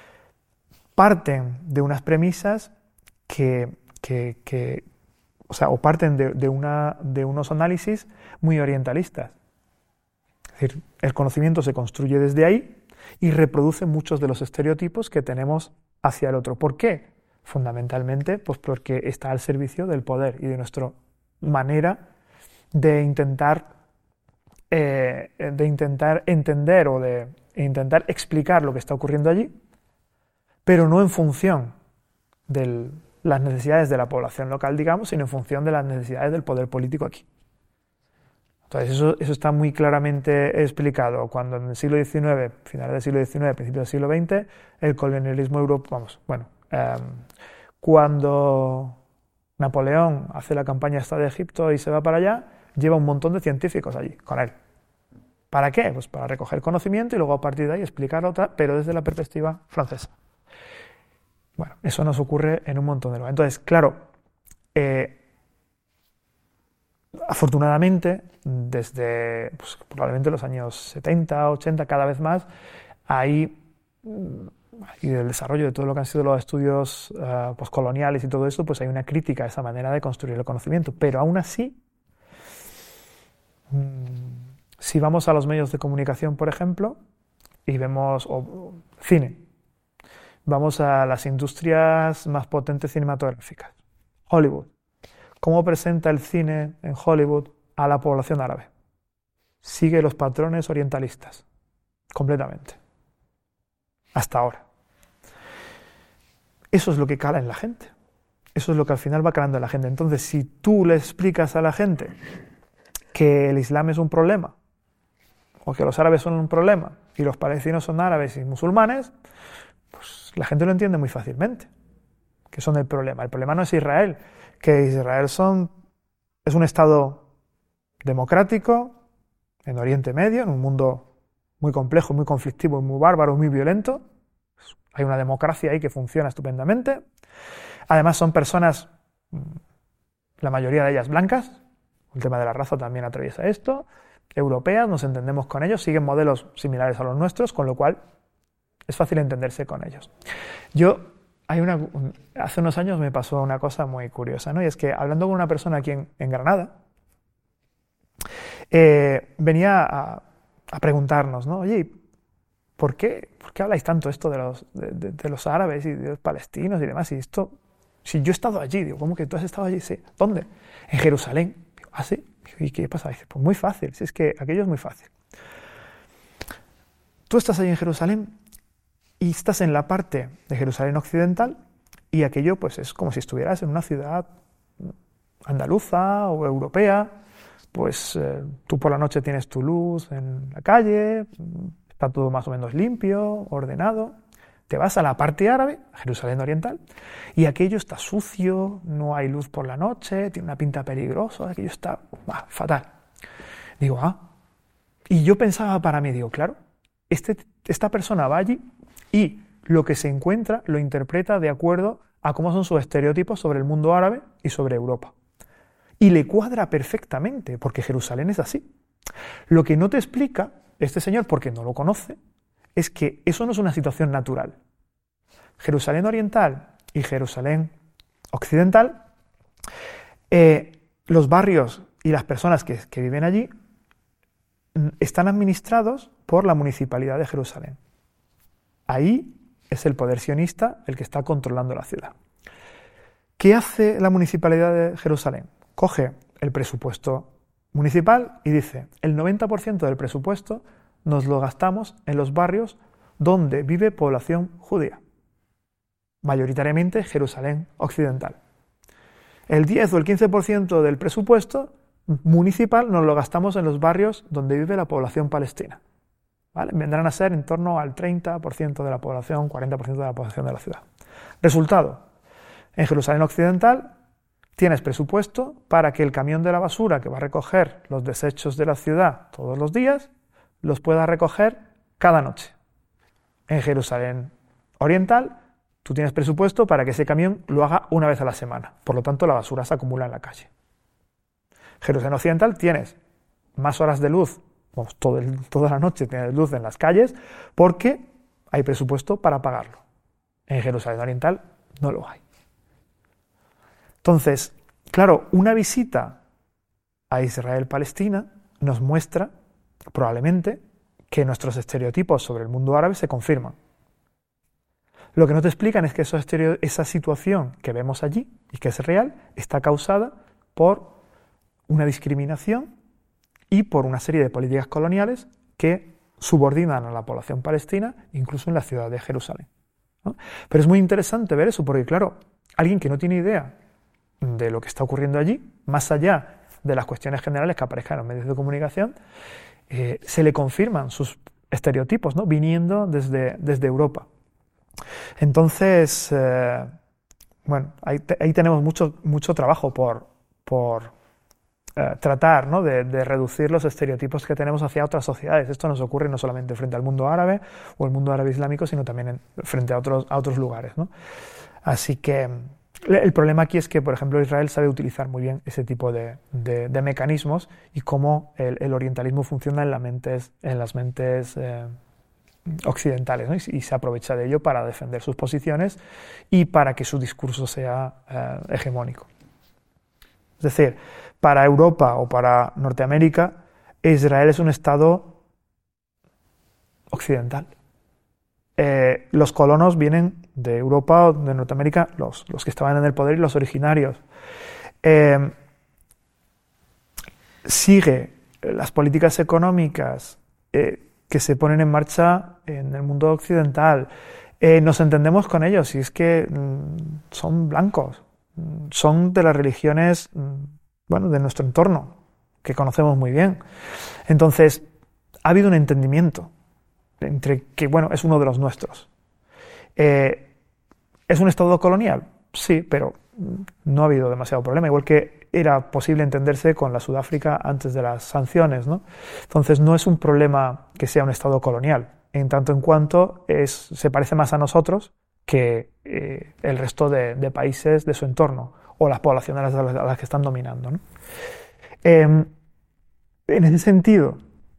parten de unas premisas que, que, que o sea, o parten de, de, una, de unos análisis muy orientalistas. Es decir, el conocimiento se construye desde ahí y reproduce muchos de los estereotipos que tenemos hacia el otro. ¿Por qué? Fundamentalmente, pues porque está al servicio del poder y de nuestra manera de intentar, eh, de intentar entender o de intentar explicar lo que está ocurriendo allí, pero no en función de las necesidades de la población local, digamos, sino en función de las necesidades del poder político aquí. Entonces eso, eso está muy claramente explicado cuando en el siglo diecinueve, finales del siglo diecinueve, principios del siglo veinte, el colonialismo europeo, vamos, bueno, eh, cuando Napoleón hace la campaña esta de Egipto y se va para allá, lleva un montón de científicos allí con él. ¿Para qué? Pues para recoger conocimiento y luego a partir de ahí explicar otra, pero desde la perspectiva francesa. Bueno, eso nos ocurre en un montón de lugares. Entonces, claro, eh, afortunadamente, desde pues, probablemente los años setenta, ochenta, cada vez más, hay, y del desarrollo de todo lo que han sido los estudios uh, postcoloniales y todo esto, pues hay una crítica a esa manera de construir el conocimiento. Pero aún así, mmm, si vamos a los medios de comunicación, por ejemplo, y vemos o, o, cine, vamos a las industrias más potentes cinematográficas, Hollywood. ¿Cómo presenta el cine en Hollywood a la población árabe? Sigue los patrones orientalistas, completamente, hasta ahora. Eso es lo que cala en la gente, eso es lo que al final va calando en la gente. Entonces, si tú le explicas a la gente que el Islam es un problema, o que los árabes son un problema, y los palestinos son árabes y musulmanes, pues la gente lo entiende muy fácilmente, que son el problema. El problema no es Israel, que Israel son, es un Estado democrático en Oriente Medio, en un mundo muy complejo, muy conflictivo, muy bárbaro, muy violento. Hay una democracia ahí que funciona estupendamente. Además son personas, la mayoría de ellas blancas, el tema de la raza también atraviesa esto, europeas, nos entendemos con ellos, siguen modelos similares a los nuestros, con lo cual es fácil entenderse con ellos. Yo, hay una, hace unos años me pasó una cosa muy curiosa, ¿no? Y es que hablando con una persona aquí en, en Granada, eh, venía a, a preguntarnos, ¿no? Oye, ¿por qué, ¿por qué habláis tanto esto de los, de, de, de los árabes y de los palestinos y demás? Y esto, si yo he estado allí, digo, ¿cómo que tú has estado allí? Sí. ¿Dónde? En Jerusalén. Digo, ¿ah, sí? ¿Y qué pasa? Dice, pues muy fácil, si es que aquello es muy fácil. Tú estás allí en Jerusalén y estás en la parte de Jerusalén occidental y aquello pues es como si estuvieras en una ciudad andaluza o europea, pues eh, tú por la noche tienes tu luz en la calle, está todo más o menos limpio, ordenado. Te vas a la parte árabe, Jerusalén oriental, y aquello está sucio, no hay luz por la noche, tiene una pinta peligrosa, aquello está ah, fatal. Digo, ah, y yo pensaba para mí, digo, claro, este, esta persona va allí y lo que se encuentra lo interpreta de acuerdo a cómo son sus estereotipos sobre el mundo árabe y sobre Europa. Y le cuadra perfectamente, porque Jerusalén es así. Lo que no te explica este señor, porque no lo conoce, es que eso no es una situación natural. Jerusalén oriental y Jerusalén occidental, eh, los barrios y las personas que, que viven allí están administrados por la municipalidad de Jerusalén. Ahí es el poder sionista el que está controlando la ciudad. ¿Qué hace la municipalidad de Jerusalén? Coge el presupuesto municipal y dice, el noventa por ciento del presupuesto nos lo gastamos en los barrios donde vive población judía, mayoritariamente Jerusalén occidental. El diez o el quince por ciento del presupuesto municipal nos lo gastamos en los barrios donde vive la población palestina. ¿Vale? Vendrán a ser en torno al treinta por ciento de la población, cuarenta por ciento de la población de la ciudad. Resultado, en Jerusalén occidental tienes presupuesto para que el camión de la basura que va a recoger los desechos de la ciudad todos los días los pueda recoger cada noche. En Jerusalén oriental, tú tienes presupuesto para que ese camión lo haga una vez a la semana. Por lo tanto, la basura se acumula en la calle. Jerusalén occidental tienes más horas de luz, vamos, todo el, toda la noche tienes luz en las calles, porque hay presupuesto para pagarlo. En Jerusalén oriental no lo hay. Entonces, claro, una visita a Israel-Palestina nos muestra probablemente que nuestros estereotipos sobre el mundo árabe se confirman. Lo que no te explican es que esos estereo- esa situación que vemos allí y que es real está causada por una discriminación y por una serie de políticas coloniales que subordinan a la población palestina, incluso en la ciudad de Jerusalén, ¿no? Pero es muy interesante ver eso, porque claro, alguien que no tiene idea de lo que está ocurriendo allí, más allá de las cuestiones generales que aparezcan en los medios de comunicación, eh, se le confirman sus estereotipos, ¿no? Viniendo desde, desde Europa. Entonces, eh, bueno, ahí, te, ahí tenemos mucho, mucho trabajo por, por eh, tratar, ¿no? de, de reducir los estereotipos que tenemos hacia otras sociedades. Esto nos ocurre no solamente frente al mundo árabe o el mundo árabe islámico, sino también en, frente a otros, a otros lugares, ¿no? Así que el problema aquí es que, por ejemplo, Israel sabe utilizar muy bien ese tipo de, de, de mecanismos y cómo el, el orientalismo funciona en, la mentes, en las mentes eh, occidentales, ¿no? y, y se aprovecha de ello para defender sus posiciones y para que su discurso sea eh, hegemónico. Es decir, para Europa o para Norteamérica, Israel es un Estado occidental. Eh, los colonos vienen de Europa o de Norteamérica, los, los que estaban en el poder y los originarios. Eh, sigue las políticas económicas eh, que se ponen en marcha en el mundo occidental. Eh, nos entendemos con ellos y es que mm, son blancos, mm, son de las religiones, mm, bueno, de nuestro entorno, que conocemos muy bien. Entonces, ha habido un entendimiento entre que, bueno, es uno de los nuestros. Eh, ¿Es un Estado colonial? Sí, pero no ha habido demasiado problema, igual que era posible entenderse con la Sudáfrica antes de las sanciones, ¿no? Entonces no es un problema que sea un Estado colonial, en tanto en cuanto es, se parece más a nosotros que eh, el resto de, de países de su entorno, o las poblaciones a las, a las que están dominando, ¿no? Eh, en ese sentido,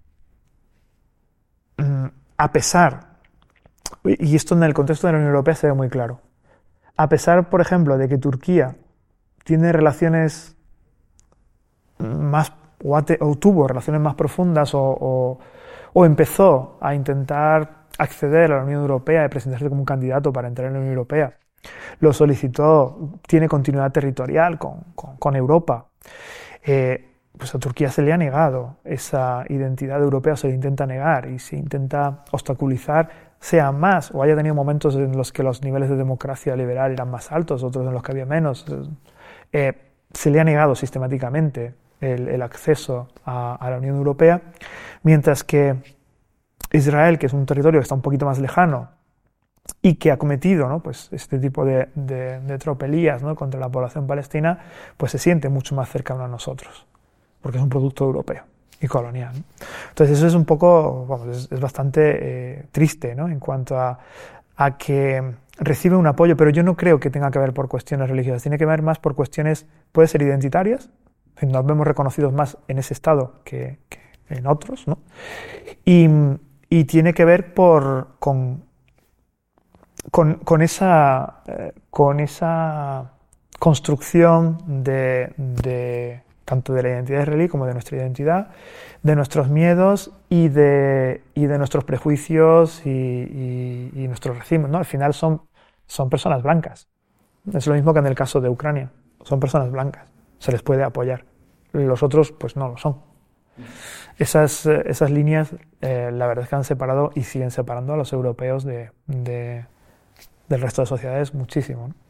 a pesar, y esto en el contexto de la Unión Europea se ve muy claro, a pesar, por ejemplo, de que Turquía tiene relaciones más, o, ate, o tuvo relaciones más profundas, o, o, o empezó a intentar acceder a la Unión Europea y presentarse como un candidato para entrar en la Unión Europea, lo solicitó, tiene continuidad territorial con, con, con Europa, eh, pues a Turquía se le ha negado esa identidad europea, se le intenta negar y se intenta obstaculizar, sea más, o haya tenido momentos en los que los niveles de democracia liberal eran más altos, otros en los que había menos. Eh, se le ha negado sistemáticamente el, el acceso a, a la Unión Europea, mientras que Israel, que es un territorio que está un poquito más lejano y que ha cometido, ¿no? pues este tipo de, de, de tropelías, ¿no? contra la población palestina, pues se siente mucho más cercano a nosotros, porque es un producto europeo y colonial, ¿no? Entonces eso es un poco, vamos, es, es bastante eh, triste, ¿no? en cuanto a, a que recibe un apoyo, pero yo no creo que tenga que ver por cuestiones religiosas, tiene que ver más por cuestiones, puede ser identitarias, nos vemos reconocidos más en ese estado que, que en otros, ¿no? y, y tiene que ver por, con, con, con, esa, eh, con esa construcción de, de tanto de la identidad israelí como de nuestra identidad, de nuestros miedos y de, y de nuestros prejuicios y, y, y nuestros recimos, ¿no? Al final son, son personas blancas. Es lo mismo que en el caso de Ucrania. Son personas blancas. Se les puede apoyar. Los otros, pues no lo son. Esas, esas líneas, eh, la verdad es que han separado y siguen separando a los europeos de, de, del resto de sociedades muchísimo, ¿no?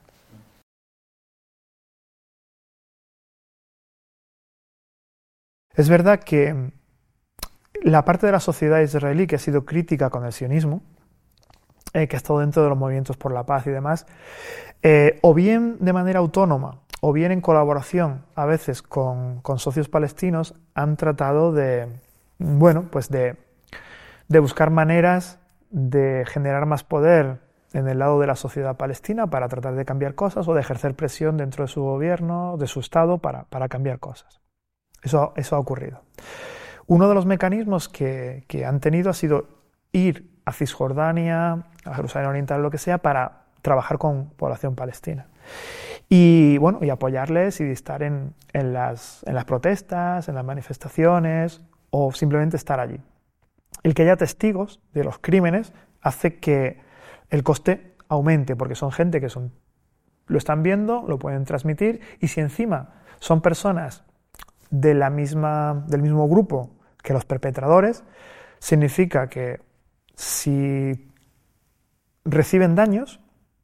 Es verdad que la parte de la sociedad israelí que ha sido crítica con el sionismo, eh, que ha estado dentro de los movimientos por la paz y demás, eh, o bien de manera autónoma, o bien en colaboración a veces con, con socios palestinos, han tratado de, bueno, pues de, de buscar maneras de generar más poder en el lado de la sociedad palestina para tratar de cambiar cosas, o de ejercer presión dentro de su gobierno, de su Estado, para, para cambiar cosas. Eso, eso ha ocurrido. Uno de los mecanismos que, que han tenido ha sido ir a Cisjordania, a Jerusalén Oriental, lo que sea, para trabajar con población palestina. Y, bueno, y apoyarles y estar en, en, las, en las protestas, en las manifestaciones, o simplemente estar allí. El que haya testigos de los crímenes hace que el coste aumente, porque son gente que son, lo están viendo, lo pueden transmitir, y si encima son personas de la misma, del mismo grupo que los perpetradores, significa que si reciben daños,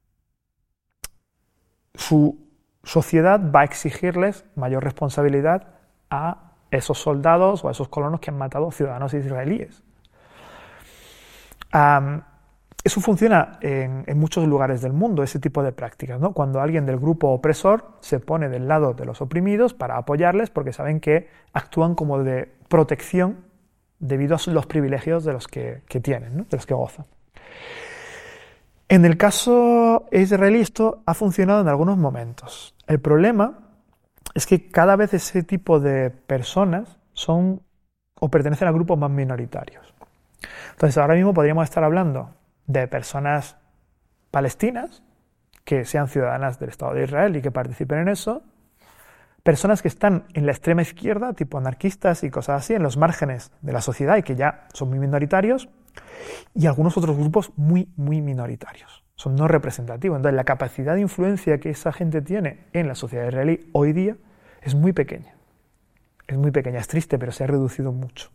su sociedad va a exigirles mayor responsabilidad a esos soldados o a esos colonos que han matado ciudadanos israelíes. Um, eso funciona en, en muchos lugares del mundo, ese tipo de prácticas, ¿no? Cuando alguien del grupo opresor se pone del lado de los oprimidos para apoyarles porque saben que actúan como de protección debido a los privilegios de los que, que tienen, ¿no? De los que gozan. En el caso israelí esto ha funcionado en algunos momentos. El problema es que cada vez ese tipo de personas son o pertenecen a grupos más minoritarios. Entonces ahora mismo podríamos estar hablando de personas palestinas que sean ciudadanas del Estado de Israel y que participen en eso, personas que están en la extrema izquierda, tipo anarquistas y cosas así, en los márgenes de la sociedad y que ya son muy minoritarios, y algunos otros grupos muy, muy minoritarios. Son no representativos. Entonces, la capacidad de influencia que esa gente tiene en la sociedad israelí hoy día es muy pequeña. Es muy pequeña, es triste, pero se ha reducido mucho.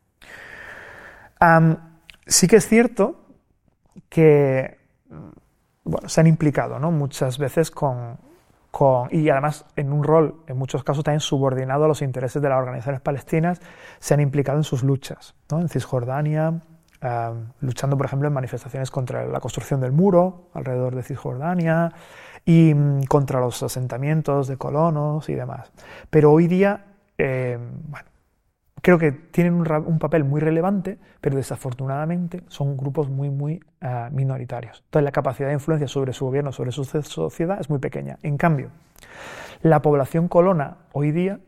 Um, sí que es cierto que bueno, se han implicado, ¿no? Muchas veces con, con... y además en un rol, en muchos casos también subordinado a los intereses de las organizaciones palestinas, se han implicado en sus luchas, ¿no? En Cisjordania, Uh, luchando, por ejemplo, en manifestaciones contra la construcción del muro alrededor de Cisjordania y um, contra los asentamientos de colonos y demás. Pero hoy día, eh, bueno, creo que tienen un, un papel muy relevante, pero desafortunadamente son grupos muy, muy uh, minoritarios. Entonces, la capacidad de influencia sobre su gobierno, sobre su sociedad, es muy pequeña. En cambio, la población colona hoy día,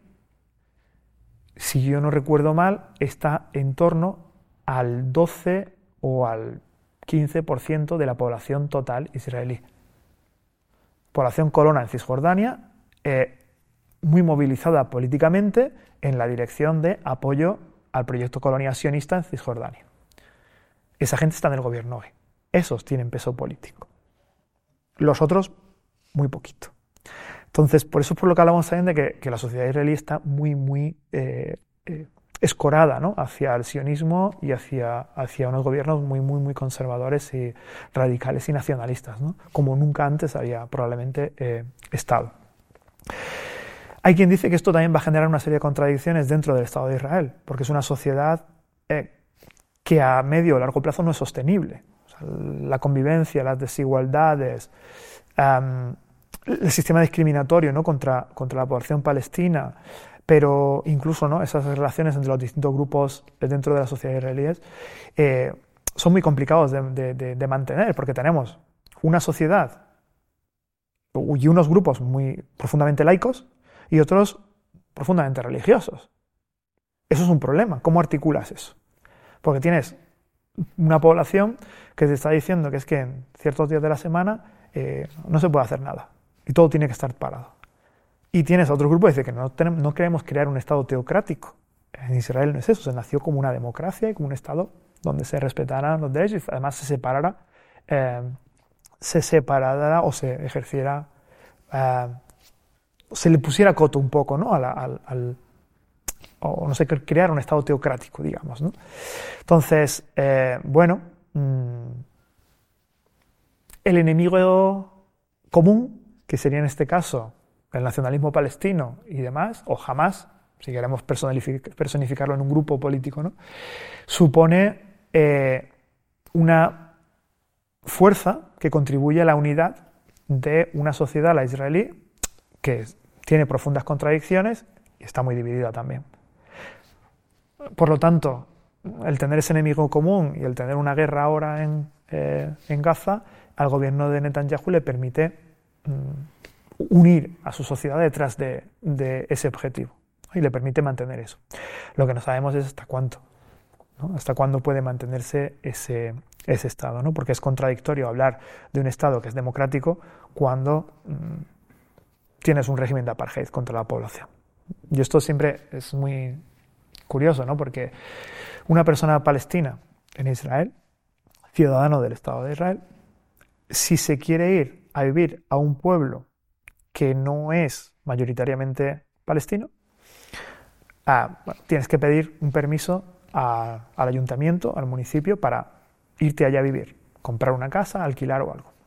si yo no recuerdo mal, está en torno al doce o al quince por ciento de la población total israelí. Población colona en Cisjordania, eh, muy movilizada políticamente en la dirección de apoyo al proyecto colonial sionista en Cisjordania. Esa gente está en el gobierno hoy. Esos tienen peso político. Los otros, muy poquito. Entonces, por eso es por lo que hablamos también de que, que la sociedad israelí está muy, muy... Eh, eh, escorada, ¿no? Hacia el sionismo y hacia, hacia unos gobiernos muy, muy, muy conservadores y radicales y nacionalistas, ¿no? Como nunca antes había probablemente eh, estado. Hay quien dice que esto también va a generar una serie de contradicciones dentro del Estado de Israel, porque es una sociedad eh, que a medio o largo plazo no es sostenible. O sea, la convivencia, las desigualdades, um, el sistema discriminatorio, ¿no? contra, contra la población palestina, pero incluso, ¿no? esas relaciones entre los distintos grupos dentro de la sociedad israelíes eh, son muy complicados de, de, de, de mantener, porque tenemos una sociedad y unos grupos muy profundamente laicos y otros profundamente religiosos. Eso es un problema. ¿Cómo articulas eso? Porque tienes una población que te está diciendo que es que en ciertos días de la semana eh, no se puede hacer nada y todo tiene que estar parado. Y tienes a otro grupo que dice que no, tenemos, no queremos crear un Estado teocrático. En Israel no es eso, se nació como una democracia y como un Estado donde se respetaran los derechos y además se separara, eh, se separara o se ejerciera, eh, se le pusiera coto un poco, ¿no? Al, al, al, o no sé, crear un Estado teocrático, digamos, ¿no? Entonces, eh, bueno, mmm, el enemigo común, que sería en este caso el nacionalismo palestino y demás, o Hamás, si queremos personificarlo en un grupo político, ¿no? Supone eh, una fuerza que contribuye a la unidad de una sociedad, la israelí, que tiene profundas contradicciones y está muy dividida también. Por lo tanto, el tener ese enemigo común y el tener una guerra ahora en, eh, en Gaza, al gobierno de Netanyahu le permite mmm, unir a su sociedad detrás de, de ese objetivo, ¿no? Y le permite mantener eso. Lo que no sabemos es hasta cuánto, ¿no? Hasta cuándo puede mantenerse ese, ese Estado, ¿no? Porque es contradictorio hablar de un Estado que es democrático cuando mmm, tienes un régimen de apartheid contra la población. Y esto siempre es muy curioso, ¿no? Porque una persona palestina en Israel, ciudadano del Estado de Israel, si se quiere ir a vivir a un pueblo que no es mayoritariamente palestino, ah, bueno, tienes que pedir un permiso a, al ayuntamiento, al municipio, para irte allá a vivir, comprar una casa, alquilar o algo.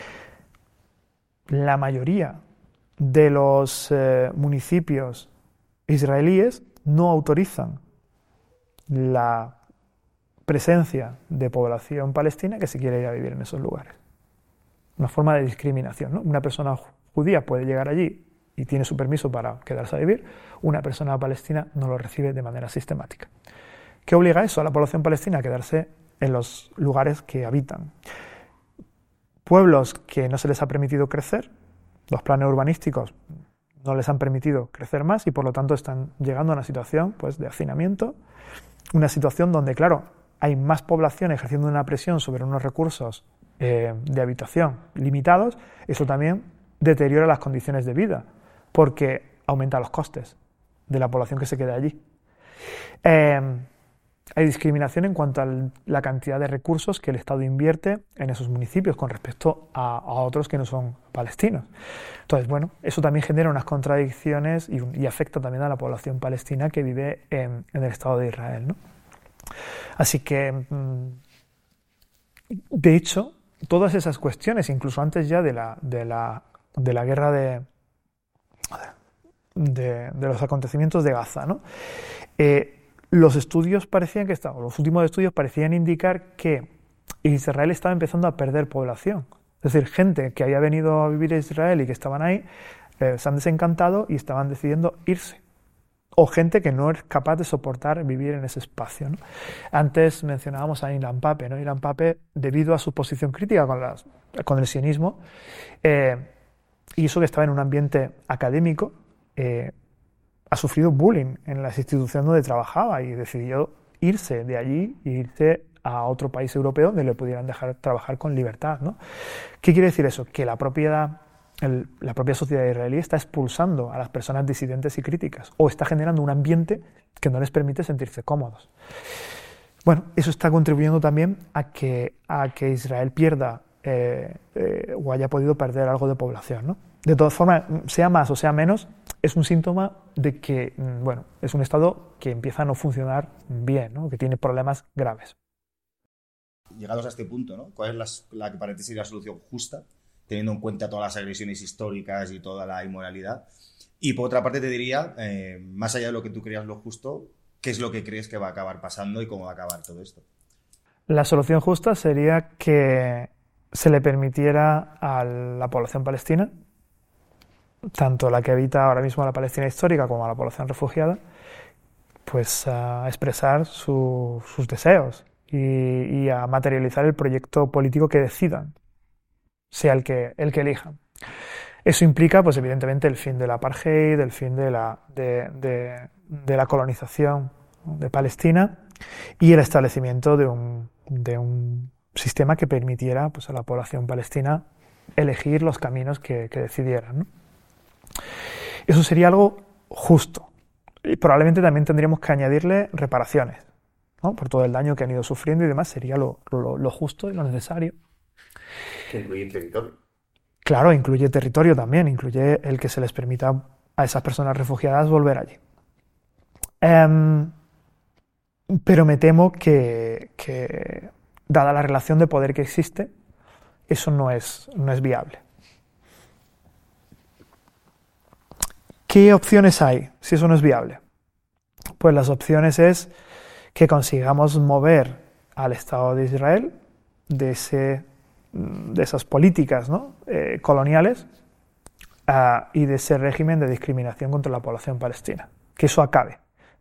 La mayoría de los eh, municipios israelíes no autorizan la presencia de población palestina que se quiere ir a vivir en esos lugares. Una forma de discriminación, ¿no? Una persona judía puede llegar allí y tiene su permiso para quedarse a vivir, una persona palestina no lo recibe de manera sistemática. ¿Qué obliga eso a la población palestina? A quedarse en los lugares que habitan. Pueblos que no se les ha permitido crecer, los planes urbanísticos no les han permitido crecer más y por lo tanto están llegando a una situación, pues, de hacinamiento, una situación donde, claro, hay más población ejerciendo una presión sobre unos recursos eh, de habitación limitados. Eso también deteriora las condiciones de vida porque aumenta los costes de la población que se queda allí. Eh, hay discriminación en cuanto a la cantidad de recursos que el Estado invierte en esos municipios con respecto a, a otros que no son palestinos. Entonces, bueno, eso también genera unas contradicciones y, y afecta también a la población palestina que vive en, en el Estado de Israel, ¿no? Así que, de hecho, todas esas cuestiones, incluso antes ya de la, de la, de la guerra de, de, de los acontecimientos de Gaza, ¿no? Eh, los estudios parecían que estaban, los últimos estudios parecían indicar que Israel estaba empezando a perder población. Es decir, gente que había venido a vivir a Israel y que estaban ahí, eh, se han desencantado y estaban decidiendo irse. O gente que no es capaz de soportar vivir en ese espacio, ¿no? Antes mencionábamos a Ilan Pappé, ¿no? Ilan Pappé, debido a su posición crítica con, las, con el sionismo, eh, y eso que estaba en un ambiente académico, eh, ha sufrido bullying en las instituciones donde trabajaba y decidió irse de allí e irse a otro país europeo donde le pudieran dejar trabajar con libertad, ¿no? ¿Qué quiere decir eso? Que la propia, el, la propia sociedad israelí está expulsando a las personas disidentes y críticas o está generando un ambiente que no les permite sentirse cómodos. Bueno, eso está contribuyendo también a que, a que Israel pierda eh, eh, o haya podido perder algo de población, ¿no? De todas formas, sea más o sea menos, es un síntoma de que, bueno, es un Estado que empieza a no funcionar bien, ¿no? Que tiene problemas graves. Llegados a este punto, ¿no? ¿Cuál es la, la que parece ser la solución justa, teniendo en cuenta todas las agresiones históricas y toda la inmoralidad? Y por otra parte te diría, eh, más allá de lo que tú creas lo justo, ¿qué es lo que crees que va a acabar pasando y cómo va a acabar todo esto? La solución justa sería que se le permitiera a la población palestina, tanto la que habita ahora mismo la Palestina histórica como a la población refugiada, pues a expresar su, sus deseos y, y a materializar el proyecto político que decidan, sea el que, el que elijan. Eso implica, pues evidentemente, el fin del apartheid, el fin de la, de, de, de la colonización de Palestina y el establecimiento de un, de un sistema que permitiera, pues, a la población palestina elegir los caminos que, que decidieran, ¿no? Eso sería algo justo y probablemente también tendríamos que añadirle reparaciones, ¿no? Por todo el daño que han ido sufriendo y demás. Sería lo, lo, lo justo y lo necesario. Que incluye territorio. Claro, incluye territorio también, incluye el que se les permita a esas personas refugiadas volver allí. Um, pero me temo que, que, dada la relación de poder que existe, eso no es, no es viable. ¿Qué opciones hay si eso no es viable? Pues las opciones es que consigamos mover al Estado de Israel de, ese, de esas políticas, ¿no? eh, coloniales uh, y de ese régimen de discriminación contra la población palestina. Que eso acabe.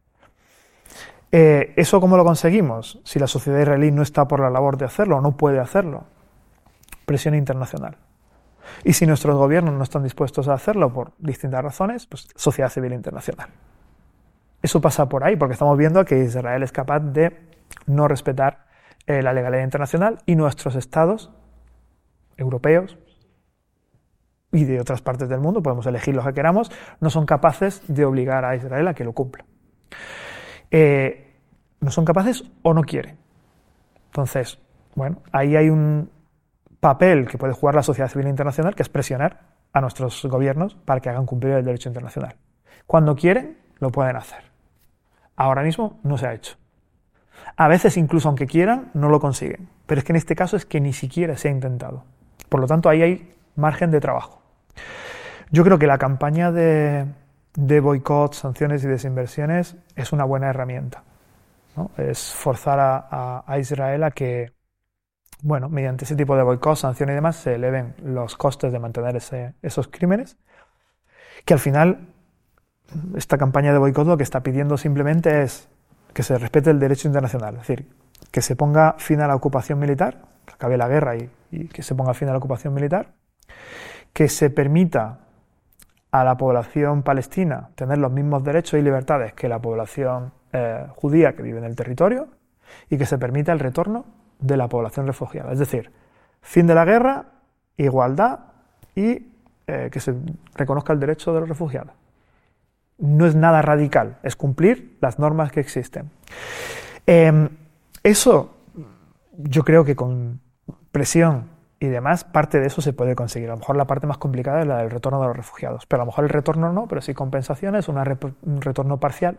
Eh, ¿Eso cómo lo conseguimos? Si la sociedad israelí no está por la labor de hacerlo o no puede hacerlo. Presión internacional. Y si nuestros gobiernos no están dispuestos a hacerlo por distintas razones, pues sociedad civil internacional. Eso pasa por ahí, porque estamos viendo que Israel es capaz de no respetar eh, la legalidad internacional y nuestros estados europeos y de otras partes del mundo, podemos elegir los que queramos, no son capaces de obligar a Israel a que lo cumpla. Eh, no son capaces o no quieren. Entonces, bueno, ahí hay un papel que puede jugar la sociedad civil internacional, que es presionar a nuestros gobiernos para que hagan cumplir el derecho internacional. Cuando quieren, lo pueden hacer. Ahora mismo no se ha hecho. A veces, incluso aunque quieran, no lo consiguen. Pero es que en este caso es que ni siquiera se ha intentado. Por lo tanto, ahí hay margen de trabajo. Yo creo que la campaña de, de boicot, sanciones y desinversiones es una buena herramienta, ¿no? Es forzar a, a, a Israel a que, bueno, mediante ese tipo de boicot, sanciones y demás, se eleven los costes de mantener ese, esos crímenes, que al final esta campaña de boicot lo que está pidiendo simplemente es que se respete el derecho internacional, es decir, que se ponga fin a la ocupación militar, que acabe la guerra y, y que se ponga fin a la ocupación militar, que se permita a la población palestina tener los mismos derechos y libertades que la población eh, judía que vive en el territorio, y que se permita el retorno de la población refugiada. Es decir, fin de la guerra, igualdad y eh, que se reconozca el derecho de los refugiados. No es nada radical, es cumplir las normas que existen. Eh, eso, yo creo que con presión y demás, parte de eso se puede conseguir. A lo mejor la parte más complicada es la del retorno de los refugiados, pero a lo mejor el retorno no, pero sí compensaciones, una rep- un retorno parcial.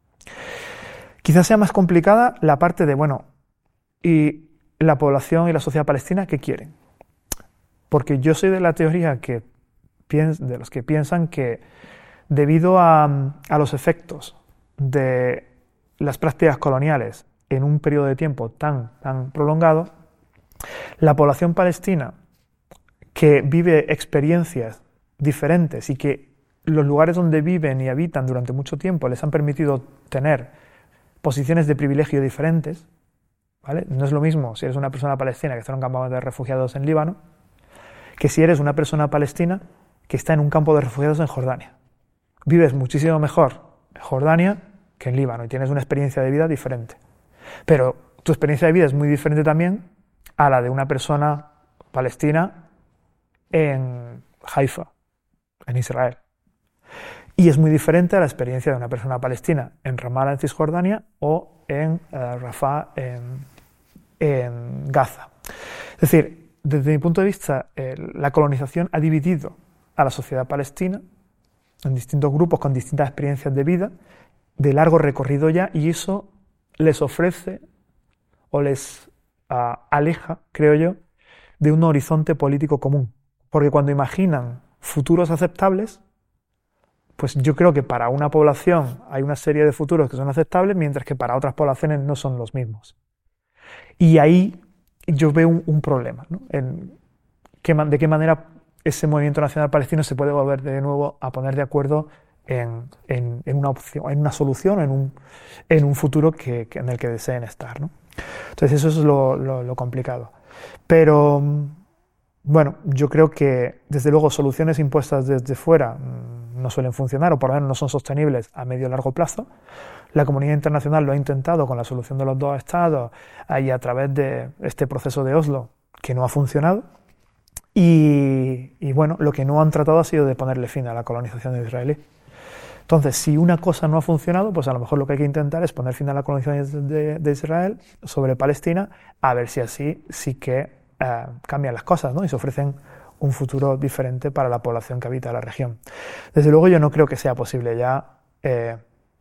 Quizás sea más complicada la parte de, bueno, y la población y la sociedad palestina, ¿qué quieren? Porque yo soy de la teoría que piens- de los que piensan que debido a, a los efectos de las prácticas coloniales en un periodo de tiempo tan, tan prolongado, la población palestina, que vive experiencias diferentes y que los lugares donde viven y habitan durante mucho tiempo les han permitido tener posiciones de privilegio diferentes, ¿vale? No es lo mismo si eres una persona palestina que está en un campamento de refugiados en Líbano que si eres una persona palestina que está en un campo de refugiados en Jordania. Vives muchísimo mejor en Jordania que en Líbano y tienes una experiencia de vida diferente. Pero tu experiencia de vida es muy diferente también a la de una persona palestina en Haifa, en Israel. Y es muy diferente a la experiencia de una persona palestina en Ramallah, en Cisjordania, o en uh, Rafah, en, en Gaza. Es decir, desde mi punto de vista, eh, la colonización ha dividido a la sociedad palestina en distintos grupos con distintas experiencias de vida, de largo recorrido ya, y eso les ofrece o les uh, aleja, creo yo, de un horizonte político común. Porque cuando imaginan futuros aceptables, pues yo creo que para una población hay una serie de futuros que son aceptables, mientras que para otras poblaciones no son los mismos. Y ahí yo veo un, un problema, ¿no? En qué, de qué manera ese movimiento nacional palestino se puede volver de nuevo a poner de acuerdo en, en, en una opción, en una solución, en un, en un futuro que, que en el que deseen estar, ¿no? Entonces eso es lo, lo, lo complicado. Pero bueno, yo creo que desde luego soluciones impuestas desde fuera no suelen funcionar, o por lo menos no son sostenibles a medio o largo plazo. La comunidad internacional lo ha intentado con la solución de los dos estados y a través de este proceso de Oslo, que no ha funcionado. Y, y bueno, lo que no han tratado ha sido de ponerle fin a la colonización de israelí. Entonces, si una cosa no ha funcionado, pues a lo mejor lo que hay que intentar es poner fin a la colonización de, de Israel sobre Palestina, a ver si así sí que eh, cambian las cosas, ¿no? Y se ofrecen un futuro diferente para la población que habita la región. Desde luego yo no creo que sea posible ya, eh,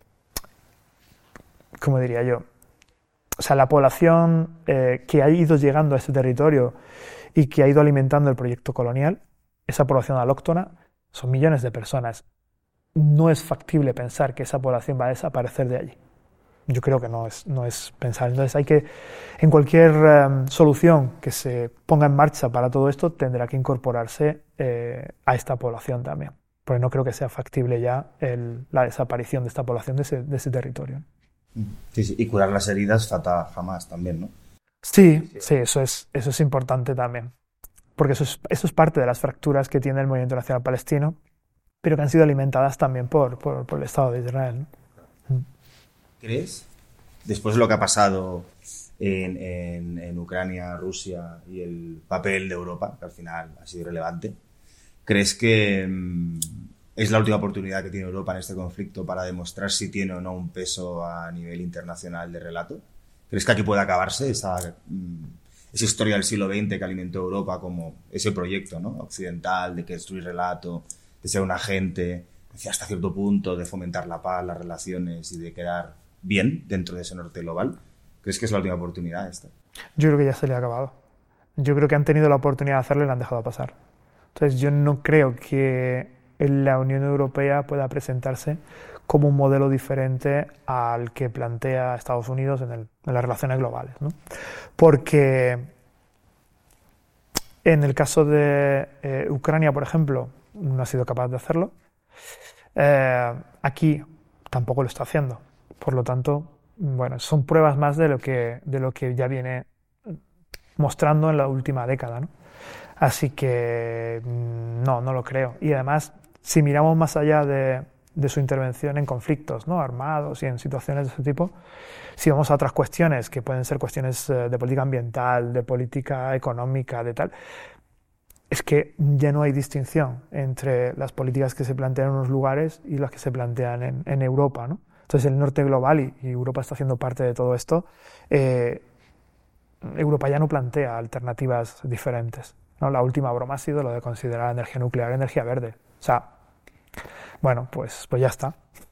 ¿cómo diría yo? O sea, la población eh, que ha ido llegando a este territorio y que ha ido alimentando el proyecto colonial, esa población alóctona, son millones de personas. No es factible pensar que esa población va a desaparecer de allí. Yo creo que no es, no es pensar. Entonces hay que, en cualquier um, solución que se ponga en marcha para todo esto, tendrá que incorporarse eh, a esta población también. Porque no creo que sea factible ya el, la desaparición de esta población de ese, de ese territorio. Sí, sí, y curar las heridas Fatah jamás también, ¿no? Sí, sí, eso es, eso es importante también. Porque eso es, eso es parte de las fracturas que tiene el movimiento nacional palestino, pero que han sido alimentadas también por, por, por el Estado de Israel, ¿no? ¿Crees? Después de lo que ha pasado en, en, en Ucrania, Rusia y el papel de Europa, que al final ha sido irrelevante, ¿crees que mmm, es la última oportunidad que tiene Europa en este conflicto para demostrar si tiene o no un peso a nivel internacional de relato? ¿Crees que aquí puede acabarse esa, mmm, esa historia del siglo veinte que alimentó Europa como ese proyecto, ¿no? occidental, de que destruir relato, de ser un agente, hasta cierto punto, de fomentar la paz, las relaciones y de quedar bien dentro de ese norte global. ¿Crees que es la última oportunidad esta? Yo creo que ya se le ha acabado. Yo creo que han tenido la oportunidad de hacerlo y la han dejado pasar. Entonces yo no creo que la Unión Europea pueda presentarse como un modelo diferente al que plantea Estados Unidos en, el, en las relaciones globales, ¿no? Porque en el caso de eh, Ucrania, por ejemplo, no ha sido capaz de hacerlo. Eh, aquí tampoco lo está haciendo. Por lo tanto, bueno, son pruebas más de lo que, de lo que ya viene mostrando en la última década, ¿no? Así que no, no lo creo. Y además, si miramos más allá de, de su intervención en conflictos, ¿no? armados y en situaciones de ese tipo, si vamos a otras cuestiones que pueden ser cuestiones de política ambiental, de política económica, de tal, es que ya no hay distinción entre las políticas que se plantean en unos lugares y las que se plantean en, en Europa, ¿no? Entonces el norte global, y, y Europa está haciendo parte de todo esto, eh, Europa ya no plantea alternativas diferentes, ¿no? La última broma ha sido lo de considerar la energía nuclear energía verde. O sea, bueno, pues, pues ya está.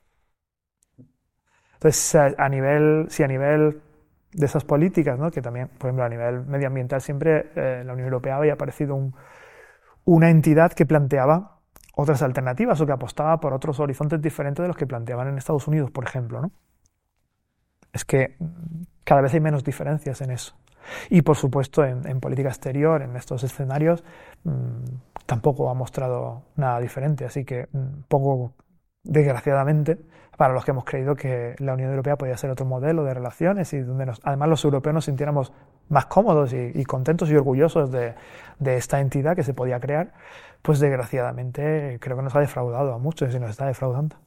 Entonces, a, a nivel, si a nivel de esas políticas, ¿no? que también, por ejemplo, a nivel medioambiental siempre eh, la Unión Europea había aparecido un, una entidad que planteaba otras alternativas o que apostaba por otros horizontes diferentes de los que planteaban en Estados Unidos, por ejemplo, ¿no? Es que cada vez hay menos diferencias en eso. Y, por supuesto, en, en política exterior, en estos escenarios, mmm, tampoco ha mostrado nada diferente. Así que, un poco desgraciadamente, para los que hemos creído que la Unión Europea podía ser otro modelo de relaciones y donde nos, además los europeos nos sintiéramos más cómodos y, y contentos y orgullosos de, de esta entidad que se podía crear, pues desgraciadamente creo que nos ha defraudado a muchos y nos está defraudando.